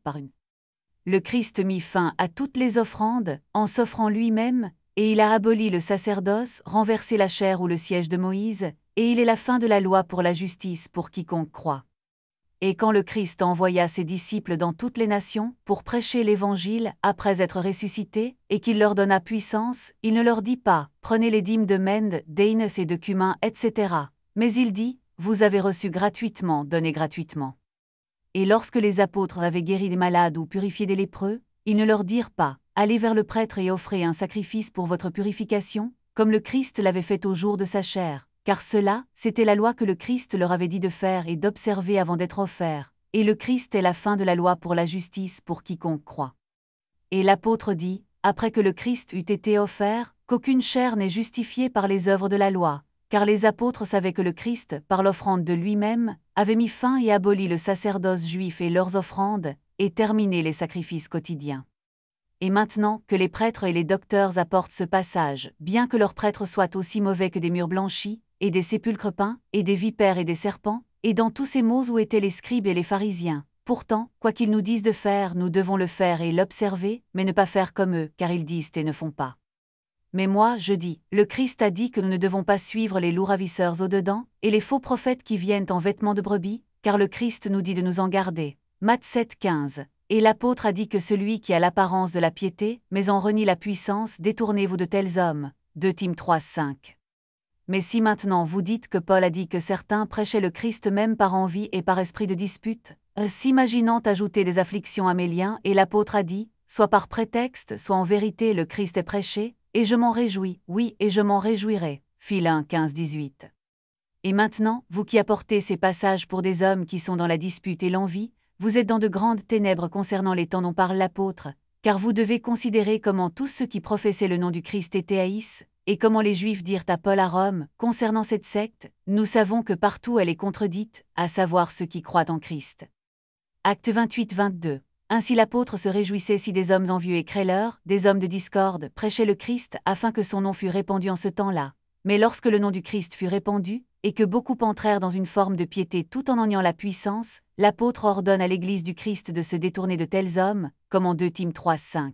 A: mit fin à toutes les offrandes, en s'offrant lui-même, et il a aboli le sacerdoce, renversé la chaire ou le siège de Moïse, et il est la fin de la loi pour la justice pour quiconque croit. Et quand le Christ envoya ses disciples dans toutes les nations, pour prêcher l'Évangile, après être ressuscité, et qu'il leur donna puissance, il ne leur dit pas, prenez les dîmes de mende, d'œilne et de cumin, etc. Mais il dit, vous avez reçu gratuitement, donnez gratuitement. Et lorsque les apôtres avaient guéri des malades ou purifié des lépreux, ils ne leur dirent pas, allez vers le prêtre et offrez un sacrifice pour votre purification, comme le Christ l'avait fait au jour de sa chair. Car cela, c'était la loi que le Christ leur avait dit de faire et d'observer avant d'être offert, et le Christ est la fin de la loi pour la justice pour quiconque croit. Et l'apôtre dit, après que le Christ eut été offert, qu'aucune chair n'est justifiée par les œuvres de la loi, car les apôtres savaient que le Christ, par l'offrande de lui-même, avait mis fin et aboli le sacerdoce juif et leurs offrandes, et terminé les sacrifices quotidiens. Et maintenant que les prêtres et les docteurs apportent ce passage, bien que leurs prêtres soient aussi mauvais que des murs blanchis, et des sépulcres peints, et des vipères et des serpents, et dans tous ces mots où étaient les scribes et les pharisiens. Pourtant, quoi qu'ils nous disent de faire, nous devons le faire et l'observer, mais ne pas faire comme eux, car ils disent et ne font pas. Mais moi, je dis, le Christ a dit que nous ne devons pas suivre les loups ravisseurs au-dedans, et les faux prophètes qui viennent en vêtements de brebis, car le Christ nous dit de nous en garder. Matthieu 7,15. Et l'apôtre a dit que celui qui a l'apparence de la piété, mais en renie la puissance, détournez-vous de tels hommes. 2 Tim 3,5. Mais si maintenant vous dites que Paul a dit que certains prêchaient le Christ même par envie et par esprit de dispute, s'imaginant ajouter des afflictions à mes liens, et l'apôtre a dit, soit par prétexte, soit en vérité le Christ est prêché, et je m'en réjouis, oui, et je m'en réjouirai. Philin 15-18. Et maintenant, vous qui apportez ces passages pour des hommes qui sont dans la dispute et l'envie, vous êtes dans de grandes ténèbres concernant les temps dont parle l'apôtre, car vous devez considérer comment tous ceux qui professaient le nom du Christ étaient haïs, et comment les Juifs dirent à Paul à Rome, concernant cette secte, nous savons que partout elle est contredite, à savoir ceux qui croient en Christ. Acte 28-22. Ainsi l'apôtre se réjouissait si des hommes envieux et crêleurs, des hommes de discorde, prêchaient le Christ afin que son nom fût répandu en ce temps-là. Mais lorsque le nom du Christ fut répandu, et que beaucoup entrèrent dans une forme de piété tout en niant la puissance, l'apôtre ordonne à l'Église du Christ de se détourner de tels hommes, comme en 2 Tim 3,5.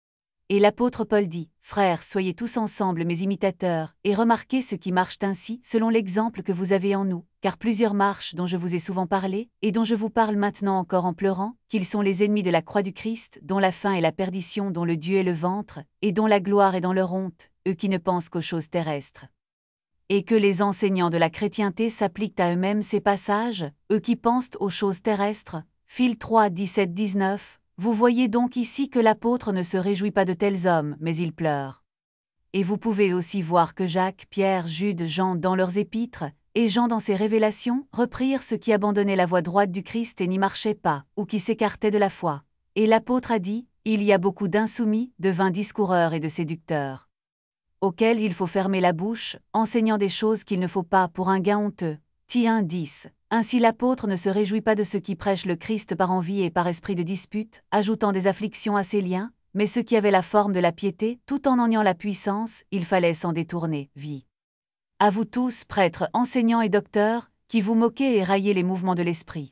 A: Et l'apôtre Paul dit, « Frères, soyez tous ensemble mes imitateurs, et remarquez ceux qui marchent ainsi, selon l'exemple que vous avez en nous, car plusieurs marchent dont je vous ai souvent parlé, et dont je vous parle maintenant encore en pleurant, qu'ils sont les ennemis de la croix du Christ, dont la fin est la perdition, dont le Dieu est le ventre, et dont la gloire est dans leur honte, eux qui ne pensent qu'aux choses terrestres. » Et que les enseignants de la chrétienté s'appliquent à eux-mêmes ces passages, eux qui pensent aux choses terrestres. Phil 3, 17-19. Vous voyez donc ici que l'apôtre ne se réjouit pas de tels hommes, mais il pleure. Et vous pouvez aussi voir que Jacques, Pierre, Jude, Jean dans leurs épîtres, et Jean dans ses révélations, reprirent ceux qui abandonnaient la voie droite du Christ et n'y marchaient pas, ou qui s'écartaient de la foi. Et l'apôtre a dit, il y a beaucoup d'insoumis, de vains discoureurs et de séducteurs. auxquels il faut fermer la bouche, enseignant des choses qu'il ne faut pas pour un gain honteux. Ti 1:10. Ainsi l'apôtre ne se réjouit pas de ceux qui prêchent le Christ par envie et par esprit de dispute, ajoutant des afflictions à ses liens, mais ceux qui avaient la forme de la piété, tout en niant la puissance, il fallait s'en détourner. Vie. À vous tous, prêtres, enseignants et docteurs, qui vous moquez et raillez les mouvements de l'esprit.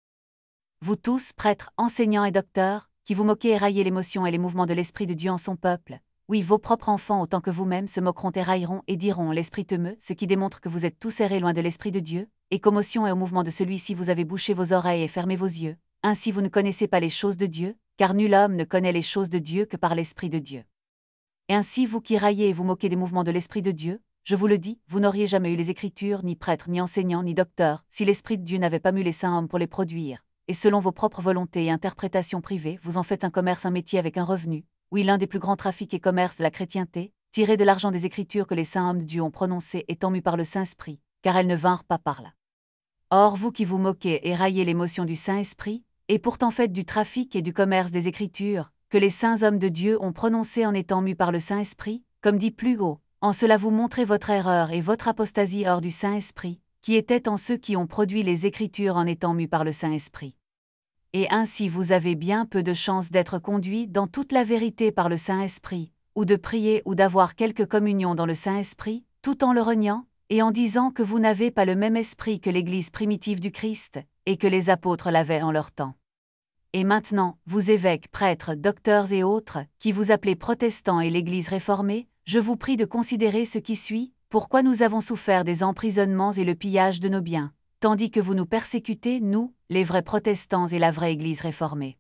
A: Vous tous, prêtres, enseignants et docteurs, qui vous moquez et raillez l'émotion et les mouvements de l'esprit de Dieu en son peuple, oui, vos propres enfants autant que vous-mêmes se moqueront et railleront et diront l'esprit teumeux, ce qui démontre que vous êtes tous errés loin de l'esprit de Dieu, et qu'aux motions et au mouvement de celui-ci vous avez bouché vos oreilles et fermé vos yeux. Ainsi vous ne connaissez pas les choses de Dieu, car nul homme ne connaît les choses de Dieu que par l'esprit de Dieu. Et ainsi vous qui raillez et vous moquez des mouvements de l'esprit de Dieu, je vous le dis, vous n'auriez jamais eu les Écritures, ni prêtres, ni enseignants, ni docteurs, si l'esprit de Dieu n'avait pas mu les saints hommes pour les produire. Et selon vos propres volontés et interprétations privées, vous en faites un commerce, un métier avec un revenu. Oui, l'un des plus grands trafics et commerces de la chrétienté, tirer de l'argent des Écritures que les saints hommes de Dieu ont prononcées étant mus par le Saint-Esprit, car elles ne vinrent pas par là. Or vous qui vous moquez et raillez l'émotion du Saint-Esprit, et pourtant faites du trafic et du commerce des Écritures, que les saints hommes de Dieu ont prononcées en étant mus par le Saint-Esprit, comme dit plus haut, en cela vous montrez votre erreur et votre apostasie hors du Saint-Esprit, qui était en ceux qui ont produit les Écritures en étant mus par le Saint-Esprit. Et ainsi vous avez bien peu de chances d'être conduits dans toute la vérité par le Saint-Esprit, ou de prier ou d'avoir quelque communion dans le Saint-Esprit, tout en le reniant, et en disant que vous n'avez pas le même esprit que l'Église primitive du Christ, et que les apôtres l'avaient en leur temps. Et maintenant, vous évêques, prêtres, docteurs et autres, qui vous appelez protestants et l'Église réformée, je vous prie de considérer ce qui suit, pourquoi nous avons souffert des emprisonnements et le pillage de nos biens, tandis que vous nous persécutez, nous, les vrais protestants et la vraie Église réformée.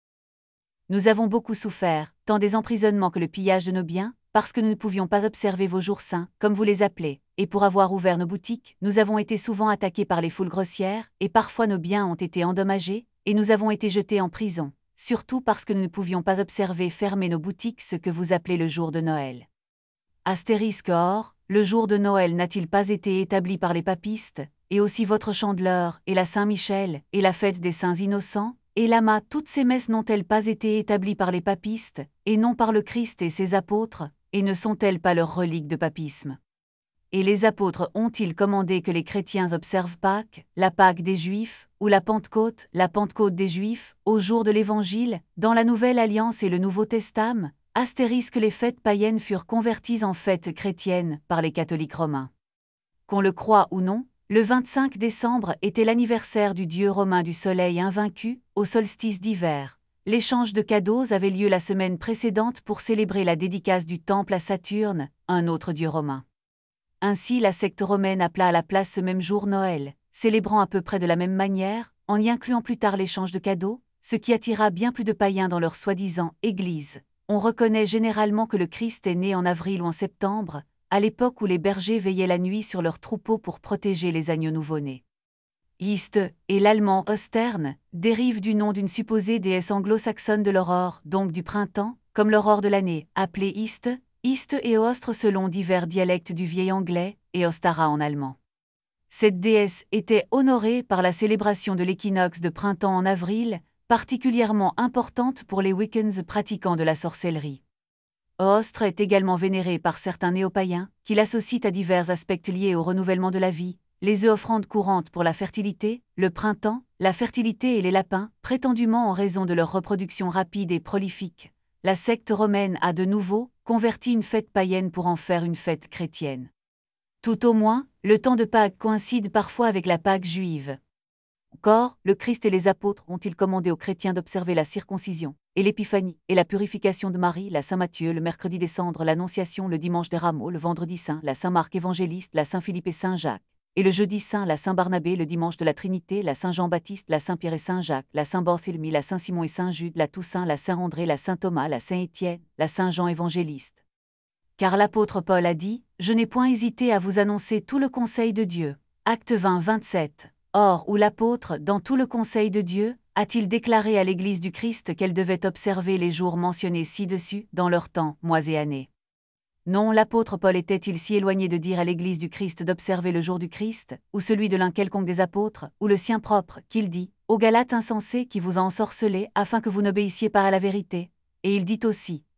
A: Nous avons beaucoup souffert, tant des emprisonnements que le pillage de nos biens, parce que nous ne pouvions pas observer vos jours saints, comme vous les appelez, et pour avoir ouvert nos boutiques, nous avons été souvent attaqués par les foules grossières, et parfois nos biens ont été endommagés, et nous avons été jetés en prison, surtout parce que nous ne pouvions pas observer fermer nos boutiques, ce que vous appelez le jour de Noël. Astérisque or, le jour de Noël n'a-t-il pas été établi par les papistes, et aussi votre Chandeleur, et la Saint-Michel, et la fête des saints innocents, et l'Ama, toutes ces messes n'ont-elles pas été établies par les papistes, et non par le Christ et ses apôtres, et ne sont-elles pas leurs reliques de papisme? Et les apôtres ont-ils commandé que les chrétiens observent Pâques, la Pâque des Juifs, ou la Pentecôte des Juifs, au jour de l'Évangile, dans la Nouvelle Alliance et le Nouveau Testament? Astérisque les fêtes païennes furent converties en fêtes chrétiennes par les catholiques romains. Qu'on le croie ou non, le 25 décembre était l'anniversaire du dieu romain du soleil invaincu, au solstice d'hiver. L'échange de cadeaux avait lieu la semaine précédente pour célébrer la dédicace du temple à Saturne, un autre dieu romain. Ainsi la secte romaine appela à la place ce même jour Noël, célébrant à peu près de la même manière, en y incluant plus tard l'échange de cadeaux, ce qui attira bien plus de païens dans leur soi-disant « Église ». On reconnaît généralement que le Christ est né en avril ou en septembre, à l'époque où les bergers veillaient la nuit sur leurs troupeaux pour protéger les agneaux nouveau-nés. East, et l'allemand Ostern, dérive du nom d'une supposée déesse anglo-saxonne de l'aurore, donc du printemps, comme l'aurore de l'année, appelée East et Ostre selon divers dialectes du vieil anglais, et Ostara en allemand. Cette déesse était honorée par la célébration de l'équinoxe de printemps en avril, particulièrement importante pour les Wiccans pratiquants de la sorcellerie. Ostre est également vénéré par certains néo-païens, qui l'associent à divers aspects liés au renouvellement de la vie, les offrandes courantes pour la fertilité, le printemps, la fertilité et les lapins, prétendument en raison de leur reproduction rapide et prolifique. La secte romaine a de nouveau converti une fête païenne pour en faire une fête chrétienne. Tout au moins, le temps de Pâques coïncide parfois avec la Pâque juive. Encore, le Christ et les apôtres ont-ils commandé aux chrétiens d'observer la circoncision, et l'épiphanie, et la purification de Marie, la Saint-Matthieu, le mercredi des cendres, l'Annonciation, le dimanche des rameaux, le vendredi saint, la Saint-Marc évangéliste, la Saint-Philippe et Saint-Jacques, et le jeudi saint, la Saint-Barnabé, le dimanche de la Trinité, la Saint-Jean-Baptiste, la Saint-Pierre et Saint-Jacques, la Saint-Barthélemy, la Saint-Simon et Saint-Jude, la Toussaint, la Saint-André, la Saint-Thomas, la Saint-Étienne, la Saint-Jean évangéliste. Car l'apôtre Paul a dit « Je n'ai point hésité à vous annoncer tout le conseil de Dieu ». Acte 20, 27. Or, où l'apôtre, dans tout le conseil de Dieu, a-t-il déclaré à l'Église du Christ qu'elle devait observer les jours mentionnés ci-dessus, dans leur temps, mois et années? Non, l'apôtre Paul était-il si éloigné de dire à l'Église du Christ d'observer le jour du Christ, ou celui de l'un quelconque des apôtres, ou le sien propre, qu'il dit « Aux Galates insensés qui vous a ensorcelés, afin que vous n'obéissiez pas à la vérité ». Et il dit aussi «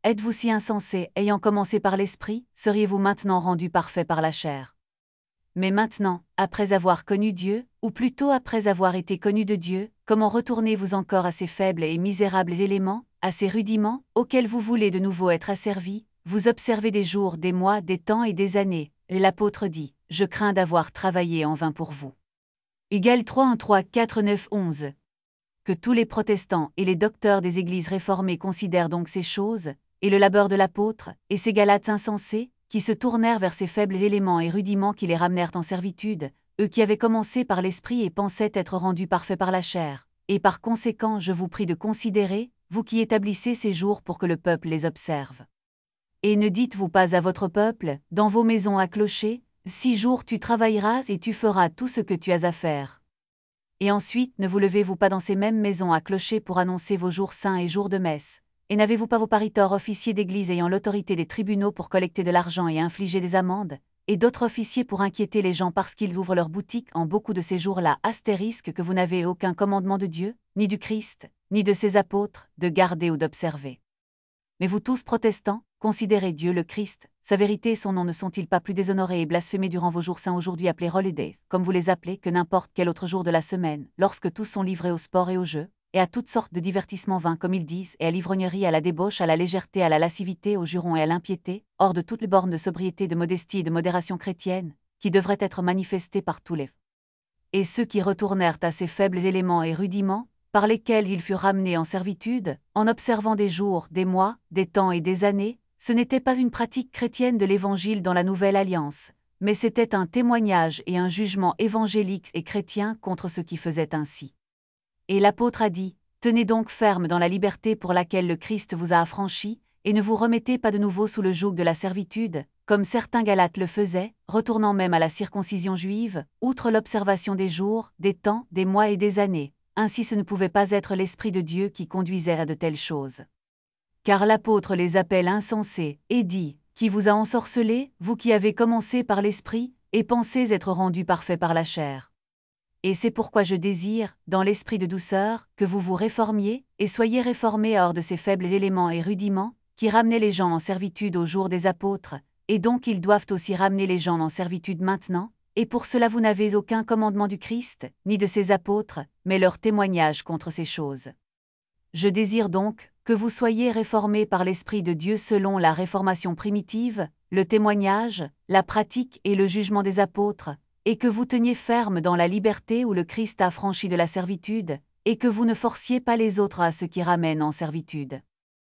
A: êtes-vous si insensés, ayant commencé par l'esprit, seriez-vous maintenant rendus parfaits par la chair? Mais maintenant, après avoir connu Dieu, ou plutôt après avoir été connus de Dieu, comment retournez-vous encore à ces faibles et misérables éléments, à ces rudiments, auxquels vous voulez de nouveau être asservis? Vous observez des jours, des mois, des temps et des années, et l'apôtre dit, « Je crains d'avoir travaillé en vain pour vous. » Égal 3 1 3 4 9 11. Que tous les protestants et les docteurs des églises réformées considèrent donc ces choses, et le labeur de l'apôtre, et ces Galates insensés, qui se tournèrent vers ces faibles éléments et rudiments qui les ramenèrent en servitude, eux qui avaient commencé par l'esprit et pensaient être rendus parfaits par la chair. Et par conséquent, je vous prie de considérer, vous qui établissez ces jours pour que le peuple les observe. Et ne dites-vous pas à votre peuple, dans vos maisons à clocher, 6 jours tu travailleras et tu feras tout ce que tu as à faire. Et ensuite ne vous levez-vous pas dans ces mêmes maisons à clocher pour annoncer vos jours saints et jours de messe, et n'avez-vous pas vos pariteurs officiers d'église ayant l'autorité des tribunaux pour collecter de l'argent et infliger des amendes, et d'autres officiers pour inquiéter les gens parce qu'ils ouvrent leurs boutiques en beaucoup de ces jours-là, astérisque que vous n'avez aucun commandement de Dieu, ni du Christ, ni de ses apôtres, de garder ou d'observer. Mais vous tous protestants, considérez Dieu le Christ, sa vérité et son nom ne sont-ils pas plus déshonorés et blasphémés durant vos jours saints aujourd'hui appelés holidays, comme vous les appelez, que n'importe quel autre jour de la semaine, lorsque tous sont livrés au sport et au jeu, et à toutes sortes de divertissements vains comme ils disent, et à l'ivrognerie, à la débauche, à la légèreté, à la lascivité, au juron et à l'impiété, hors de toutes les bornes de sobriété, de modestie et de modération chrétienne, qui devraient être manifestées par tous les. Et ceux qui retournèrent à ces faibles éléments et rudiments, par lesquels ils furent ramenés en servitude, en observant des jours, des mois, des temps et des années, ce n'était pas une pratique chrétienne de l'Évangile dans la Nouvelle Alliance, mais c'était un témoignage et un jugement évangélique et chrétien contre ceux qui faisaient ainsi. Et l'apôtre a dit, « Tenez donc ferme dans la liberté pour laquelle le Christ vous a affranchis, et ne vous remettez pas de nouveau sous le joug de la servitude, comme certains Galates le faisaient, retournant même à la circoncision juive, outre l'observation des jours, des temps, des mois et des années. Ainsi ce ne pouvait pas être l'Esprit de Dieu qui conduisait à de telles choses. Car l'apôtre les appelle insensés, et dit, « Qui vous a ensorcelés, vous qui avez commencé par l'Esprit, et pensez être rendus parfaits par la chair. » Et c'est pourquoi je désire, dans l'esprit de douceur, que vous vous réformiez, et soyez réformés hors de ces faibles éléments et rudiments, qui ramenaient les gens en servitude au jour des apôtres, et donc ils doivent aussi ramener les gens en servitude maintenant, et pour cela vous n'avez aucun commandement du Christ, ni de ses apôtres, mais leur témoignage contre ces choses. Je désire donc, que vous soyez réformés par l'Esprit de Dieu selon la réformation primitive, le témoignage, la pratique et le jugement des apôtres, et que vous teniez ferme dans la liberté où le Christ a franchi de la servitude, et que vous ne forciez pas les autres à ce qui ramène en servitude.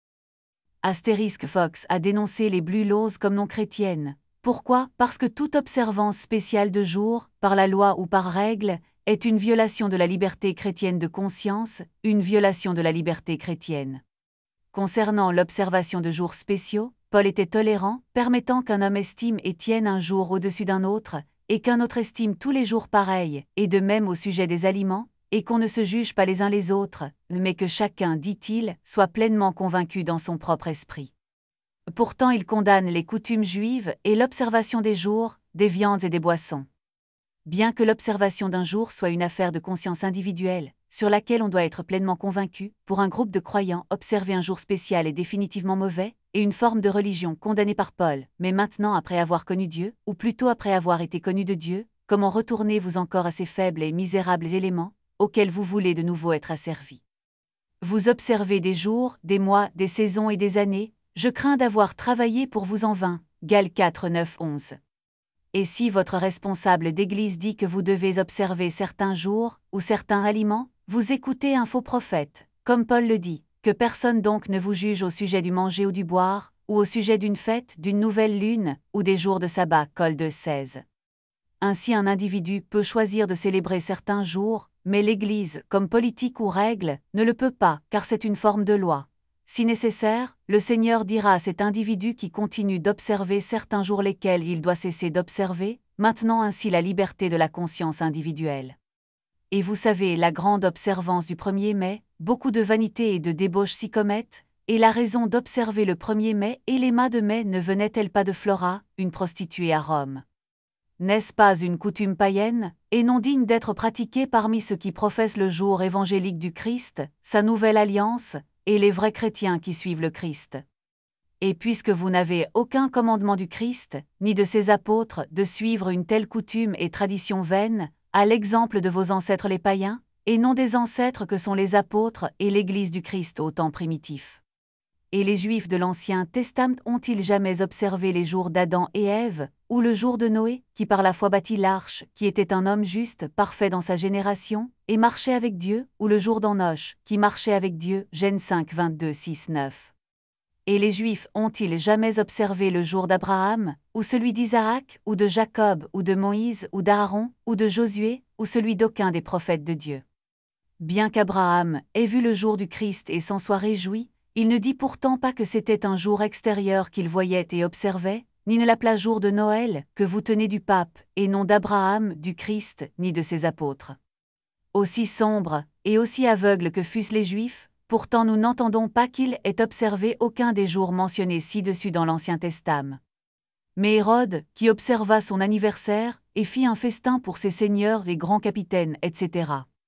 A: Astérisque Fox a dénoncé les Blue Laws comme non chrétiennes. Pourquoi? Parce que toute observance spéciale de jour, par la loi ou par règle, est une violation de la liberté chrétienne de conscience, une violation de la liberté chrétienne. Concernant l'observation de jours spéciaux, Paul était tolérant, permettant qu'un homme estime et tienne un jour au-dessus d'un autre, et qu'un autre estime tous les jours pareils, et de même au sujet des aliments, et qu'on ne se juge pas les uns les autres, mais que chacun, dit-il, soit pleinement convaincu dans son propre esprit. Pourtant il condamne les coutumes juives et l'observation des jours, des viandes et des boissons. Bien que l'observation d'un jour soit une affaire de conscience individuelle, sur laquelle on doit être pleinement convaincu, pour un groupe de croyants, observer un jour spécial est définitivement mauvais, et une forme de religion condamnée par Paul, mais maintenant après avoir connu Dieu, ou plutôt après avoir été connu de Dieu, comment retournez-vous encore à ces faibles et misérables éléments, auxquels vous voulez de nouveau être asservis? Vous observez des jours, des mois, des saisons et des années, je crains d'avoir travaillé pour vous en vain. Gal 4 9 11. Et si votre responsable d'église dit que vous devez observer certains jours, ou certains aliments, vous écoutez un faux prophète, comme Paul le dit, que personne donc ne vous juge au sujet du manger ou du boire, ou au sujet d'une fête, d'une nouvelle lune, ou des jours de sabbat. Col 2:16. Ainsi un individu peut choisir de célébrer certains jours, mais l'Église, comme politique ou règle, ne le peut pas, car c'est une forme de loi. Si nécessaire, le Seigneur dira à cet individu qui continue d'observer certains jours lesquels il doit cesser d'observer, maintenant ainsi la liberté de la conscience individuelle. Et vous savez, la grande observance du 1er mai, beaucoup de vanité et de débauche s'y commettent, et la raison d'observer le 1er mai et les mâts de mai ne venait-elle pas de Flora, une prostituée à Rome? N'est-ce pas une coutume païenne, et non digne d'être pratiquée parmi ceux qui professent le jour évangélique du Christ, sa nouvelle alliance, et les vrais chrétiens qui suivent le Christ? Et puisque vous n'avez aucun commandement du Christ, ni de ses apôtres, de suivre une telle coutume et tradition vaine, à l'exemple de vos ancêtres les païens, et non des ancêtres que sont les apôtres et l'Église du Christ au temps primitif. Et les Juifs de l'Ancien Testament ont-ils jamais observé les jours d'Adam et Ève, ou le jour de Noé, qui par la foi bâtit l'arche, qui était un homme juste, parfait dans sa génération, et marchait avec Dieu, ou le jour d'Enoch, qui marchait avec Dieu, Genèse 5, 22, 6, 9. Et les Juifs ont-ils jamais observé le jour d'Abraham, ou celui d'Isaac, ou de Jacob, ou de Moïse, ou d'Aaron, ou de Josué, ou celui d'aucun des prophètes de Dieu? Bien qu'Abraham ait vu le jour du Christ et s'en soit réjoui, il ne dit pourtant pas que c'était un jour extérieur qu'il voyait et observait, ni ne l'appela jour de Noël, que vous tenez du pape, et non d'Abraham, du Christ, ni de ses apôtres. Aussi sombres et aussi aveugles que fussent les Juifs, pourtant nous n'entendons pas qu'il ait observé aucun des jours mentionnés ci-dessus dans l'Ancien Testament. Mais Hérode, qui observa son anniversaire, et fit un festin pour ses seigneurs et grands capitaines, etc.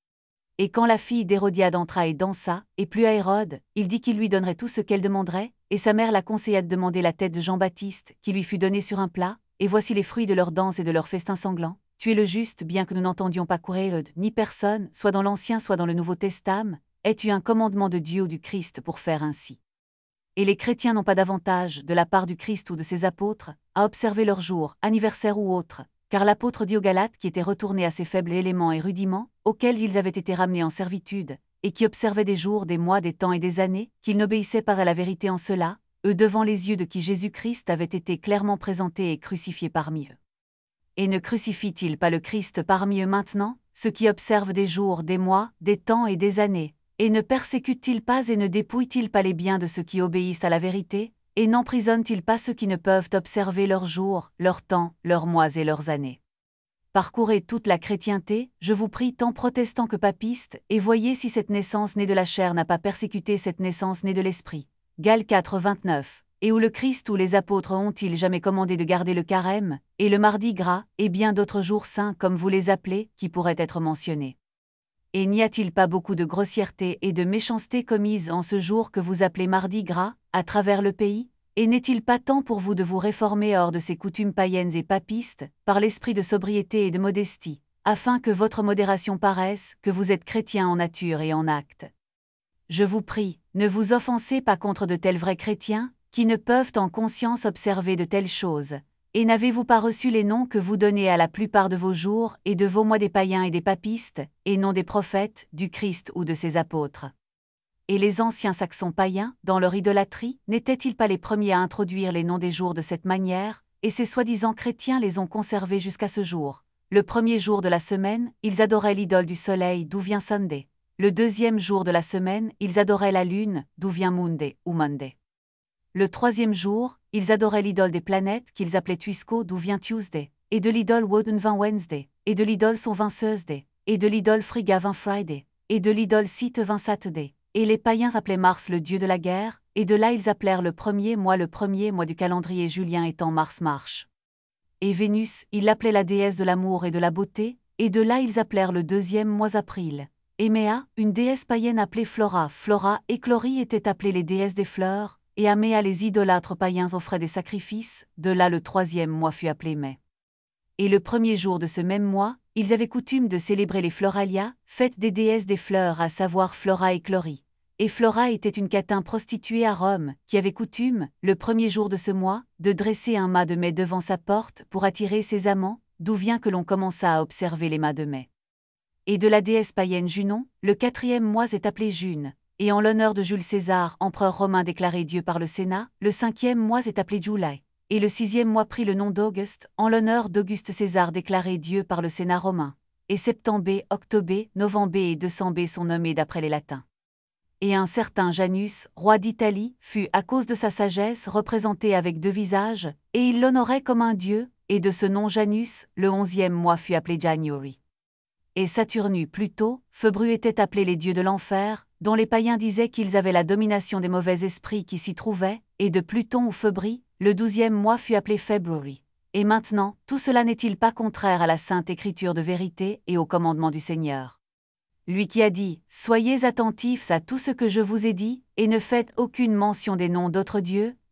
A: Et quand la fille d'Hérodiade entra et dansa, et plut à Hérode, il dit qu'il lui donnerait tout ce qu'elle demanderait, et sa mère la conseilla de demander la tête de Jean-Baptiste, qui lui fut donnée sur un plat, et voici les fruits de leur danse et de leur festin sanglant. Tu es le juste, bien que nous n'entendions pas courir Hérode, ni personne, soit dans l'Ancien soit dans le Nouveau Testament, aies-tu un commandement de Dieu ou du Christ pour faire ainsi? Et les chrétiens n'ont pas d'avantage, de la part du Christ ou de ses apôtres, à observer leur jour, anniversaire ou autre, car l'apôtre dit aux Galates qui étaient retournés à ces faibles éléments et rudiments, auxquels ils avaient été ramenés en servitude, et qui observaient des jours, des mois, des temps et des années, qu'ils n'obéissaient pas à la vérité en cela, eux devant les yeux de qui Jésus-Christ avait été clairement présenté et crucifié parmi eux. Et ne crucifie-t-il pas le Christ parmi eux maintenant, ceux qui observent des jours, des mois, des temps et des années? Et ne persécute-t-il pas et ne dépouille-t-il pas les biens de ceux qui obéissent à la vérité, et n'emprisonne-t-il pas ceux qui ne peuvent observer leurs jours, leurs temps, leurs mois et leurs années? Parcourez toute la chrétienté, je vous prie, tant protestants que papistes, et voyez si cette naissance née de la chair n'a pas persécuté cette naissance née de l'esprit. Gal 4, 29. Et où le Christ ou les apôtres ont-ils jamais commandé de garder le carême, et le mardi gras, et bien d'autres jours saints comme vous les appelez, qui pourraient être mentionnés? Et n'y a-t-il pas beaucoup de grossièreté et de méchanceté commises en ce jour que vous appelez mardi gras, à travers le pays? Et n'est-il pas temps pour vous de vous réformer hors de ces coutumes païennes et papistes, par l'esprit de sobriété et de modestie, afin que votre modération paraisse que vous êtes chrétien en nature et en acte? Je vous prie, ne vous offensez pas contre de tels vrais chrétiens, qui ne peuvent en conscience observer de telles choses. Et n'avez-vous pas reçu les noms que vous donnez à la plupart de vos jours et de vos mois des païens et des papistes, et non des prophètes, du Christ ou de ses apôtres? Et les anciens Saxons païens, dans leur idolâtrie, n'étaient-ils pas les premiers à introduire les noms des jours de cette manière, et ces soi-disant chrétiens les ont conservés jusqu'à ce jour? Le premier jour de la semaine, ils adoraient l'idole du soleil, d'où vient Sunday. Le deuxième jour de la semaine, ils adoraient la lune, d'où vient Monday ou Monday. Le troisième jour, ils adoraient l'idole des planètes qu'ils appelaient Tuisco, d'où vient Tuesday, et de l'idole Woden vint Wednesday, et de l'idole Son vint Thursday, et de l'idole Frigga vint Friday, et de l'idole Sith vint Saturday. Et les païens appelaient Mars le dieu de la guerre, et de là ils appelèrent le premier mois du calendrier julien étant Mars. Et Vénus, ils l'appelaient la déesse de l'amour et de la beauté, et de là ils appelèrent le deuxième mois April. Et Méa, une déesse païenne appelée Flora et Chlorie étaient appelées les déesses des fleurs, et à Méa les idolâtres païens offraient des sacrifices, de là le troisième mois fut appelé Mai. Et le premier jour de ce même mois, ils avaient coutume de célébrer les Floralia, fête des déesses des fleurs, à savoir Flora et Chlorie. Et Flora était une catin prostituée à Rome, qui avait coutume, le premier jour de ce mois, de dresser un mât de mai devant sa porte pour attirer ses amants, d'où vient que l'on commença à observer les mâts de mai. Et de la déesse païenne Junon, le quatrième mois est appelé June. Et en l'honneur de Jules César, empereur romain déclaré Dieu par le Sénat, le cinquième mois est appelé July. Et le sixième mois prit le nom d'Auguste, en l'honneur d'Auguste César déclaré Dieu par le Sénat romain. Et septembre, octobre, novembre et décembre sont nommés d'après les latins. Et un certain Janus, roi d'Italie, fut, à cause de sa sagesse, représenté avec deux visages, et il l'honorait comme un dieu, et de ce nom Janus, le 11e mois fut appelé January. Et Saturnu, Pluto, Februe étaient appelés les dieux de l'enfer, dont les païens disaient qu'ils avaient la domination des mauvais esprits qui s'y trouvaient, et de Pluton ou Febri, le 12e mois fut appelé February. Et maintenant, tout cela n'est-il pas contraire à la sainte écriture de vérité et au commandement du Seigneur? Lui qui a dit « Soyez attentifs à tout ce que je vous ai dit, et ne faites aucune mention des noms d'autres dieux,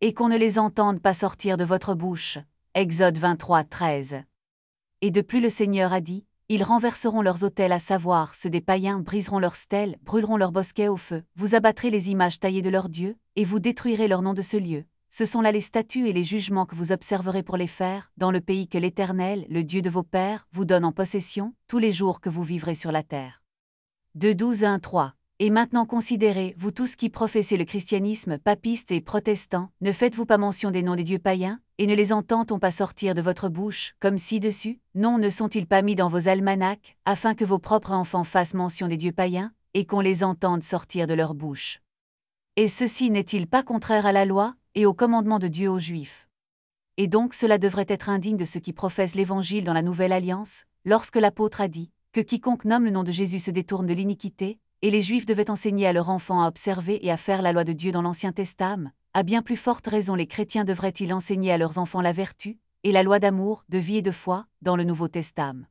A: et qu'on ne les entende pas sortir de votre bouche. Exode 23, 13. Et de plus le Seigneur a dit, ils renverseront leurs autels, à savoir ceux des païens, briseront leurs stèles, brûleront leurs bosquets au feu, vous abattrez les images taillées de leurs dieux, et vous détruirez leur nom de ce lieu. Ce sont là les statuts et les jugements que vous observerez pour les faire, dans le pays que l'Éternel, le Dieu de vos pères, vous donne en possession, tous les jours que vous vivrez sur la terre. 2 12 1 3. Et maintenant considérez, vous tous qui professez le christianisme, papistes et protestants, ne faites-vous pas mention des noms des dieux païens, et ne les entend-on pas sortir de votre bouche, comme ci-dessus? Non, ne sont-ils pas mis dans vos almanachs, afin que vos propres enfants fassent mention des dieux païens, et qu'on les entende sortir de leur bouche? Et ceci n'est-il pas contraire à la loi, et au commandement de Dieu aux Juifs? Et donc cela devrait être indigne de ceux qui professent l'Évangile dans la Nouvelle Alliance, lorsque l'apôtre a dit, que quiconque nomme le nom de Jésus se détourne de l'iniquité, et les Juifs devaient enseigner à leurs enfants à observer et à faire la loi de Dieu dans l'Ancien Testament, à bien plus forte raison les chrétiens devraient-ils enseigner à leurs enfants la vertu, et la loi d'amour, de vie et de foi, dans le Nouveau Testament.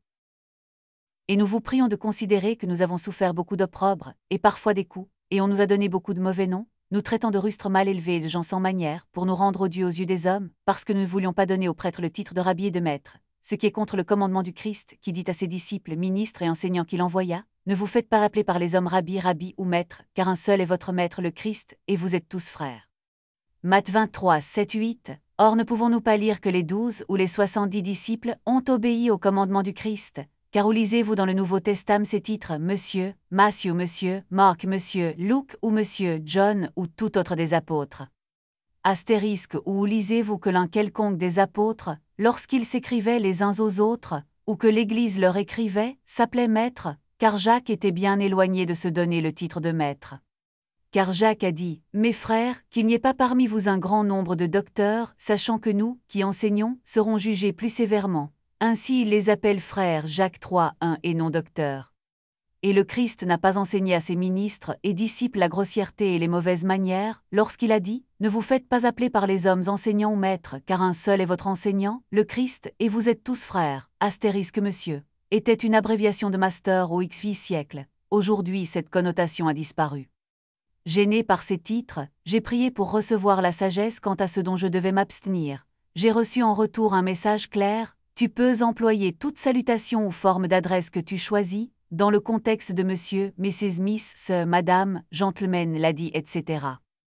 A: Et nous vous prions de considérer que nous avons souffert beaucoup d'opprobre, et parfois des coups, et on nous a donné beaucoup de mauvais noms, nous traitant de rustres mal élevés et de gens sans manière, pour nous rendre odieux aux yeux des hommes, parce que nous ne voulions pas donner aux prêtres le titre de rabbi et de maître, ce qui est contre le commandement du Christ, qui dit à ses disciples, ministres et enseignants qu'il envoya, ne vous faites pas appeler par les hommes rabbi ou maître, car un seul est votre maître le Christ, et vous êtes tous frères. Matthieu 23, 7, 8. Or ne pouvons-nous pas lire que les 12 ou les 70 disciples ont obéi au commandement du Christ, car où lisez-vous dans le Nouveau Testament ces titres, Monsieur, Matthieu, Monsieur, Marc, Monsieur, Luc ou Monsieur, John ou tout autre des apôtres? Astérisque, où lisez-vous que l'un quelconque des apôtres, lorsqu'ils s'écrivaient les uns aux autres, ou que l'Église leur écrivait, s'appelait maître, car Jacques était bien éloigné de se donner le titre de maître. Car Jacques a dit, « Mes frères, qu'il n'y ait pas parmi vous un grand nombre de docteurs, sachant que nous, qui enseignons, serons jugés plus sévèrement. » Ainsi il les appelle frères Jacques 3, 1 et non docteurs. Et le Christ n'a pas enseigné à ses ministres et disciples la grossièreté et les mauvaises manières, lorsqu'il a dit, « Ne vous faites pas appeler par les hommes enseignants ou maîtres, car un seul est votre enseignant, le Christ, et vous êtes tous frères. » Astérisque Monsieur était une abréviation de master au XV siècle. Aujourd'hui cette connotation a disparu. Gêné par ces titres, j'ai prié pour recevoir la sagesse quant à ce dont je devais m'abstenir. J'ai reçu en retour un message clair, tu peux employer toute salutation ou forme d'adresse que tu choisis, dans le contexte de Monsieur, Mrs. Miss, Sir, Madame, Gentleman, Lady, etc.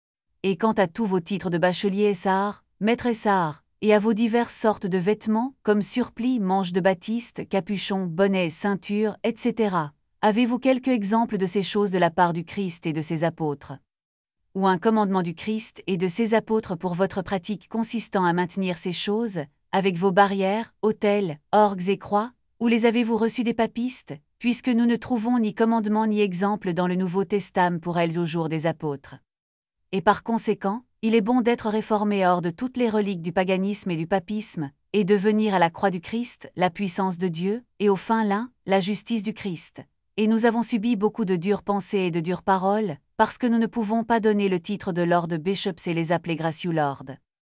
A: Et quant à tous vos titres de bachelier Essar, maître Essar, et à vos diverses sortes de vêtements, comme surplis, manches de batiste, capuchon, bonnet, ceinture, etc., avez-vous quelques exemples de ces choses de la part du Christ et de ses apôtres? Ou un commandement du Christ et de ses apôtres pour votre pratique consistant à maintenir ces choses, avec vos barrières, autels, orgues et croix, ou les avez-vous reçus des papistes, puisque nous ne trouvons ni commandement ni exemple dans le Nouveau Testament pour elles au jour des apôtres? Et par conséquent, il est bon d'être réformé hors de toutes les reliques du paganisme et du papisme, et de venir à la croix du Christ, la puissance de Dieu, et au fin l'un, la justice du Christ. Et nous avons subi beaucoup de dures pensées et de dures paroles, parce que nous ne pouvons pas donner le titre de Lord Bishops et les appeler Gracious Lord.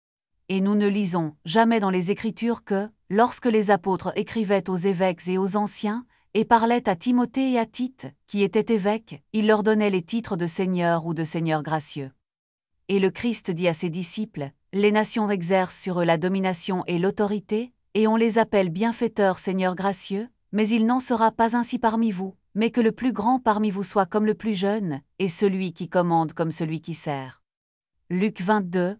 A: Et nous ne lisons jamais dans les Écritures que, lorsque les apôtres écrivaient aux évêques et aux anciens, et parlaient à Timothée et à Tite, qui étaient évêques, ils leur donnaient les titres de Seigneur ou de Seigneur gracieux. Et le Christ dit à ses disciples, les nations exercent sur eux la domination et l'autorité, et on les appelle bienfaiteurs Seigneur gracieux, mais il n'en sera pas ainsi parmi vous, mais que le plus grand parmi vous soit comme le plus jeune, et celui qui commande comme celui qui sert. Luc 22,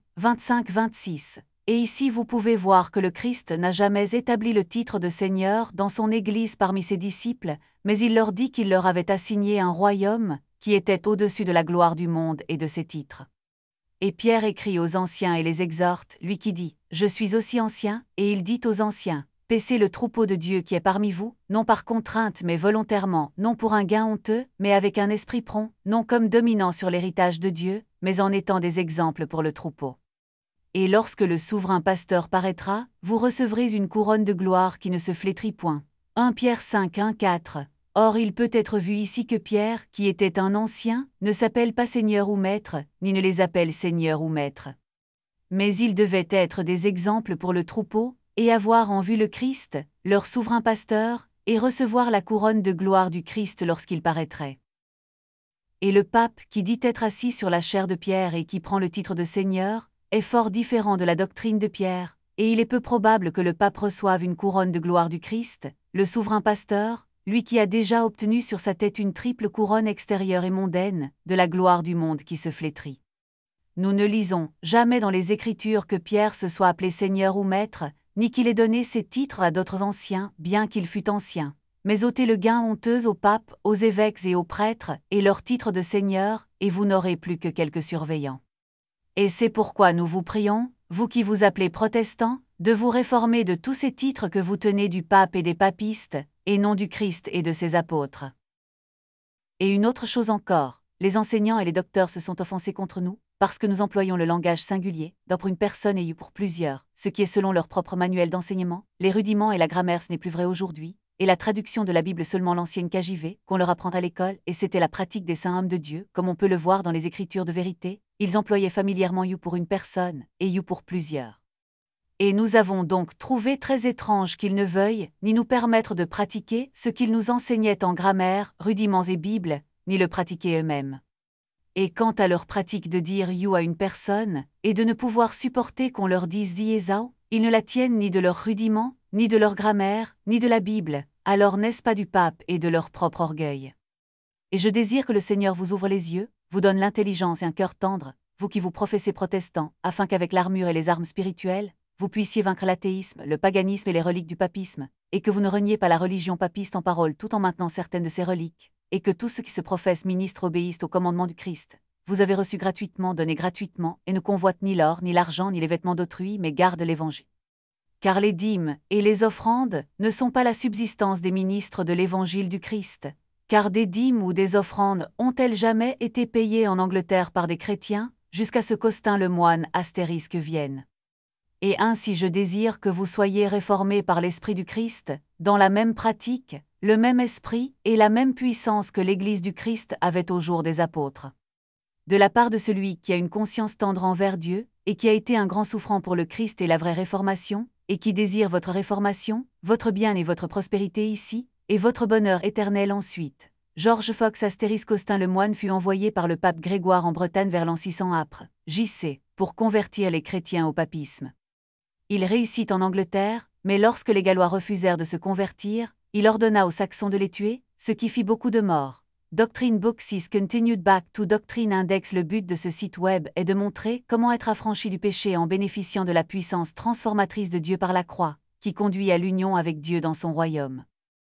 A: 25-26. Et ici vous pouvez voir que le Christ n'a jamais établi le titre de Seigneur dans son Église parmi ses disciples, mais il leur dit qu'il leur avait assigné un royaume, qui était au-dessus de la gloire du monde et de ses titres. Et Pierre écrit aux anciens et les exhorte, lui qui dit, « Je suis aussi ancien », et il dit aux anciens, « Paissez le troupeau de Dieu qui est parmi vous, non par contrainte mais volontairement, non pour un gain honteux, mais avec un esprit prompt, non comme dominant sur l'héritage de Dieu, mais en étant des exemples pour le troupeau. Et lorsque le souverain pasteur paraîtra, vous recevrez une couronne de gloire qui ne se flétrit point. » 1 Pierre 5, 1, 4. Or il peut être vu ici que Pierre, qui était un ancien, ne s'appelle pas Seigneur ou Maître, ni ne les appelle Seigneur ou Maître. Mais ils devaient être des exemples pour le troupeau, et avoir en vue le Christ, leur souverain pasteur, et recevoir la couronne de gloire du Christ lorsqu'il paraîtrait. Et le pape, qui dit être assis sur la chaire de Pierre et qui prend le titre de Seigneur, est fort différent de la doctrine de Pierre, et il est peu probable que le pape reçoive une couronne de gloire du Christ, le souverain pasteur, lui qui a déjà obtenu sur sa tête une triple couronne extérieure et mondaine, de la gloire du monde qui se flétrit. Nous ne lisons jamais dans les Écritures que Pierre se soit appelé Seigneur ou Maître, ni qu'il ait donné ces titres à d'autres anciens, bien qu'il fût ancien, mais ôtez le gain honteux aux papes, aux évêques et aux prêtres, et leur titre de Seigneur, et vous n'aurez plus que quelques surveillants. Et c'est pourquoi nous vous prions, vous qui vous appelez protestants, de vous réformer de tous ces titres que vous tenez du pape et des papistes, et non du Christ et de ses apôtres. Et une autre chose encore, les enseignants et les docteurs se sont offensés contre nous, parce que nous employons le langage singulier, dans pour une personne et pour plusieurs, ce qui est selon leur propre manuel d'enseignement, les rudiments et la grammaire ce n'est plus vrai aujourd'hui, et la traduction de la Bible seulement l'ancienne KJV, qu'on leur apprend à l'école, et c'était la pratique des saints hommes de Dieu, comme on peut le voir dans les Écritures de vérité, ils employaient familièrement you pour une personne, et you pour plusieurs. Et nous avons donc trouvé très étrange qu'ils ne veuillent, ni nous permettre de pratiquer ce qu'ils nous enseignaient en grammaire, rudiments et Bible, ni le pratiquer eux-mêmes. Et quant à leur pratique de dire you à une personne, et de ne pouvoir supporter qu'on leur dise diesao, ils ne la tiennent ni de leurs rudiments, ni de leur grammaire, ni de la Bible, alors n'est-ce pas du pape et de leur propre orgueil. Et je désire que le Seigneur vous ouvre les yeux, vous donne l'intelligence et un cœur tendre, vous qui vous professez protestants, afin qu'avec l'armure et les armes spirituelles, vous puissiez vaincre l'athéisme, le paganisme et les reliques du papisme, et que vous ne reniez pas la religion papiste en parole tout en maintenant certaines de ses reliques, et que tous ceux qui se professent ministres obéissent au commandement du Christ. Vous avez reçu gratuitement, donné gratuitement, et ne convoite ni l'or, ni l'argent, ni les vêtements d'autrui, mais garde l'Évangile. Car les dîmes et les offrandes ne sont pas la subsistance des ministres de l'Évangile du Christ, car des dîmes ou des offrandes ont-elles jamais été payées en Angleterre par des chrétiens, jusqu'à ce qu'Austin le moine astérisque vienne. Et ainsi je désire que vous soyez réformés par l'Esprit du Christ, dans la même pratique, le même esprit et la même puissance que l'Église du Christ avait au jour des apôtres. De la part de celui qui a une conscience tendre envers Dieu, et qui a été un grand souffrant pour le Christ et la vraie réformation, et qui désire votre réformation, votre bien et votre prospérité ici, et votre bonheur éternel ensuite. George Fox astérisque Austin le moine fut envoyé par le pape Grégoire en Bretagne vers l'an 600 âpre, JC, pour convertir les chrétiens au papisme. Il réussit en Angleterre, mais lorsque les Gallois refusèrent de se convertir, il ordonna aux Saxons de les tuer, ce qui fit beaucoup de morts. Doctrine Book 6 Continued Back to Doctrine Index. Le but de ce site web est de montrer comment être affranchi du péché en bénéficiant de la puissance transformatrice de Dieu par la croix, qui conduit à l'union avec Dieu dans son royaume.